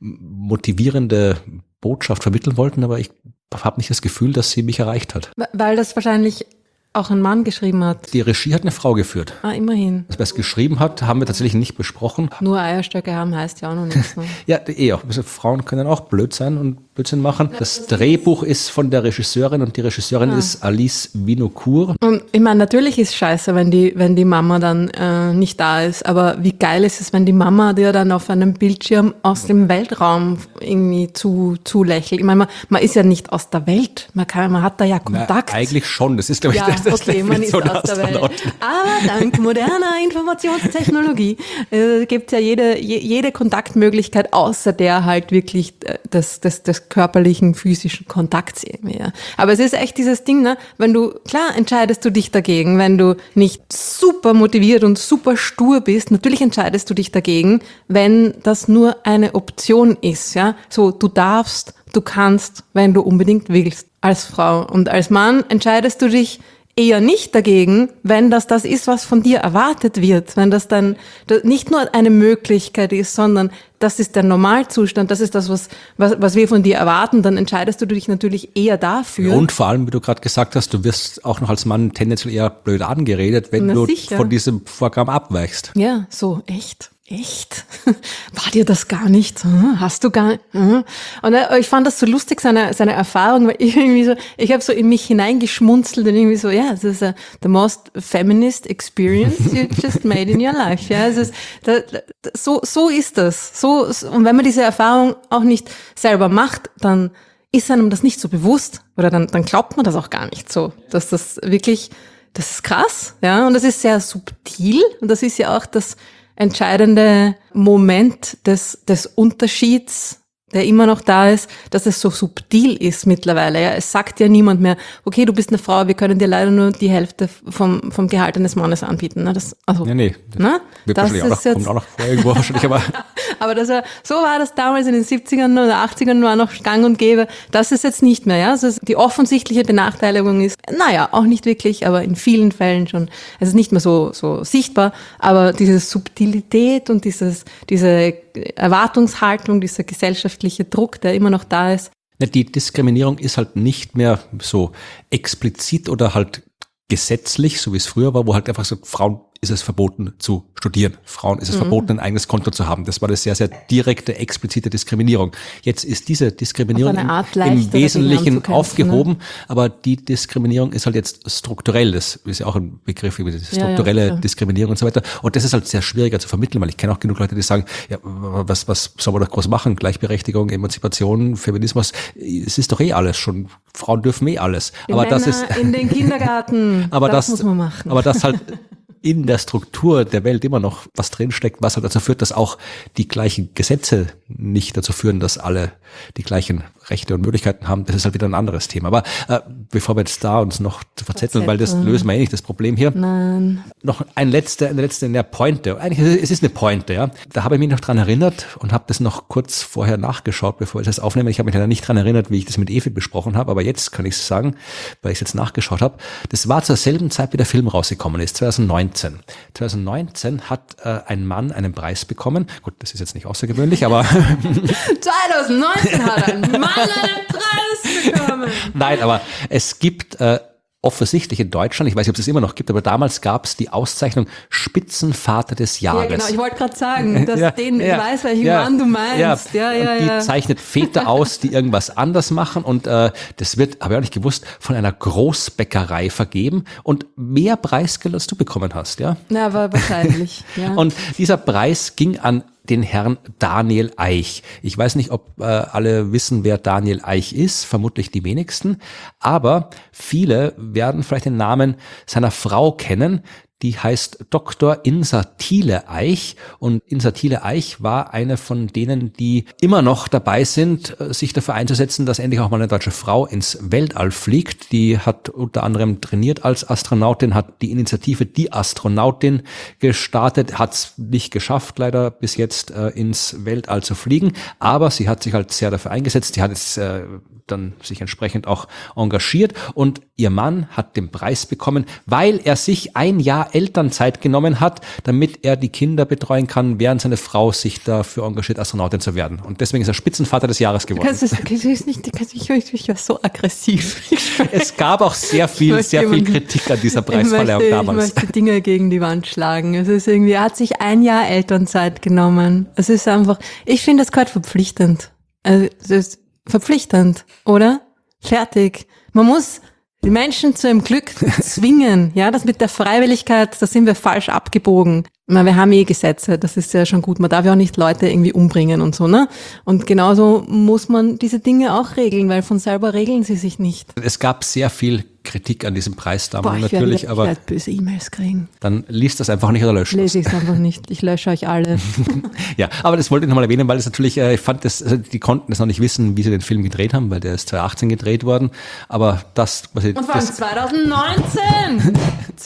motivierende Botschaft vermitteln wollten, aber ich habe nicht das Gefühl, dass sie mich erreicht hat. Weil das wahrscheinlich auch ein Mann geschrieben hat. Die Regie hat eine Frau geführt. Immerhin. Was wer es geschrieben hat, haben wir tatsächlich nicht besprochen. Nur Eierstöcke haben heißt ja auch noch nichts. Ne? Ja, auch. Also Frauen können auch blöd sein und Blödsinn machen. Das Drehbuch ist von der Regisseurin und die Regisseurin ist Alice Winocourt. Und ich meine, natürlich ist scheiße, wenn die Mama dann nicht da ist, aber wie geil ist es, wenn die Mama dir dann auf einem Bildschirm aus dem Weltraum irgendwie zulächelt. Ich meine, man ist ja nicht aus der Welt, man hat da ja Kontakt. Na, eigentlich schon, das ist, glaube ich, das okay, man ist aus der Welt. Aber dank moderner Informationstechnologie gibt es ja jede Kontaktmöglichkeit, außer der halt wirklich des körperlichen, physischen Kontakts irgendwie. Ja. Aber es ist echt dieses Ding, ne? Klar entscheidest du dich dagegen, wenn du nicht super motiviert und super stur bist, natürlich entscheidest du dich dagegen, wenn das nur eine Option ist, ja. So, du darfst, du kannst, wenn du unbedingt willst, als Frau. Und als Mann entscheidest du dich eher nicht dagegen, wenn das ist, was von dir erwartet wird, wenn das dann nicht nur eine Möglichkeit ist, sondern das ist der Normalzustand, das ist das, was wir von dir erwarten, dann entscheidest du dich natürlich eher dafür. Und vor allem, wie du gerade gesagt hast, du wirst auch noch als Mann tendenziell eher blöd angeredet, wenn du von diesem Vorgaben abweichst. Ja, so, echt? War dir das gar nicht? Hast du gar nicht? Und ich fand das so lustig, seine Erfahrung, weil ich habe so in mich hineingeschmunzelt und irgendwie so, ja, das ist the most feminist experience you just made in your life. Ja, es ist, so ist das. Und wenn man diese Erfahrung auch nicht selber macht, dann ist einem das nicht so bewusst oder dann glaubt man das auch gar nicht so, dass das wirklich, das ist krass, ja, und das ist sehr subtil und das ist ja auch das entscheidende Moment des Unterschieds, der immer noch da ist, dass es so subtil ist mittlerweile. Ja, es sagt ja niemand mehr, okay, du bist eine Frau, wir können dir leider nur die Hälfte vom Gehalt eines Mannes anbieten. Ne? Das wird wahrscheinlich kommt auch noch vor irgendwo wahrscheinlich, aber aber so war das damals in den 70ern oder 80ern war noch gang und gäbe. Das ist jetzt nicht mehr, ja. Also die offensichtliche Benachteiligung ist, auch nicht wirklich, aber in vielen Fällen schon. Es ist nicht mehr so sichtbar, aber diese Subtilität und diese Erwartungshaltung, dieser gesellschaftliche Druck, der immer noch da ist. Die Diskriminierung ist halt nicht mehr so explizit oder halt gesetzlich, so wie es früher war, wo halt einfach so Frauen ist es verboten zu studieren. Frauen ist es verboten, ein eigenes Konto zu haben. Das war eine sehr, sehr direkte, explizite Diskriminierung. Jetzt ist diese Diskriminierung im Wesentlichen aufgehoben, aber die Diskriminierung ist halt jetzt strukturell. Das ist ja auch ein Begriff über die strukturelle Diskriminierung und so weiter. Und das ist halt sehr schwieriger zu vermitteln, weil ich kenne auch genug Leute, die sagen, ja, was soll man da groß machen? Gleichberechtigung, Emanzipation, Feminismus, es ist doch alles schon. Frauen dürfen alles. Aber das ist in den Kindergarten. Aber das muss man machen. Aber das halt in der Struktur der Welt immer noch was drinsteckt, was halt dazu führt, dass auch die gleichen Gesetze nicht dazu führen, dass alle die gleichen Rechte und Möglichkeiten haben, das ist halt wieder ein anderes Thema. Aber bevor wir jetzt da uns noch zu verzetteln, weil das lösen wir nicht, das Problem hier. Nein. Noch eine letzte Pointe. Eigentlich, es ist eine Pointe, ja. Da habe ich mich noch dran erinnert und habe das noch kurz vorher nachgeschaut, bevor ich das aufnehme. Ich habe mich leider nicht dran erinnert, wie ich das mit Evi besprochen habe, aber jetzt kann ich es sagen, weil ich es jetzt nachgeschaut habe. Das war zur selben Zeit, wie der Film rausgekommen ist, 2019. 2019 hat ein Mann einen Preis bekommen. Gut, das ist jetzt nicht außergewöhnlich, aber 2019 hat ein Mann einen Preis bekommen. Nein, aber es gibt offensichtlich in Deutschland, ich weiß nicht, ob es immer noch gibt, aber damals gab es die Auszeichnung Spitzenvater des Jahres. Ja, genau, ich wollte gerade sagen, dass ich weiß, welchen Mann du meinst. Die zeichnet Väter aus, die irgendwas anders machen und das wird, habe ich auch nicht gewusst, von einer Großbäckerei vergeben und mehr Preisgeld, als du bekommen hast, ja? Ja, aber wahrscheinlich, ja. Und dieser Preis ging an den Herrn Daniel Eich. Ich weiß nicht, ob alle wissen, wer Daniel Eich ist, vermutlich die wenigsten, aber viele werden vielleicht den Namen seiner Frau kennen. Die heißt Dr. Insa Thiele-Eich und Insa Thiele-Eich war eine von denen, die immer noch dabei sind, sich dafür einzusetzen, dass endlich auch mal eine deutsche Frau ins Weltall fliegt. Die hat unter anderem trainiert als Astronautin, hat die Initiative Die Astronautin gestartet, hat es nicht geschafft, leider bis jetzt ins Weltall zu fliegen, aber sie hat sich halt sehr dafür eingesetzt. Sie hat jetzt dann sich entsprechend auch engagiert und ihr Mann hat den Preis bekommen, weil er sich ein Jahr Elternzeit genommen hat, damit er die Kinder betreuen kann, während seine Frau sich dafür engagiert, Astronautin zu werden. Und deswegen ist er Spitzenvater des Jahres geworden. Ich war so aggressiv. Es gab auch sehr viel Kritik an dieser Preisverleihung damals. Ich möchte Dinge gegen die Wand schlagen. Es ist irgendwie, er hat sich ein Jahr Elternzeit genommen. Es ist einfach, ich finde, das gehört verpflichtend. Also, es ist verpflichtend, oder? Fertig. Man muss die Menschen zu ihrem Glück zwingen. Ja, das mit der Freiwilligkeit, da sind wir falsch abgebogen. Ich meine, wir haben Gesetze, das ist ja schon gut. Man darf ja auch nicht Leute irgendwie umbringen und so, ne? Und genauso muss man diese Dinge auch regeln, weil von selber regeln sie sich nicht. Es gab sehr viel Kritik an diesem Preis damals natürlich, aber ich werde böse E-Mails kriegen. Dann liest das einfach nicht oder löscht Lese ich es einfach nicht. Ich lösche euch alle. Ja, aber das wollte ich nochmal erwähnen, weil es natürlich, ich fand das, also die konnten es noch nicht wissen, wie sie den Film gedreht haben, weil der ist 2018 gedreht worden, aber das, was ich... Und vor allem 2019!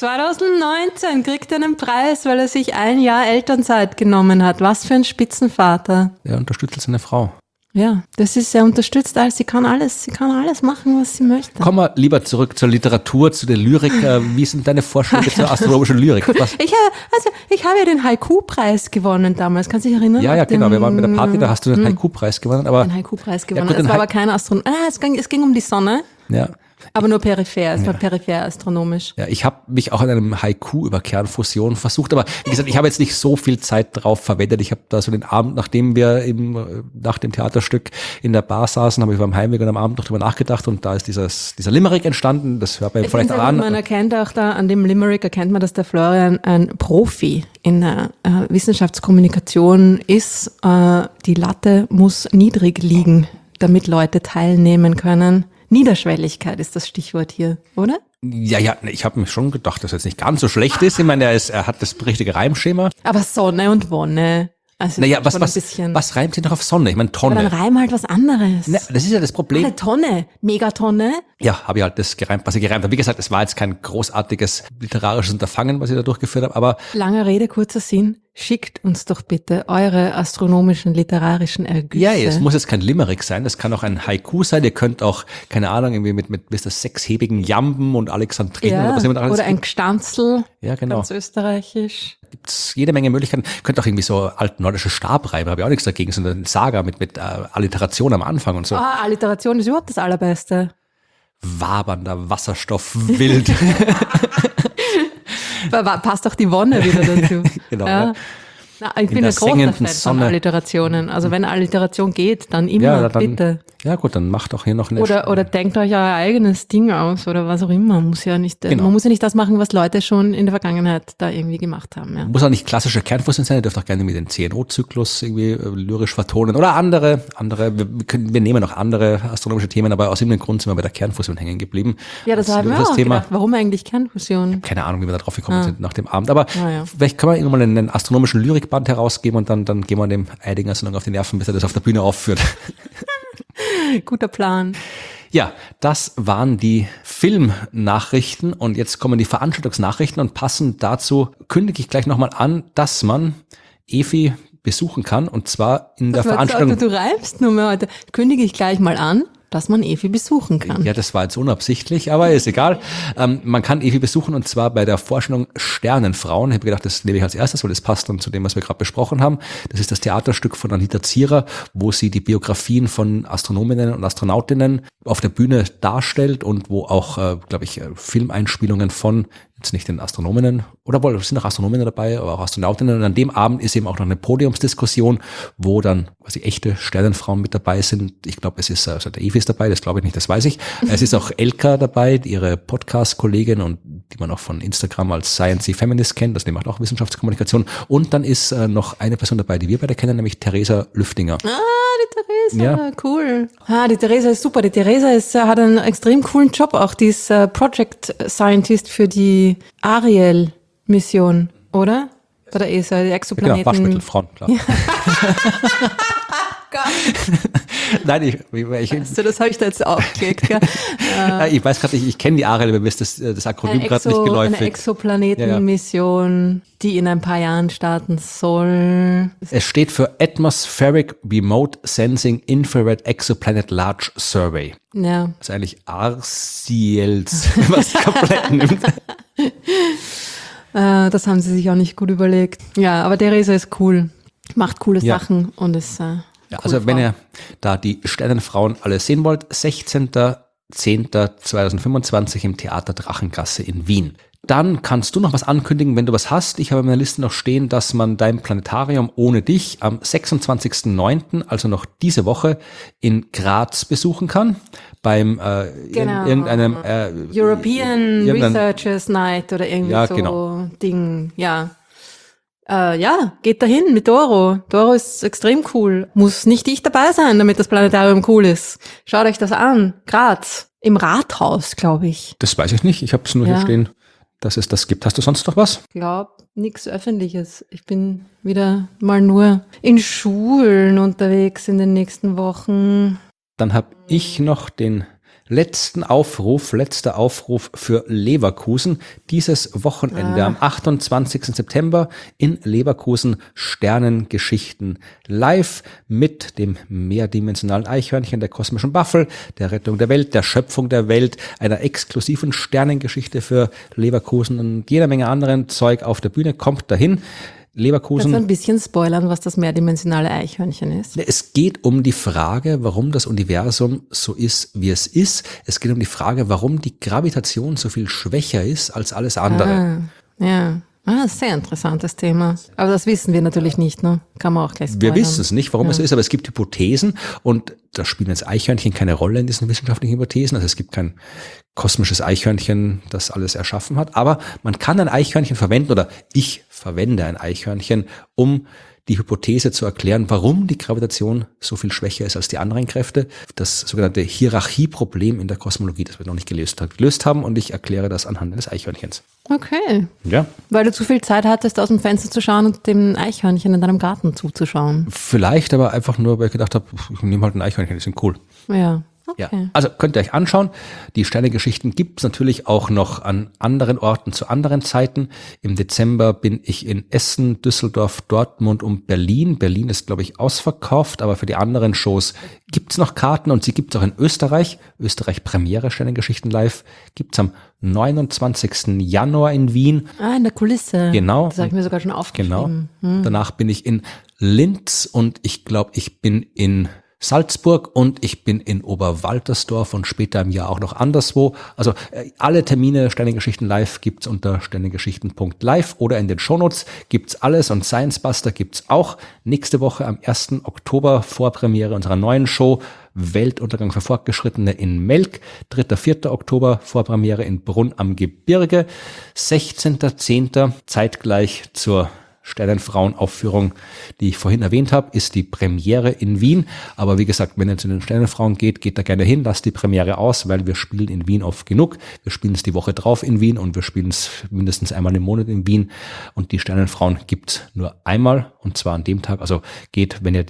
2019 kriegt er einen Preis, weil er sich ein Jahr Elternzeit genommen hat. Was für ein Spitzenvater. Er unterstützt seine Frau. Ja, er unterstützt alles, sie kann alles machen, was sie möchte. Kommen wir lieber zurück zur Literatur, zu der Lyrik. Wie sind deine Vorschläge zur astronomischen Lyrik? Ich habe ja den Haiku-Preis gewonnen damals, kannst du dich erinnern? Ja, genau, wir waren bei der Party, da hast du den Haiku-Preis gewonnen. Den Haiku-Preis gewonnen, es war aber kein es ging um die Sonne. Ja. Aber nur peripher, es war peripher astronomisch. Ja, ich habe mich auch an einem Haiku über Kernfusion versucht, aber wie gesagt, ich habe jetzt nicht so viel Zeit drauf verwendet. Ich habe da so den Abend, nachdem wir nach dem Theaterstück in der Bar saßen, habe ich beim Heimweg und am Abend noch drüber nachgedacht und da ist dieser Limerick entstanden. Das hört man vielleicht auch an. Man erkennt auch da an dem Limerick, erkennt man, dass der Florian ein Profi in der Wissenschaftskommunikation ist. Die Latte muss niedrig liegen, damit Leute teilnehmen können. Niederschwelligkeit ist das Stichwort hier, oder? Ja, ich habe mir schon gedacht, dass es jetzt nicht ganz so schlecht ist. Ich meine, er hat das richtige Reimschema. Aber Sonne und Wonne. Also naja, was reimt sich noch auf Sonne? Ich meine Tonne. Aber dann reim halt was anderes. Na, das ist ja das Problem. Eine Tonne, Megatonne. Ja, habe ich halt das gereimt, was ich gereimt habe. Wie gesagt, es war jetzt kein großartiges literarisches Unterfangen, was ich da durchgeführt habe, aber... Lange Rede, kurzer Sinn. Schickt uns doch bitte eure astronomischen, literarischen Ergüsse. Ja, es muss jetzt kein Limerick sein, es kann auch ein Haiku sein. Ihr könnt auch, keine Ahnung, irgendwie mit das sechshebigen Jamben und Alexandrinen oder was immer alles. Oder ein Gstanzl, ja, genau. ganz österreichisch. Gibt's jede Menge Möglichkeiten. Könnt auch irgendwie so altnordische Stabreime, habe ich auch nichts dagegen, sondern Saga mit Alliteration am Anfang und so. Alliteration ist überhaupt das Allerbeste. Wabernder Wasserstoff wild. Passt auch die Wonne wieder dazu. Genau. Ja. Na, ich bin ein großer Fan von Alliterationen. Also wenn Alliteration geht, dann immer, ja, bitte. Ja gut, dann macht doch hier noch eine... Oder denkt euch euer eigenes Ding aus oder was auch immer. Man muss ja nicht das machen, was Leute schon in der Vergangenheit da irgendwie gemacht haben. Ja. Muss auch nicht klassische Kernfusion sein, ihr dürft auch gerne mit den CNO-Zyklus irgendwie lyrisch vertonen oder andere. Wir nehmen auch andere astronomische Themen, aber aus irgendeinem Grund sind wir bei der Kernfusion hängen geblieben. Ja, das haben wir auch gedacht. Warum eigentlich Kernfusion? Keine Ahnung, wie wir da drauf gekommen sind nach dem Abend. Aber vielleicht können wir irgendwann mal einen astronomischen Lyrikband herausgeben und dann gehen wir dem Eidinger so lange auf die Nerven, bis er das auf der Bühne aufführt. Guter Plan. Ja, das waren die Filmnachrichten und jetzt kommen die Veranstaltungsnachrichten und passend dazu kündige ich gleich nochmal an, dass man Evi besuchen kann und zwar in der Veranstaltung. Du reibst nur mehr heute. Kündige ich gleich mal an, dass man Evi besuchen kann. Ja, das war jetzt unabsichtlich, aber ist egal. Man kann Evi besuchen und zwar bei der Vorstellung Sternenfrauen. Ich habe gedacht, das nehme ich als erstes, weil das passt dann zu dem, was wir gerade besprochen haben. Das ist das Theaterstück von Anita Zierer, wo sie die Biografien von Astronominnen und Astronautinnen auf der Bühne darstellt und wo auch, glaube ich, Filmeinspielungen von jetzt nicht den Astronominnen, oder wohl, es sind auch Astronominnen dabei, aber auch Astronautinnen. Und an dem Abend ist eben auch noch eine Podiumsdiskussion, wo dann quasi echte Sternenfrauen mit dabei sind. Ich glaube, es ist, also der Evi ist dabei, das glaube ich nicht, das weiß ich. Es ist auch Elka dabei, ihre Podcast-Kollegin und die man auch von Instagram als Science Feminist kennt, das macht auch Wissenschaftskommunikation. Und dann ist noch eine Person dabei, die wir beide kennen, nämlich Theresa Lüftinger. Die Theresa, cool. Die Theresa ist super. Die Theresa hat einen extrem coolen Job auch. Die ist Project Scientist für die Ariel-Mission, oder? Bei der ESA, die Exoplaneten. Genau, Waschmittelfrauen, klar. Nein, das habe ich da jetzt aufgelegt. Gell? Ich weiß gerade nicht, ich kenne die Ariel, aber mir ist das Akronym gerade nicht geläufig. Eine Exoplanetenmission, die in ein paar Jahren starten soll. Es steht für Atmospheric Remote Sensing Infrared Exoplanet Large Survey. Ja. Das ist eigentlich ARCIELS, was komplett nimmt. Das haben sie sich auch nicht gut überlegt. Ja, aber Theresa ist cool. Macht coole Sachen und ist ja, also wenn ihr da die Sternenfrauen alle sehen wollt, 16.10.2025 im Theater Drachengasse in Wien. Dann kannst du noch was ankündigen, wenn du was hast. Ich habe in meiner Liste noch stehen, dass man dein Planetarium ohne dich am 26.09., also noch diese Woche, in Graz besuchen kann. Beim irgendeinem European Researchers Night oder irgendwie so Ding, ja. Geht dahin mit Doro. Doro ist extrem cool. Muss nicht ich dabei sein, damit das Planetarium cool ist. Schaut euch das an. Graz. Im Rathaus, glaube ich. Das weiß ich nicht. Ich habe es nur hier stehen, dass es das gibt. Hast du sonst noch was? Ich glaube, nichts Öffentliches. Ich bin wieder mal nur in Schulen unterwegs in den nächsten Wochen. Dann habe ich noch den letzter Aufruf für Leverkusen. Dieses Wochenende am 28. September in Leverkusen Sternengeschichten live mit dem mehrdimensionalen Eichhörnchen, der kosmischen Waffel, der Rettung der Welt, der Schöpfung der Welt, einer exklusiven Sternengeschichte für Leverkusen und jeder Menge anderen Zeug auf der Bühne. Kommt dahin. Leverkusen. Kannst du ein bisschen spoilern, was das mehrdimensionale Eichhörnchen ist? Es geht um die Frage, warum das Universum so ist, wie es ist. Es geht um die Frage, warum die Gravitation so viel schwächer ist als alles andere. Sehr interessantes Thema. Aber das wissen wir natürlich nicht, ne? Kann man auch gleich spoilern. Wir wissen es nicht, warum es ist, aber es gibt Hypothesen und da spielen jetzt Eichhörnchen keine Rolle in diesen wissenschaftlichen Hypothesen. Also es gibt kein kosmisches Eichhörnchen, das alles erschaffen hat, aber man kann ein Eichhörnchen verwenden oder ich verwende ein Eichhörnchen, um die Hypothese zu erklären, warum die Gravitation so viel schwächer ist als die anderen Kräfte. Das sogenannte Hierarchieproblem in der Kosmologie, das wir noch nicht gelöst haben und ich erkläre das anhand eines Eichhörnchens. Okay. Ja. Weil du zu viel Zeit hattest, aus dem Fenster zu schauen und dem Eichhörnchen in deinem Garten zuzuschauen. Vielleicht, aber einfach nur, weil ich gedacht habe, ich nehme halt ein Eichhörnchen, die sind cool. Ja. Okay. Ja, also könnt ihr euch anschauen. Die Sternegeschichten gibt es natürlich auch noch an anderen Orten zu anderen Zeiten. Im Dezember bin ich in Essen, Düsseldorf, Dortmund und Berlin. Berlin ist, glaube ich, ausverkauft, aber für die anderen Shows gibt es noch Karten und sie gibt es auch in Österreich. Österreich Premiere Sternengeschichten live gibt es am 29. Januar in Wien. In der Kulisse. Genau. Das habe ich mir sogar schon aufgeschrieben. Genau. Danach bin ich in Linz und ich glaube, ich bin in Salzburg und ich bin in Oberwaltersdorf und später im Jahr auch noch anderswo. Also alle Termine Sternengeschichten live gibt's unter sternengeschichten.live oder in den Shownotes gibt's alles und Science Buster gibt's auch. Nächste Woche am 1. Oktober Vorpremiere unserer neuen Show Weltuntergang für Fortgeschrittene in Melk. 3. 4. Oktober Vorpremiere in Brunn am Gebirge. 16.10. zeitgleich zur Sternenfrauen-Aufführung, die ich vorhin erwähnt habe, ist die Premiere in Wien. Aber wie gesagt, wenn ihr zu den Sternenfrauen geht da gerne hin, lasst die Premiere aus, weil wir spielen in Wien oft genug. Wir spielen es die Woche drauf in Wien und wir spielen es mindestens einmal im Monat in Wien. Und die Sternenfrauen gibt's nur einmal und zwar an dem Tag. Also geht, wenn ihr die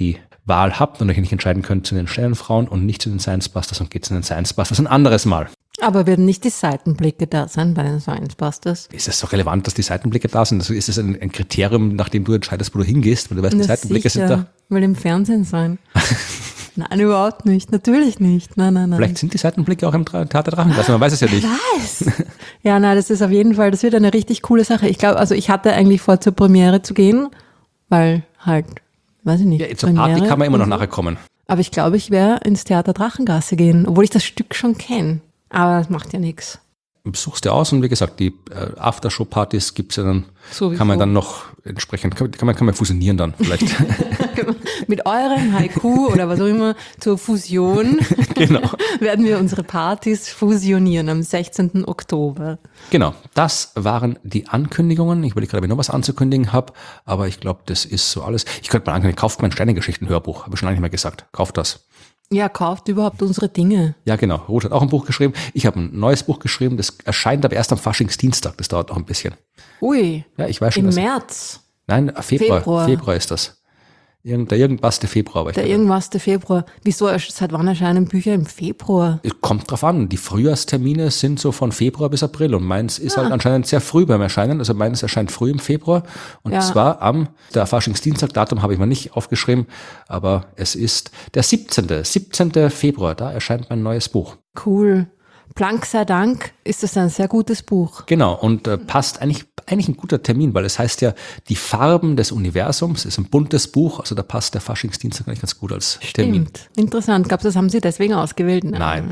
Wahl habt und euch nicht entscheiden könnt zu den Sternenfrauen und nicht zu den Science Busters und geht zu den Science Busters ein anderes Mal. Aber werden nicht die Seitenblicke da sein bei den Science Busters? Ist es so relevant, dass die Seitenblicke da sind? Also ist es ein Kriterium, nachdem du entscheidest, wo du hingehst, weil du weißt, die Seitenblicke sind da? Will im Fernsehen sein. Nein, überhaupt nicht. Natürlich nicht. Nein. Vielleicht sind die Seitenblicke auch im Theater Drachenglas, man weiß es ja nicht. Was? Ja, nein, das ist auf jeden Fall, das wird eine richtig coole Sache. Ich glaube, also ich hatte eigentlich vor, zur Premiere zu gehen, weil halt, weiß ich nicht. Ja, zur Party kann man immer noch nachher kommen. Aber ich glaube, ich werde ins Theater Drachengasse gehen, obwohl ich das Stück schon kenne. Aber das macht ja nichts. Suchst dir aus und wie gesagt, die Aftershow-Partys gibt's ja dann, Sowieso. kann man dann noch entsprechend, kann man fusionieren dann vielleicht. Mit eurem Haiku oder was auch immer zur Fusion Genau. werden wir unsere Partys fusionieren am 16. Oktober. Genau, das waren die Ankündigungen. Ich überlege gerade, ob ich noch was anzukündigen habe, aber ich glaube, das ist so alles. Ich könnte mal ankündigen, kauft mein Sternengeschichten-Hörbuch, habe ich schon lange nicht mehr gesagt. Kauft das. Ja, kauft überhaupt unsere Dinge. Ja, genau. Ruth hat auch ein Buch geschrieben. Ich habe ein neues Buch geschrieben. Das erscheint aber erst am Faschingsdienstag. Das dauert noch ein bisschen. Ui, Ja, ich weiß schon. im März. Nein, Februar. Februar ist das. Der irgendwas der Februar. Aber Der Februar. Wieso, seit wann erscheinen Bücher im Februar? Es kommt drauf an. Die Frühjahrstermine sind so von Februar bis April und meins ist halt anscheinend sehr früh beim Erscheinen. Also meins erscheint früh im Februar und zwar der Faschingsdienstag, Datum habe ich mal nicht aufgeschrieben, aber es ist der 17. Februar, da erscheint mein neues Buch. Cool. Planck sei Dank ist das ein sehr gutes Buch. Genau, und passt eigentlich ein guter Termin, weil es heißt ja, die Farben des Universums, ist ein buntes Buch, also da passt der Faschingsdienstag eigentlich ganz gut als Termin. Stimmt. Interessant. Glaubst du, das haben Sie deswegen ausgewählt? Nein.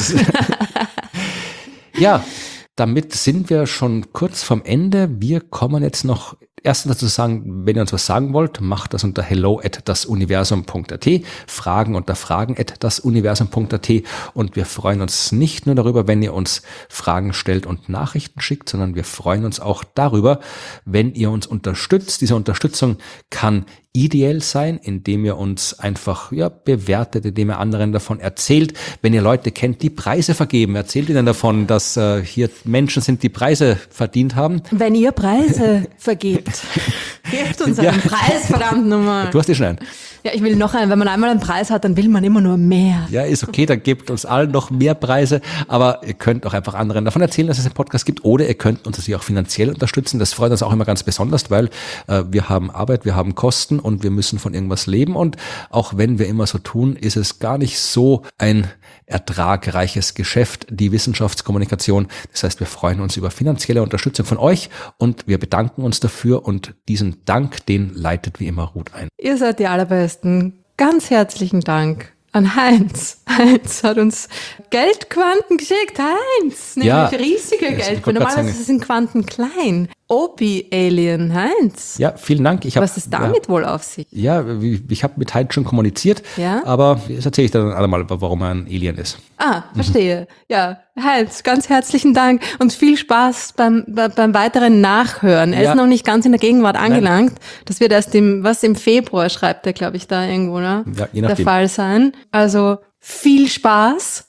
Ja, damit sind wir schon kurz vom Ende. Wir kommen jetzt noch erstens dazu sagen, wenn ihr uns was sagen wollt, macht das unter hello@dasuniversum.at, Fragen unter fragen@dasuniversum.at und wir freuen uns nicht nur darüber, wenn ihr uns Fragen stellt und Nachrichten schickt, sondern wir freuen uns auch darüber, wenn ihr uns unterstützt. Diese Unterstützung kann ideell sein, indem ihr uns einfach bewertet, indem ihr anderen davon erzählt. Wenn ihr Leute kennt, die Preise vergeben, erzählt ihnen davon, dass hier Menschen sind, die Preise verdient haben. Wenn ihr Preise vergebt, gebt uns einen Preis, verdammt nochmal. Du hast ja schon einen. Ja, ich will noch einen. Wenn man einmal einen Preis hat, dann will man immer nur mehr. Ja, ist okay, dann gebt uns allen noch mehr Preise, aber ihr könnt auch einfach anderen davon erzählen, dass es einen Podcast gibt, oder ihr könnt uns natürlich auch finanziell unterstützen. Das freut uns auch immer ganz besonders, weil wir haben Arbeit, wir haben Kosten und wir müssen von irgendwas leben, und auch wenn wir immer so tun, ist es gar nicht so ein ertragreiches Geschäft, die Wissenschaftskommunikation. Das heißt, wir freuen uns über finanzielle Unterstützung von euch und wir bedanken uns dafür, und diesen Dank, den leitet wie immer Ruth ein. Ihr seid die Allerbesten. Ganz herzlichen Dank an Heinz. Heinz hat uns Geldquanten geschickt. Heinz, nämlich riesige Geldquanten. Normalerweise sind Quanten klein. Obi-Alien, Heinz. Ja, vielen Dank. Was ist damit wohl auf sich? Ja, ich habe mit Heinz schon kommuniziert, aber das erzähle ich dann einmal, warum er ein Alien ist. Ah, verstehe. Ja, Heinz, ganz herzlichen Dank und viel Spaß beim weiteren Nachhören. Er ist noch nicht ganz in der Gegenwart angelangt. Das wird erst im Februar, schreibt er, glaube ich, da irgendwo, ne? Ja, je nachdem. Der Fall sein. Also viel Spaß.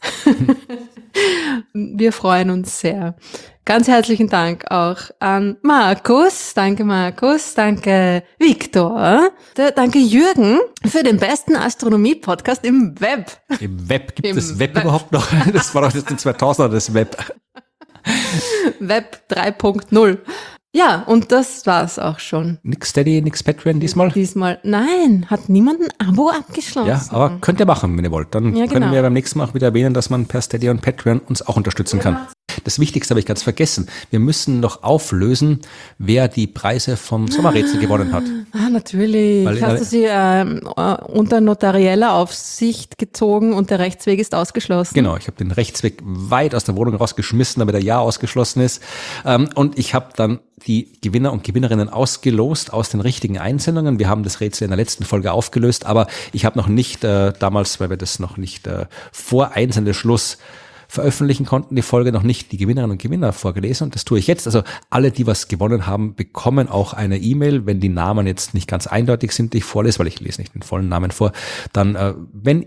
Wir freuen uns sehr. Ganz herzlichen Dank auch an Markus. Danke Markus. Danke Viktor. Danke Jürgen für den besten Astronomie-Podcast im Web. Im Web? Gibt es Web überhaupt noch? Das war doch jetzt in 2000er das Web. Web 3.0. Ja, und das war's auch schon. Nix Steady, nix Patreon diesmal? Diesmal, nein, hat niemand ein Abo abgeschlossen. Ja, aber könnt ihr machen, wenn ihr wollt. Dann können wir beim nächsten Mal auch wieder erwähnen, dass man per Steady und Patreon uns auch unterstützen kann. Das Wichtigste habe ich ganz vergessen. Wir müssen noch auflösen, wer die Preise vom Sommerrätsel gewonnen hat. Ah, natürlich. Hast du sie unter notarieller Aufsicht gezogen und der Rechtsweg ist ausgeschlossen? Genau, ich habe den Rechtsweg weit aus der Wohnung rausgeschmissen, damit er ausgeschlossen ist. Und ich habe dann die Gewinner und Gewinnerinnen ausgelost aus den richtigen Einsendungen. Wir haben das Rätsel in der letzten Folge aufgelöst, aber ich habe noch nicht damals, weil wir das noch nicht vor Einsendeschluss veröffentlichen konnten, die Folge noch nicht die Gewinnerinnen und Gewinner vorgelesen, und das tue ich jetzt. Also alle, die was gewonnen haben, bekommen auch eine E-Mail, wenn die Namen jetzt nicht ganz eindeutig sind, die ich vorlese, weil ich lese nicht den vollen Namen vor. Dann, wenn ihr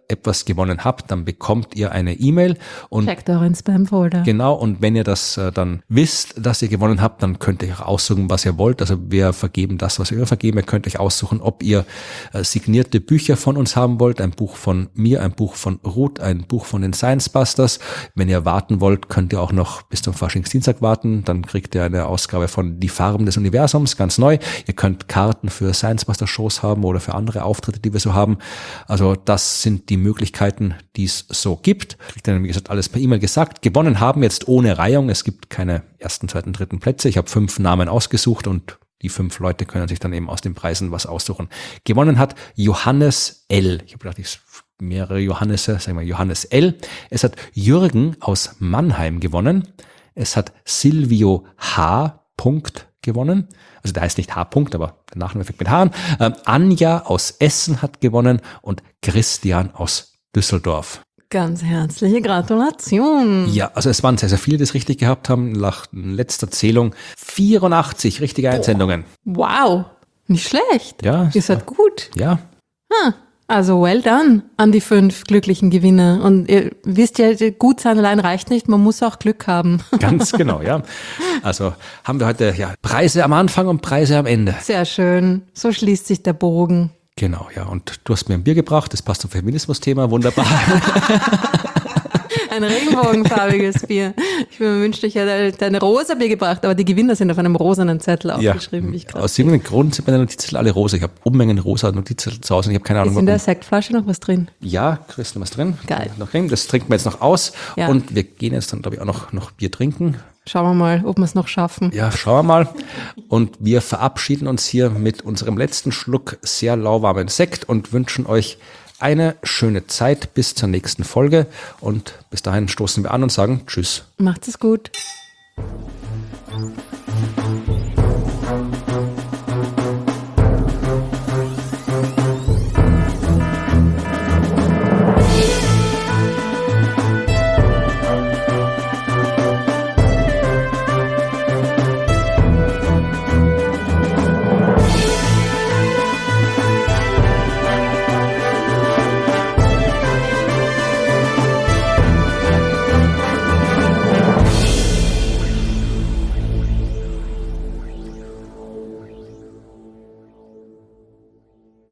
etwas gewonnen habt, dann bekommt ihr eine E-Mail und Checkt euren Spam-Folder. genau, und wenn ihr das dann wisst, dass ihr gewonnen habt, dann könnt ihr auch aussuchen, was ihr wollt. Also wir vergeben das, was wir vergeben. Ihr könnt euch aussuchen, ob ihr signierte Bücher von uns haben wollt. Ein Buch von mir, ein Buch von Ruth, ein Buch von den Science Busters. Wenn ihr warten wollt, könnt ihr auch noch bis zum Faschingsdienstag warten. Dann kriegt ihr eine Ausgabe von Die Farben des Universums, ganz neu. Ihr könnt Karten für Science Buster Shows haben oder für andere Auftritte, die wir so haben. Also das sind die Möglichkeiten, die es so gibt. Kriegt dann, wie gesagt, alles per E-Mail gesagt. Gewonnen haben jetzt ohne Reihung. Es gibt keine ersten, zweiten, dritten Plätze. Ich habe 5 Namen ausgesucht und die 5 Leute können sich dann eben aus den Preisen was aussuchen. Gewonnen hat Johannes L. Ich habe gedacht, mehrere Johannese, sagen wir Johannes L. Es hat Jürgen aus Mannheim gewonnen. Es hat Silvio H. gewonnen. Also der heißt nicht H. aber der Nachname fängt mit H an. Anja aus Essen hat gewonnen und Christian aus Düsseldorf. Ganz herzliche Gratulation. Ja, also es waren sehr, sehr viele, die es richtig gehabt haben. Nach letzter Zählung 84 richtige Einsendungen. Wow, nicht schlecht. Ja. Ihr seid gut. Ja. Also well done an die 5 glücklichen Gewinner. Und ihr wisst ja, gut sein allein reicht nicht, man muss auch Glück haben. Ganz genau, ja. Also haben wir heute Preise am Anfang und Preise am Ende. Sehr schön, so schließt sich der Bogen. Genau, ja. Und du hast mir ein Bier gebracht, das passt zum Feminismus-Thema, wunderbar. Ein regenbogenfarbiges Bier. Ich mir wünschte, ich hätte deine rosa Bier gebracht, aber die Gewinner sind auf einem rosanen Zettel aufgeschrieben. Wie ich aus irgendeinem Grund sind meine Notizzettel alle rosa. Ich habe Unmengen rosa Notizzettel zu Hause und ich habe keine Ahnung, Ist in der Sektflasche noch was drin? Ja, Chris, noch was drin. Geil. Noch drin. Das trinken wir jetzt noch aus. Ja. Und wir gehen jetzt dann, glaube ich, auch noch Bier trinken. Schauen wir mal, ob wir es noch schaffen. Ja, schauen wir mal. Und wir verabschieden uns hier mit unserem letzten Schluck sehr lauwarmen Sekt und wünschen euch eine schöne Zeit bis zur nächsten Folge. Und bis dahin stoßen wir an und sagen Tschüss. Macht es gut.